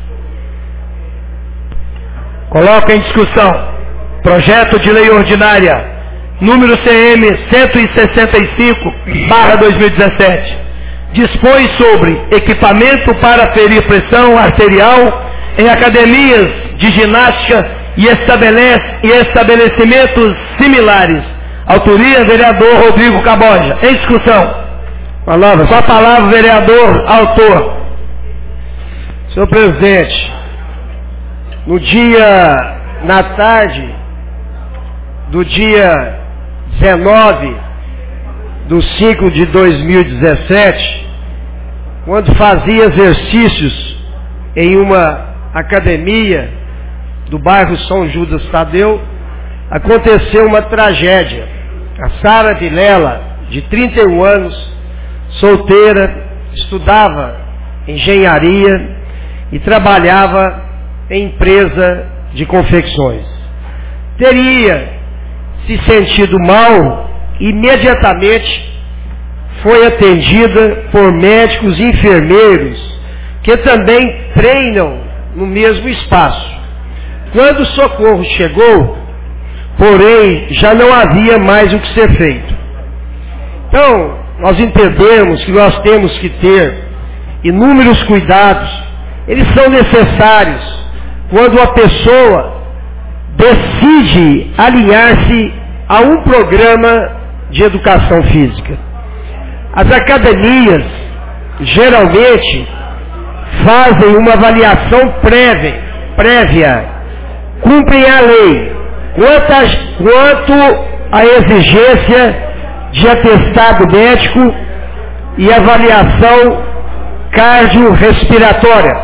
Coloca em discussão. Projeto de lei ordinária número C M cento e sessenta e cinco barra dois mil e dezessete. Dispõe sobre equipamento para aferir pressão arterial em academias de ginástica e, estabelece, e estabelecimentos similares. Autoria, vereador Rodrigo Caboja. Em discussão. Palavra. Com a palavra, vereador autor. Senhor presidente, no dia, na tarde do dia dezenove de cinco de dois mil e dezessete, quando fazia exercícios em uma academia do bairro São Judas Tadeu, aconteceu uma tragédia. A Sara Vilela, de trinta e um anos, solteira, estudava engenharia e trabalhava em empresa de confecções. Teria se sentido mal, imediatamente foi atendida por médicos e enfermeiros que também treinam no mesmo espaço. Quando o socorro chegou, porém, já não havia mais o que ser feito. Então, nós entendemos que nós temos que ter inúmeros cuidados. Eles são necessários quando a pessoa decide alinhar-se a um programa de educação física. As academias, geralmente, fazem uma avaliação prévia, prévia cumprem a lei, quanto, quanto à exigência de atestado médico e avaliação cardiorrespiratória.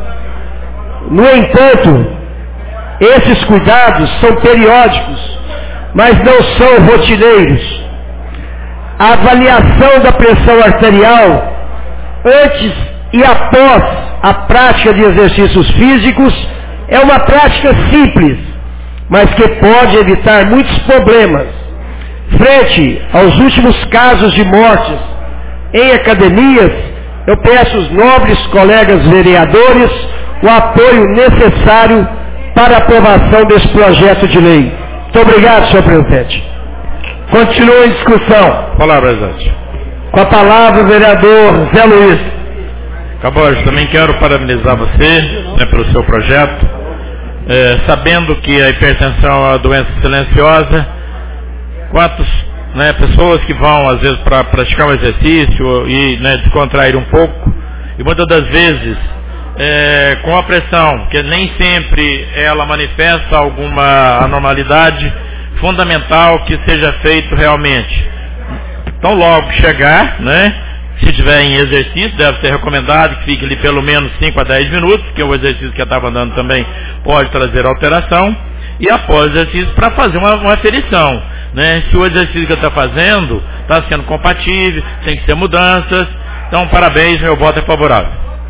No entanto, esses cuidados são periódicos, mas não são rotineiros. A avaliação da pressão arterial antes e após a prática de exercícios físicos é uma prática simples, mas que pode evitar muitos problemas. Frente aos últimos casos de mortes em academias, eu peço aos nobres colegas vereadores o apoio necessário para a aprovação desse projeto de lei. Muito obrigado, senhor presidente. Continua em discussão. Palavra, presidente. Com a palavra, o vereador Zé Luiz. Caboja, também quero parabenizar você, né, pelo seu projeto. É, sabendo que a hipertensão é uma doença silenciosa, quantas, né, pessoas que vão, às vezes, para praticar um exercício e, né, descontrair um pouco, e muitas das vezes, é, com a pressão, que nem sempre ela manifesta alguma anormalidade, fundamental que seja feito realmente. Então, logo chegar, né, Se tiver em exercício, deve ser recomendado que fique ali pelo menos cinco a dez minutos, porque o exercício que eu estava dando também pode trazer alteração. E após o exercício, para fazer uma, uma aferição, né? Se o exercício que eu estou fazendo está sendo compatível, tem que ter mudanças. Então, parabéns, meu voto é favorável.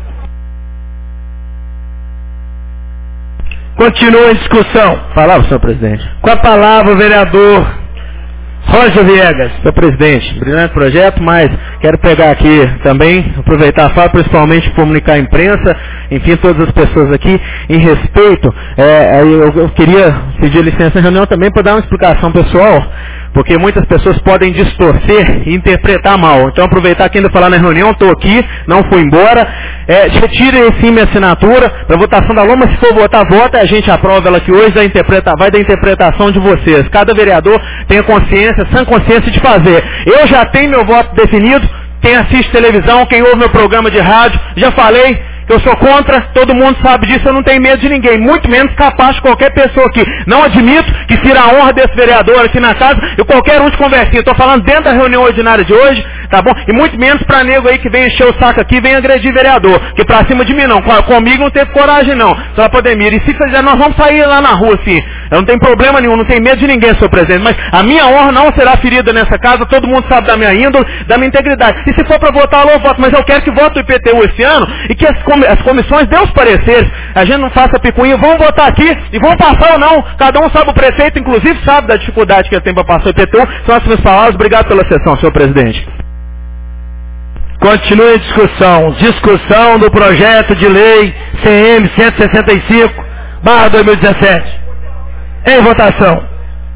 Continua a discussão. Palavra, senhor presidente. Com a palavra, o vereador Roger Viegas. Senhor presidente, brilhante projeto, mas quero pegar aqui também, aproveitar a fala, principalmente comunicar à imprensa, enfim, todas as pessoas aqui, em respeito, é, eu, eu queria pedir licença na reunião também para dar uma explicação pessoal, porque muitas pessoas podem distorcer e interpretar mal. Então, aproveitar que ainda falar na reunião, estou aqui, não fui embora. É, retire sim minha assinatura para votação da Loma. Se for votar, vota, a gente aprova ela aqui hoje, da interpreta, vai da interpretação de vocês. Cada vereador tem a consciência, sã consciência de fazer. Eu já tenho meu voto definido, quem assiste televisão, quem ouve meu programa de rádio, já falei que eu sou contra, todo mundo sabe disso, eu não tenho medo de ninguém, muito menos capaz de qualquer pessoa aqui. Não admito que tire a honra desse vereador aqui na casa e qualquer um de conversinha. Estou falando dentro da reunião ordinária de hoje, tá bom? E muito menos para nego aí que vem encher o saco aqui e vem agredir vereador. Que pra cima de mim não, comigo não teve coragem não, senhor Podemir. E se fizer, nós vamos sair lá na rua assim. Eu não tenho problema nenhum, não tenho medo de ninguém, senhor presidente. Mas a minha honra não será ferida nessa casa, todo mundo sabe da minha índole, da minha integridade. E se for para votar, eu voto. Mas eu quero que vote o I P T U esse ano e que as, com, as comissões dêem os pareceres. A gente não faça picuinha, vamos votar aqui e vamos passar ou não. Cada um sabe, o prefeito inclusive sabe da dificuldade que ele tem para passar o I P T U. São as minhas palavras. Obrigado pela sessão, senhor presidente. Continue a discussão. Discussão do projeto de lei C M cento e sessenta e cinco barra dois mil e dezessete. Em votação.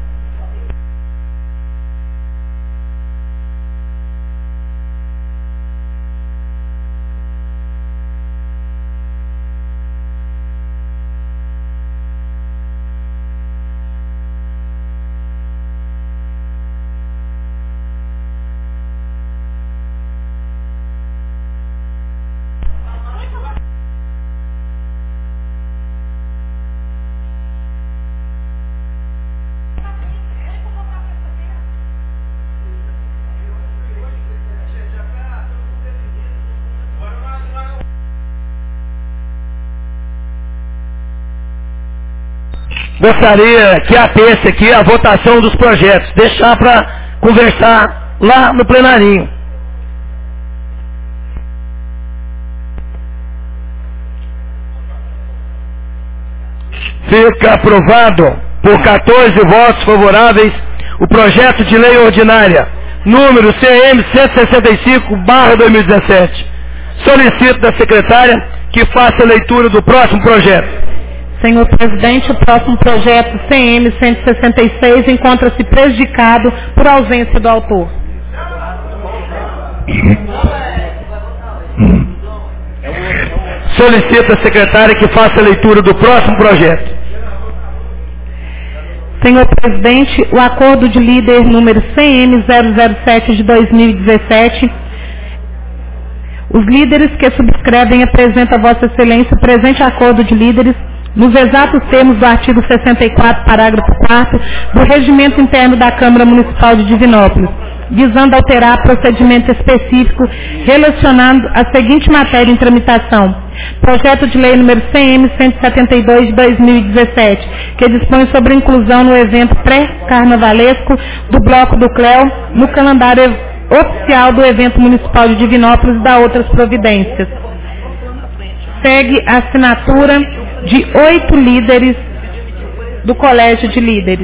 Gostaria que atesse aqui a votação dos projetos, deixar para conversar lá no plenarinho. Fica aprovado por quatorze votos favoráveis o projeto de lei ordinária número C M cento e sessenta e cinco barra dois mil e dezessete. Solicito da secretária que faça a leitura do próximo projeto. Senhor presidente, o próximo projeto C M cento e sessenta e seis encontra-se prejudicado por ausência do autor. Solicito à secretária que faça a leitura do próximo projeto. Senhor presidente, o acordo de líder número C M zero zero sete de dois mil e dezessete, os líderes que subscrevem apresentam a Vossa Excelência o presente acordo de líderes nos exatos termos do artigo sessenta e quatro, parágrafo quarto, do Regimento Interno da Câmara Municipal de Divinópolis, visando alterar procedimento específico relacionando a seguinte matéria em tramitação. Projeto de lei número C M cento e setenta e dois de dois mil e dezessete, que dispõe sobre a inclusão no evento pré-carnavalesco do Bloco do Cléo no calendário oficial do evento municipal de Divinópolis e da outras providências. Segue a assinatura de oito líderes do Colégio de Líderes.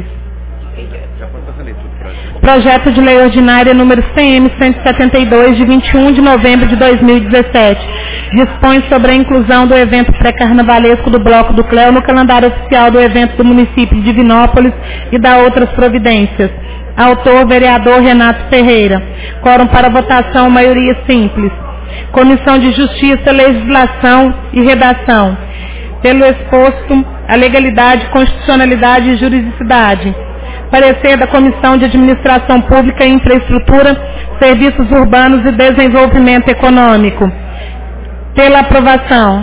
Projeto de lei ordinária número C M cento e setenta e dois de vinte e um de novembro de dois mil e dezessete. Dispõe sobre a inclusão do evento pré-carnavalesco do Bloco do Cléo no calendário oficial do evento do município de Divinópolis e da outras providências. Autor, vereador Renato Ferreira. Quórum para votação, maioria simples. Comissão de Justiça, Legislação e Redação. Pelo exposto, a legalidade, constitucionalidade e juridicidade. Parecer da Comissão de Administração Pública e Infraestrutura, Serviços Urbanos e Desenvolvimento Econômico. Pela aprovação.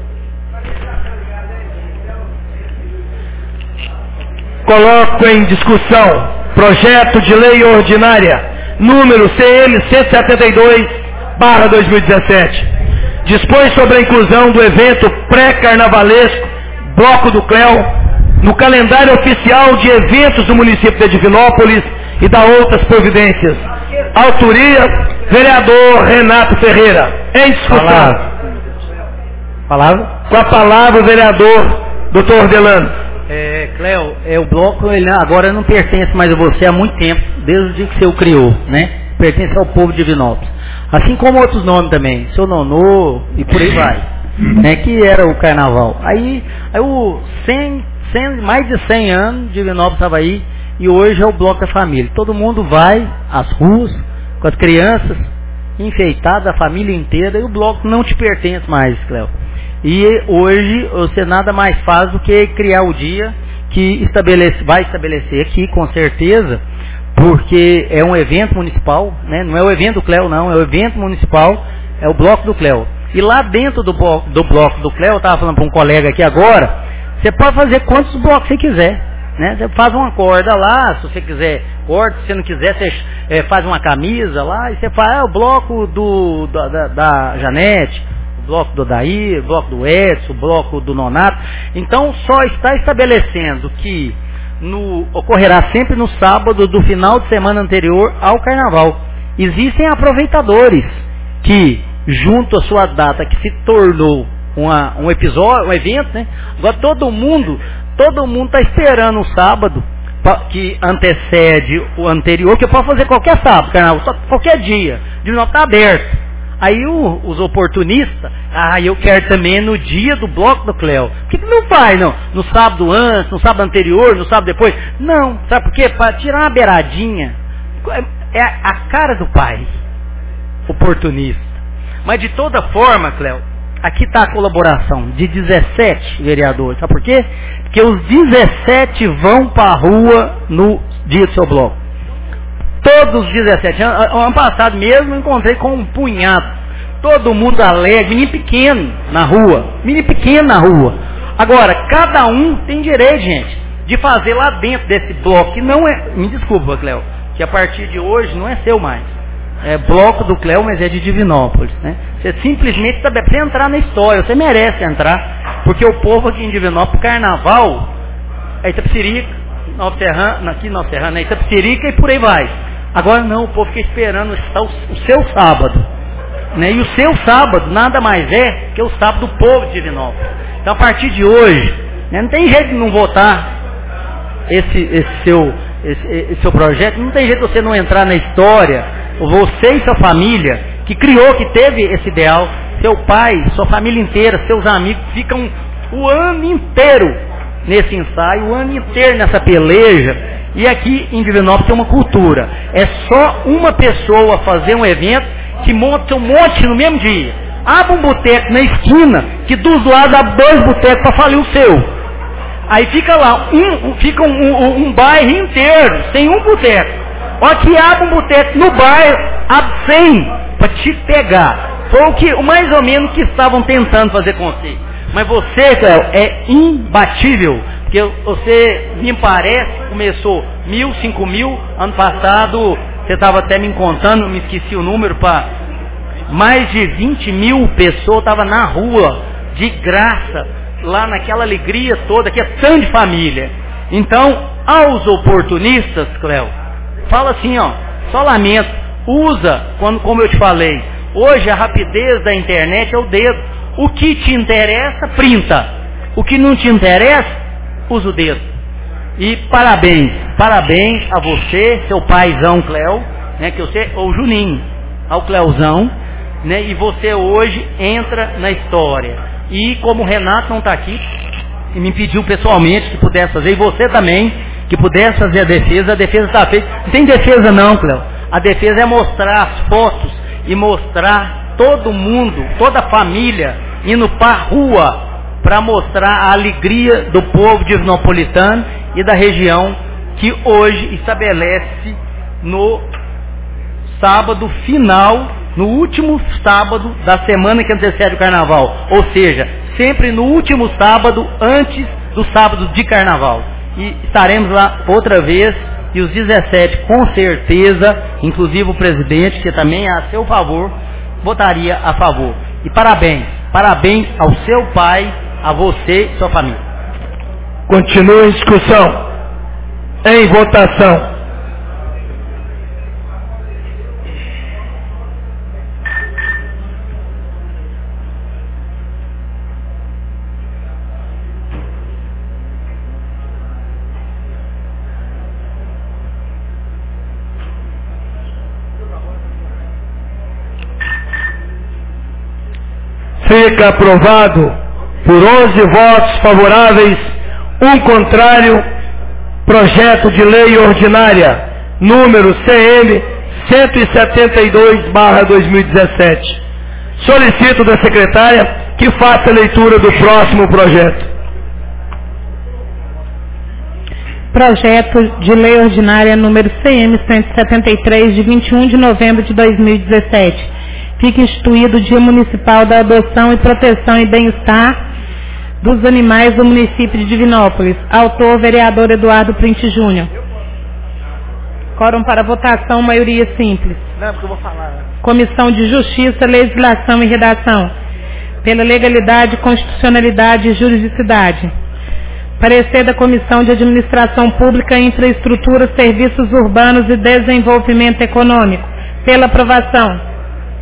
Coloco em discussão projeto de lei ordinária número C M cento e setenta e dois barra dois mil e dezessete. Dispõe sobre a inclusão do evento pré-carnavalesco Bloco do Cléu no calendário oficial de eventos do município de Divinópolis e da outras providências. Autoria, vereador Renato Ferreira. Em discussão. Palavra. Palavra? Com a palavra o vereador doutor Ordelano. É, Cléo, é, o bloco ele agora não pertence mais a você há muito tempo, desde o dia que você o criou, né? Pertence ao povo de Divinópolis. Assim como outros nomes também, seu Nonô e por aí vai, né? Que era o carnaval. Aí, aí o cem, cem, mais de cem anos, Divinópolis estava aí, e hoje é o bloco da família. Todo mundo vai às ruas, com as crianças, enfeitadas, a família inteira, e o bloco não te pertence mais, Cléo. E hoje você nada mais faz do que criar o dia que estabelece, vai estabelecer aqui, com certeza, porque é um evento municipal, né? Não é o evento do Cléo, não, é o evento municipal, é o Bloco do Cléo. E lá dentro do, do Bloco do Cléo, eu estava falando para um colega aqui agora, você pode fazer quantos blocos você quiser, né? Você faz uma corda lá, se você quiser corda, se você não quiser, você é, faz uma camisa lá, e você faz é, o bloco do, da, da, da Janete, o bloco do Daí, o bloco do Edson, o bloco do Nonato. Então só está estabelecendo que no, ocorrerá sempre no sábado do final de semana anterior ao carnaval. Existem aproveitadores que, junto à sua data que se tornou uma, um episódio, um evento, né? Agora todo mundo, todo mundo está esperando o sábado pra, que antecede o anterior, que pode fazer qualquer sábado, carnaval, qualquer dia, de não estar aberto. Aí o, os oportunistas, ah, eu quero também no dia do Bloco do Cléo. Por que, que não faz, não? No sábado antes, no sábado anterior, no sábado depois? Não, sabe por quê? Para tirar uma beiradinha. É a cara do pai, oportunista. Mas de toda forma, Cléo, aqui está a colaboração de dezessete vereadores. Sabe por quê? Porque os dezessete vão para a rua no dia do seu bloco. Todos os dezessete anos, ano passado mesmo, eu encontrei com um punhado. Todo mundo alegre, menino pequeno na rua. Menino pequeno na rua. Agora, cada um tem direito, gente, de fazer lá dentro desse bloco, que não é, me desculpa, Cléo, que a partir de hoje não é seu mais. É bloco do Cléo, mas é de Divinópolis, né? Você simplesmente está para entrar na história, você merece entrar, porque o povo aqui em Divinópolis, carnaval, é Itapecerica, Nova Serrana, aqui Nova Serrana, é Itapecerica e por aí vai. Agora não, o povo fica esperando o, o seu sábado, né? E o seu sábado nada mais é que o sábado do povo de Divinópolis. Então a partir de hoje, né, não tem jeito de não votar esse, esse, seu, esse, esse seu projeto, não tem jeito de você não entrar na história, você e sua família, que criou, que teve esse ideal, seu pai, sua família inteira, seus amigos, ficam o ano inteiro nesse ensaio, o ano inteiro nessa peleja. E aqui em Divinópolis tem uma cultura. É só uma pessoa fazer um evento que monta um monte no mesmo dia. Abre um boteco na esquina, que dos lados abre dois botecos para falir o seu. Aí fica lá, um, fica um, um, um bairro inteiro, sem um boteco. Olha que abre um boteco no bairro, abre cem para te pegar. Foi o que, mais ou menos, que estavam tentando fazer com você. Mas você, Cléo, é imbatível. Porque você, me parece, começou mil, cinco mil, ano passado, você estava até me contando, me esqueci o número, para mais de vinte mil pessoas estavam na rua, de graça, lá naquela alegria toda, que é tão de família. Então, aos oportunistas, Cléo, fala assim, ó, só lamento, usa, quando, como eu te falei, hoje a rapidez da internet é o dedo. O que te interessa, printa. O que não te interessa, usa o dedo. E parabéns, parabéns a você, seu paizão Cléo, né, que você, ou Juninho, ao Cléozão, né, e você hoje entra na história. E como o Renato não está aqui, e me pediu pessoalmente que pudesse fazer, e você também, que pudesse fazer a defesa, a defesa está feita. Não tem defesa não, Cléo. A defesa é mostrar as fotos e mostrar todo mundo, toda a família, indo para a rua, para mostrar a alegria do povo divinopolitano e da região, que hoje estabelece no sábado final, no último sábado da semana que antecede o carnaval, ou seja, sempre no último sábado antes do sábado de carnaval. E estaremos lá outra vez, e os dezessete com certeza, inclusive o presidente, que também é a seu favor, votaria a favor. E parabéns, parabéns ao seu pai, a você e sua família. Continua em discussão. Em votação. Fica aprovado por onze votos favoráveis, um contrário, projeto de lei ordinária, número C M cento e setenta e dois barra dois mil e dezessete. Solicito da secretária que faça a leitura do próximo projeto. Projeto de lei ordinária número C M cento e setenta e três, de vinte e um de novembro de dois mil e dezessete. Fica instituído o Dia Municipal da Adoção e Proteção e Bem-Estar dos Animais do município de Divinópolis. Autor, vereador Eduardo Printe Júnior. Quórum para votação, maioria simples. Não, porque eu vou falar. Comissão de Justiça, Legislação e Redação. Pela legalidade, constitucionalidade e juridicidade. Parecer da Comissão de Administração Pública, Infraestrutura, Serviços Urbanos e Desenvolvimento Econômico. Pela aprovação.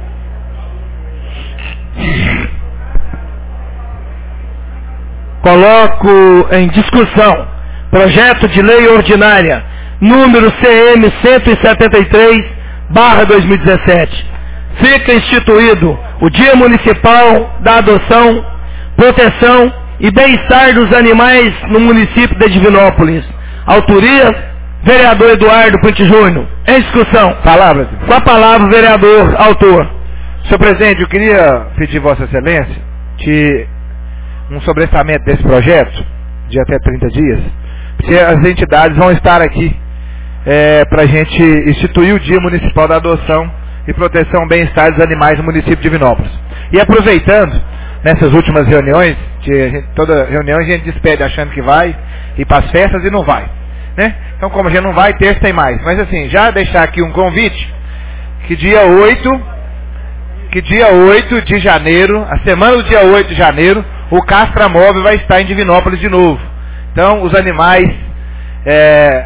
Coloco em discussão projeto de lei ordinária número C M cento e setenta e três barra dois mil e dezessete. Fica instituído o Dia Municipal da Adoção, Proteção e Bem-Estar dos Animais no município de Divinópolis. Autoria, vereador Eduardo Printe Júnior. Em discussão. Palavras. Com a palavra, o vereador autor. Senhor presidente, eu queria pedir Vossa Excelência que um sobrestamento desse projeto, de até trinta dias, porque as entidades vão estar aqui é, para a gente instituir o Dia Municipal da Adoção e Proteção e Bem-Estar dos Animais no município de Divinópolis. E aproveitando, nessas últimas reuniões, que a gente, toda reunião a gente despede achando que vai ir para as festas e não vai, né? Então, como a gente não vai, terça tem mais. Mas assim, já deixar aqui um convite, que dia oito, que dia oito de janeiro, a semana do dia oito de janeiro, o Castramóvel vai estar em Divinópolis de novo. Então, os animais, é,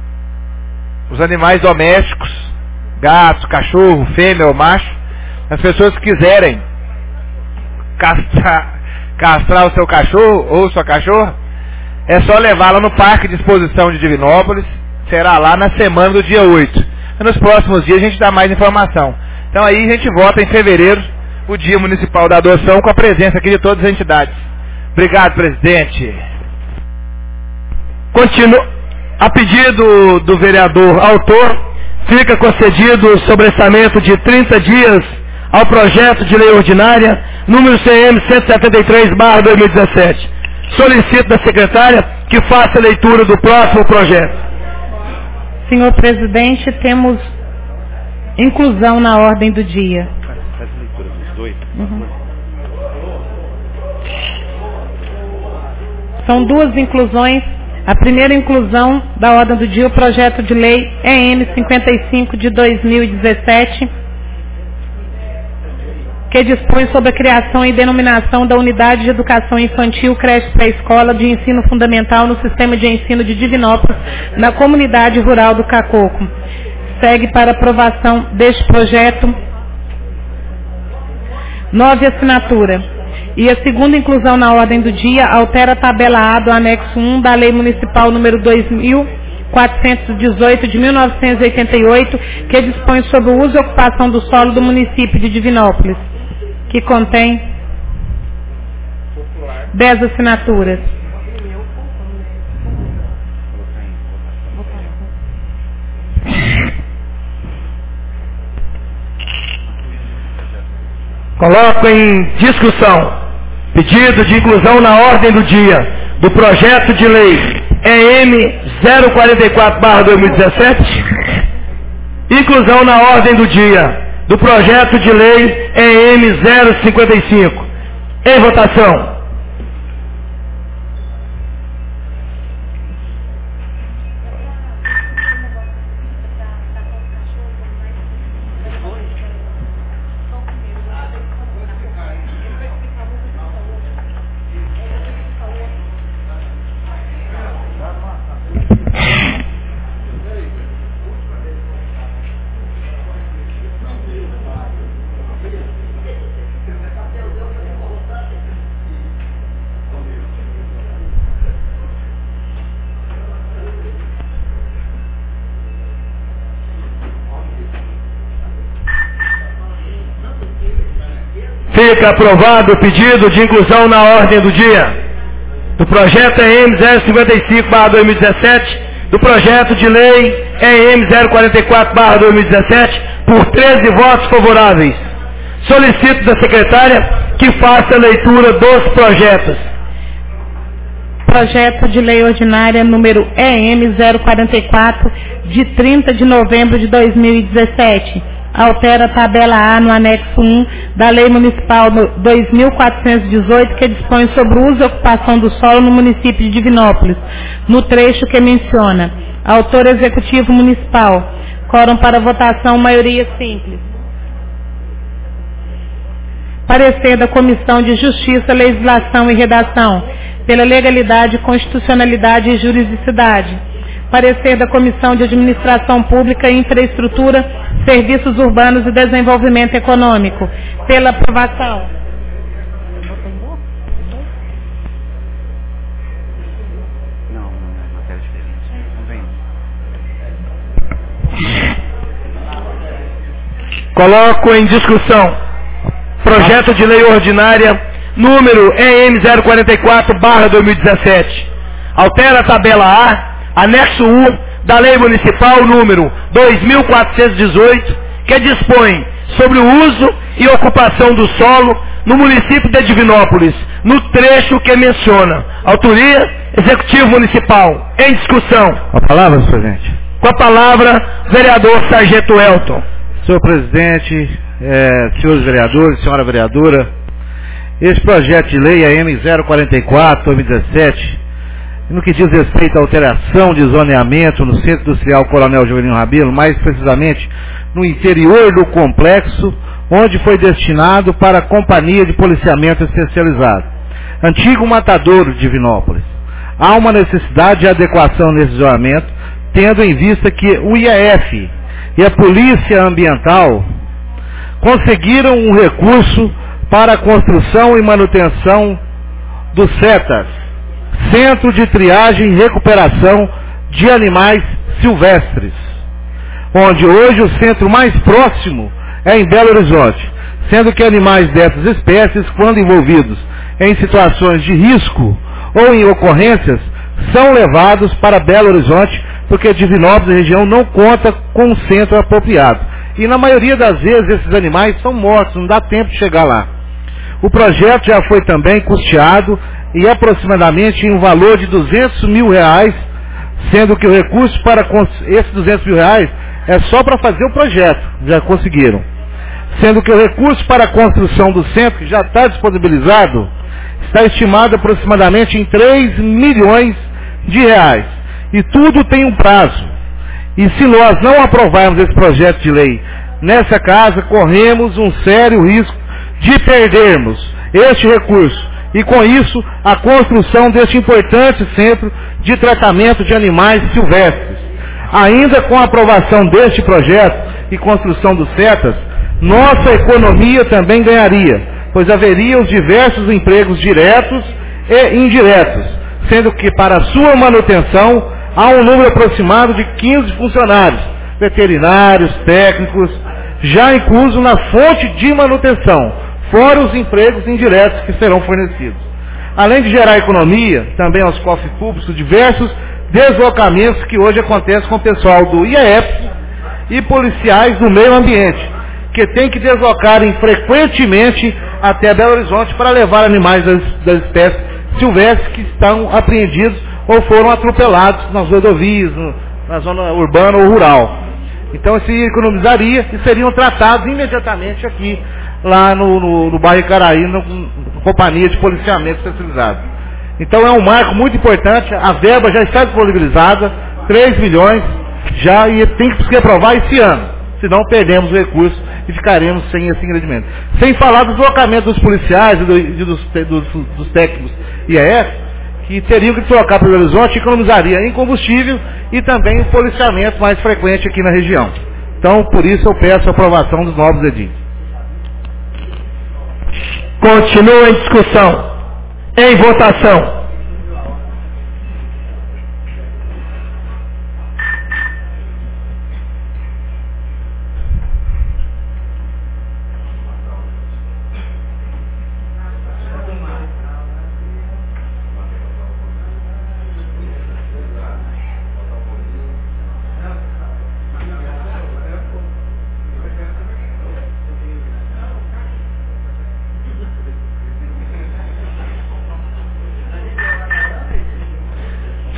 os animais domésticos, gato, cachorro, fêmea ou macho, as pessoas que quiserem castrar, castrar o seu cachorro ou sua cachorra, é só levá-la no Parque de Exposição de Divinópolis, será lá na semana do dia oito. E nos próximos dias a gente dá mais informação. Então aí a gente vota em fevereiro o Dia Municipal da Adoção com a presença aqui de todas as entidades. Obrigado, presidente. Continua. A pedido do vereador autor, fica concedido o sobrestamento de trinta dias ao projeto de lei ordinária número C M cento e setenta e três barra dois mil e dezessete. Solicito da secretária que faça a leitura do próximo projeto. Senhor presidente, temos inclusão na ordem do dia. Faz a leitura dos dois. Uhum. São duas inclusões. A primeira inclusão da ordem do dia, o projeto de lei E M cinquenta e cinco de dois mil e dezessete, que dispõe sobre a criação e denominação da Unidade de Educação Infantil, creche pré-escola de ensino fundamental no sistema de ensino de Divinópolis, na comunidade rural do Cacoco. Segue para aprovação deste projeto nove assinaturas. E a segunda inclusão na ordem do dia altera a tabela A do anexo um da Lei Municipal número dois mil quatrocentos e dezoito de mil novecentos e oitenta e oito, que dispõe sobre o uso e ocupação do solo do município de Divinópolis, que contém dez assinaturas. Coloco em discussão pedido de inclusão na ordem do dia do projeto de lei E M zero quarenta e quatro barra dois mil e dezessete, inclusão na ordem do dia do projeto de lei E M zero cinquenta e cinco. Em votação. Fica aprovado o pedido de inclusão na ordem do dia do projeto E M zero cinquenta e cinco barra dois mil e dezessete, do projeto de lei E M zero quarenta e quatro barra dois mil e dezessete, por treze votos favoráveis. Solicito da secretária que faça a leitura dos projetos. Projeto de lei ordinária número E M zero quarenta e quatro, de trinta de novembro de dois mil e dezessete. Altera a tabela A no anexo um da Lei Municipal dois mil quatrocentos e dezoito, que dispõe sobre o uso e ocupação do solo no município de Divinópolis, no trecho que menciona. Autor Executivo Municipal. Quórum para votação, maioria simples. Parecer da Comissão de Justiça, Legislação e Redação, pela legalidade, constitucionalidade e juridicidade. Parecer da Comissão de Administração Pública, Infraestrutura, Serviços Urbanos e Desenvolvimento Econômico, pela aprovação. Coloco em discussão projeto de lei ordinária número E M zero quarenta e quatro barra dois mil e dezessete. Altera a tabela A, anexo um da Lei Municipal número dois mil quatrocentos e dezoito, que dispõe sobre o uso e ocupação do solo no município de Divinópolis, no trecho que menciona. Autoria, Executivo Municipal. Em discussão. Com a palavra, senhor presidente. Com a palavra, vereador Sargento Elton. Senhor presidente, é, senhores vereadores, senhora vereadora, esse projeto de lei, a M zero quarenta e quatro, dois mil e dezessete, no que diz respeito à alteração de zoneamento no Centro Industrial Coronel Jovelino Rabelo, mais precisamente no interior do complexo, onde foi destinado para a Companhia de Policiamento Especializado, antigo matadouro de Divinópolis. Há uma necessidade de adequação nesse zoneamento, tendo em vista que o I A F e a Polícia Ambiental conseguiram um recurso para a construção e manutenção do CETAS, Centro de Triagem e Recuperação de Animais Silvestres, onde hoje o centro mais próximo é em Belo Horizonte, sendo que animais dessas espécies, quando envolvidos em situações de risco ou em ocorrências, são levados para Belo Horizonte, porque Divinópolis, a região, não conta com um centro apropriado. E na maioria das vezes esses animais são mortos, não dá tempo de chegar lá. O projeto já foi também custeado e aproximadamente em um valor de duzentos mil reais, sendo que o recurso para esses duzentos mil reais é só para fazer o projeto, já conseguiram. Sendo que o recurso para a construção do centro, que já está disponibilizado, está estimado aproximadamente em três milhões de reais. E tudo tem um prazo. E se nós não aprovarmos esse projeto de lei nessa casa, corremos um sério risco de perdermos este recurso. E com isso, a construção deste importante centro de tratamento de animais silvestres. Ainda com a aprovação deste projeto e construção dos CETAS, nossa economia também ganharia, pois haveria os diversos empregos diretos e indiretos, sendo que para sua manutenção há um número aproximado de quinze funcionários, veterinários, técnicos, já incluso na fonte de manutenção, fora os empregos indiretos que serão fornecidos. Além de gerar economia, também aos cofres públicos, diversos deslocamentos que hoje acontecem com o pessoal do I A F e policiais do meio ambiente, que tem que deslocarem frequentemente até Belo Horizonte para levar animais das, das espécies silvestres que estão apreendidos ou foram atropelados nas rodovias, no, na zona urbana ou rural. Então se economizaria e seriam tratados imediatamente aqui, lá no, no, no bairro Caraí, na Companhia de Policiamento Especializado. Então é um marco muito importante, a verba já está disponibilizada, três milhões, já, e tem que se aprovar esse ano, senão perdemos o recurso e ficaremos sem esse engredimento. Sem falar do deslocamento dos policiais e do, de, dos, dos, dos técnicos I A F, que teriam que deslocar para o Belo Horizonte, economizaria em combustível e também o policiamento mais frequente aqui na região. Então, por isso eu peço a aprovação dos novos edis. Continua em discussão. Em votação.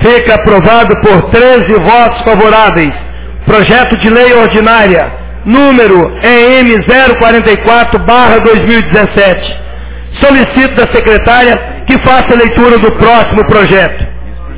Fica aprovado por treze votos favoráveis. Projeto de lei ordinária, número E M zero quarenta e quatro barra dois mil e dezessete. Solicito da secretária que faça a leitura do próximo projeto.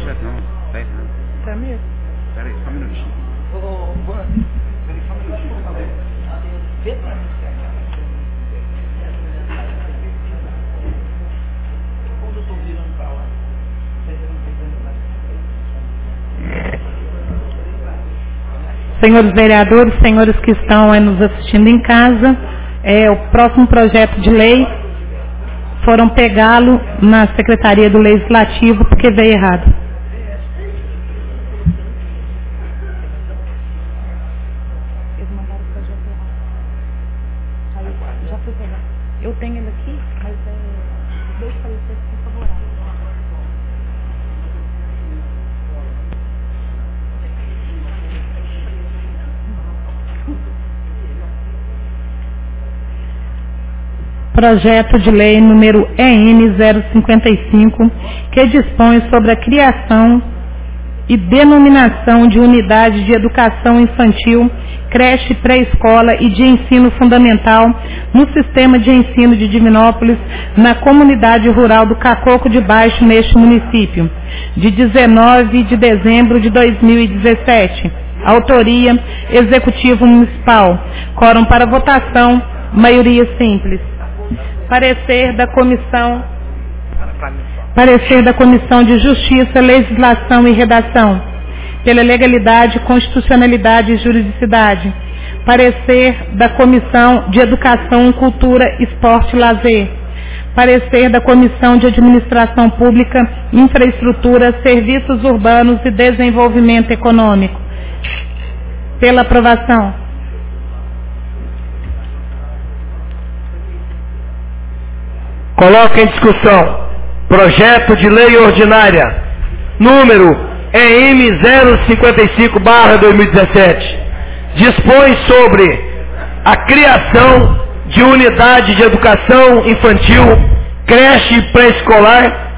Senhores vereadores, senhores que estão aí nos assistindo em casa, é, o próximo projeto de lei foram pegá-lo na Secretaria do Legislativo porque veio errado. Eu tenho ele aqui, mas é, dois pareceres são favoráveis. Projeto de lei número E N zero cinquenta e cinco, que dispõe sobre a criação e denominação de unidade de educação infantil, creche, pré-escola e de ensino fundamental no sistema de ensino de Divinópolis, na comunidade rural do Cacoco de Baixo, neste município, de dezenove de dezembro de dois mil e dezessete. Autoria, Executivo Municipal. Quórum para votação, maioria simples. Parecer da Comissão Parecer da Comissão de Justiça, Legislação e Redação, pela legalidade, constitucionalidade e juridicidade. Parecer da Comissão de Educação, Cultura, Esporte e Lazer. Parecer da Comissão de Administração Pública, Infraestrutura, Serviços Urbanos e Desenvolvimento Econômico. Pela aprovação. Coloca em discussão projeto de lei ordinária número E M zero cinquenta e cinco barra dois mil e dezessete. Dispõe sobre a criação de unidade de educação infantil, creche pré-escolar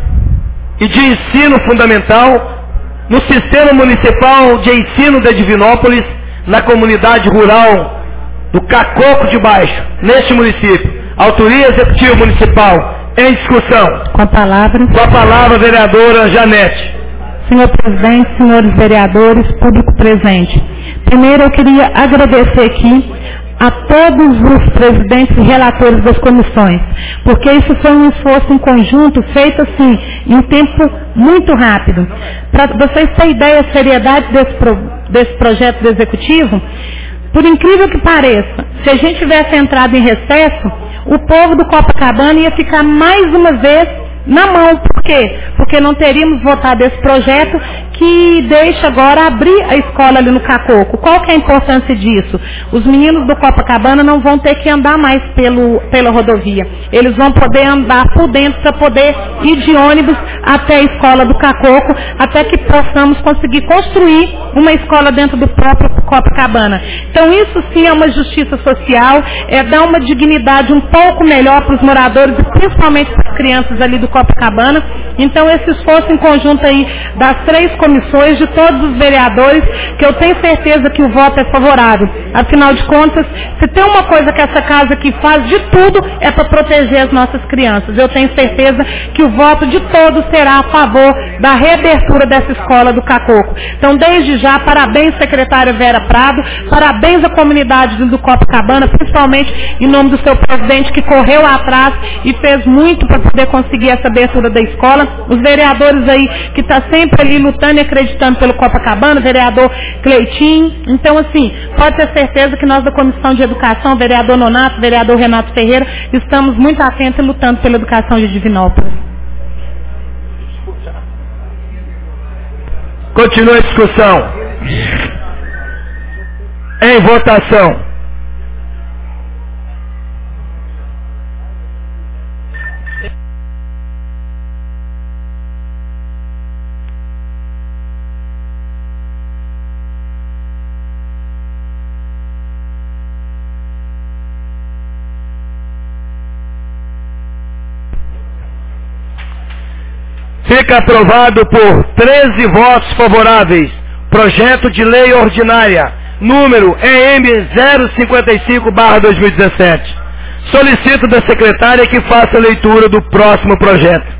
e de ensino fundamental no Sistema Municipal de Ensino de Divinópolis, na comunidade rural do Cacoco de Baixo, neste município. Autoria Executiva Municipal. Em discussão. Com a palavra. Com a palavra, vereadora Janete. Senhor presidente, senhores vereadores, público presente. Primeiro eu queria agradecer aqui a todos os presidentes e relatores das comissões, porque isso foi um esforço em conjunto feito assim, em um tempo muito rápido. Para vocês terem ideia da seriedade desse, pro, desse projeto do Executivo, por incrível que pareça, se a gente tivesse entrado em recesso, o povo do Copacabana ia ficar mais uma vez na mão. Por quê? Porque não teríamos votado esse projeto que deixa agora abrir a escola ali no Cacoco. Qual que é a importância disso? Os meninos do Copacabana não vão ter que andar mais pelo, pela rodovia. Eles vão poder andar por dentro para poder ir de ônibus até a escola do Cacoco, até que possamos conseguir construir uma escola dentro do próprio Copacabana. Então isso sim é uma justiça social, é dar uma dignidade um pouco melhor para os moradores e principalmente para as crianças ali do Copacabana. Então esse esforço em conjunto aí das três comissões, de todos os vereadores, que eu tenho certeza que o voto é favorável. Afinal de contas, se tem uma coisa que essa casa aqui faz de tudo, é para proteger as nossas crianças. Eu tenho certeza que o voto de todos será a favor da reabertura dessa escola do Cacoco. Então, desde já, parabéns, secretária Vera Prado, parabéns à comunidade do Copacabana, principalmente em nome do seu presidente, que correu atrás e fez muito para poder conseguir essa abertura da escola. Os vereadores aí, que estão sempre ali lutando e acreditando pelo Copacabana, vereador Cleitinho. Então, assim, pode ter certeza que nós da Comissão de Educação, vereador Nonato, vereador Renato Ferreira, estamos muito atentos e lutando pela educação de Divinópolis. Continua a discussão. Em votação. Fica aprovado por treze votos favoráveis. Projeto de lei ordinária, número E M zero cinquenta e cinco barra dois mil e dezessete. Solicito da secretária que faça a leitura do próximo projeto.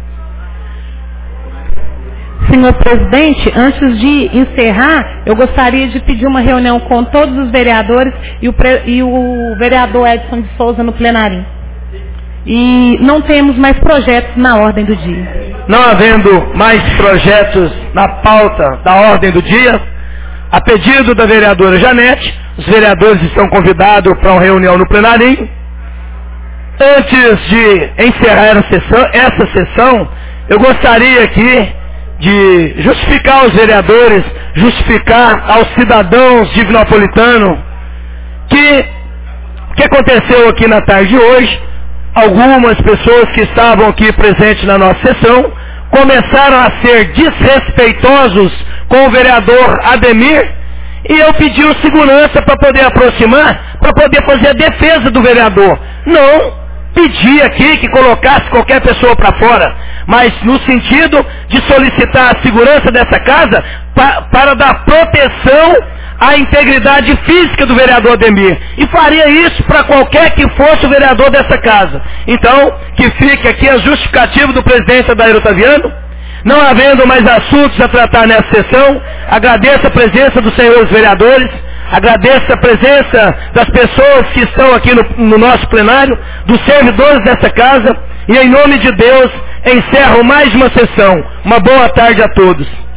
Senhor presidente, antes de encerrar, eu gostaria de pedir uma reunião com todos os vereadores e o, pre, e o vereador Edson de Souza no plenário. E não temos mais projetos na ordem do dia. Não havendo mais projetos na pauta da ordem do dia, a pedido da vereadora Janete, os vereadores estão convidados para uma reunião no plenário. Antes de encerrar a sessão, essa sessão, eu gostaria aqui de justificar aos vereadores, justificar aos cidadãos divinopolitanos que o que aconteceu aqui na tarde de hoje. Algumas pessoas que estavam aqui presentes na nossa sessão começaram a ser desrespeitosos com o vereador Ademir, e eu pedi o segurança para poder aproximar, para poder fazer a defesa do vereador. Não pedi aqui que colocasse qualquer pessoa para fora, mas no sentido de solicitar a segurança dessa casa pa, para dar proteção à integridade física do vereador Ademir. E faria isso para qualquer que fosse o vereador dessa casa. Então, que fique aqui a justificativa do presidente Adair Otaviano. Não havendo mais assuntos a tratar nessa sessão, agradeço a presença dos senhores vereadores, agradeço a presença das pessoas que estão aqui no, no nosso plenário, dos servidores dessa casa, e em nome de Deus, encerro mais uma sessão. Uma boa tarde a todos.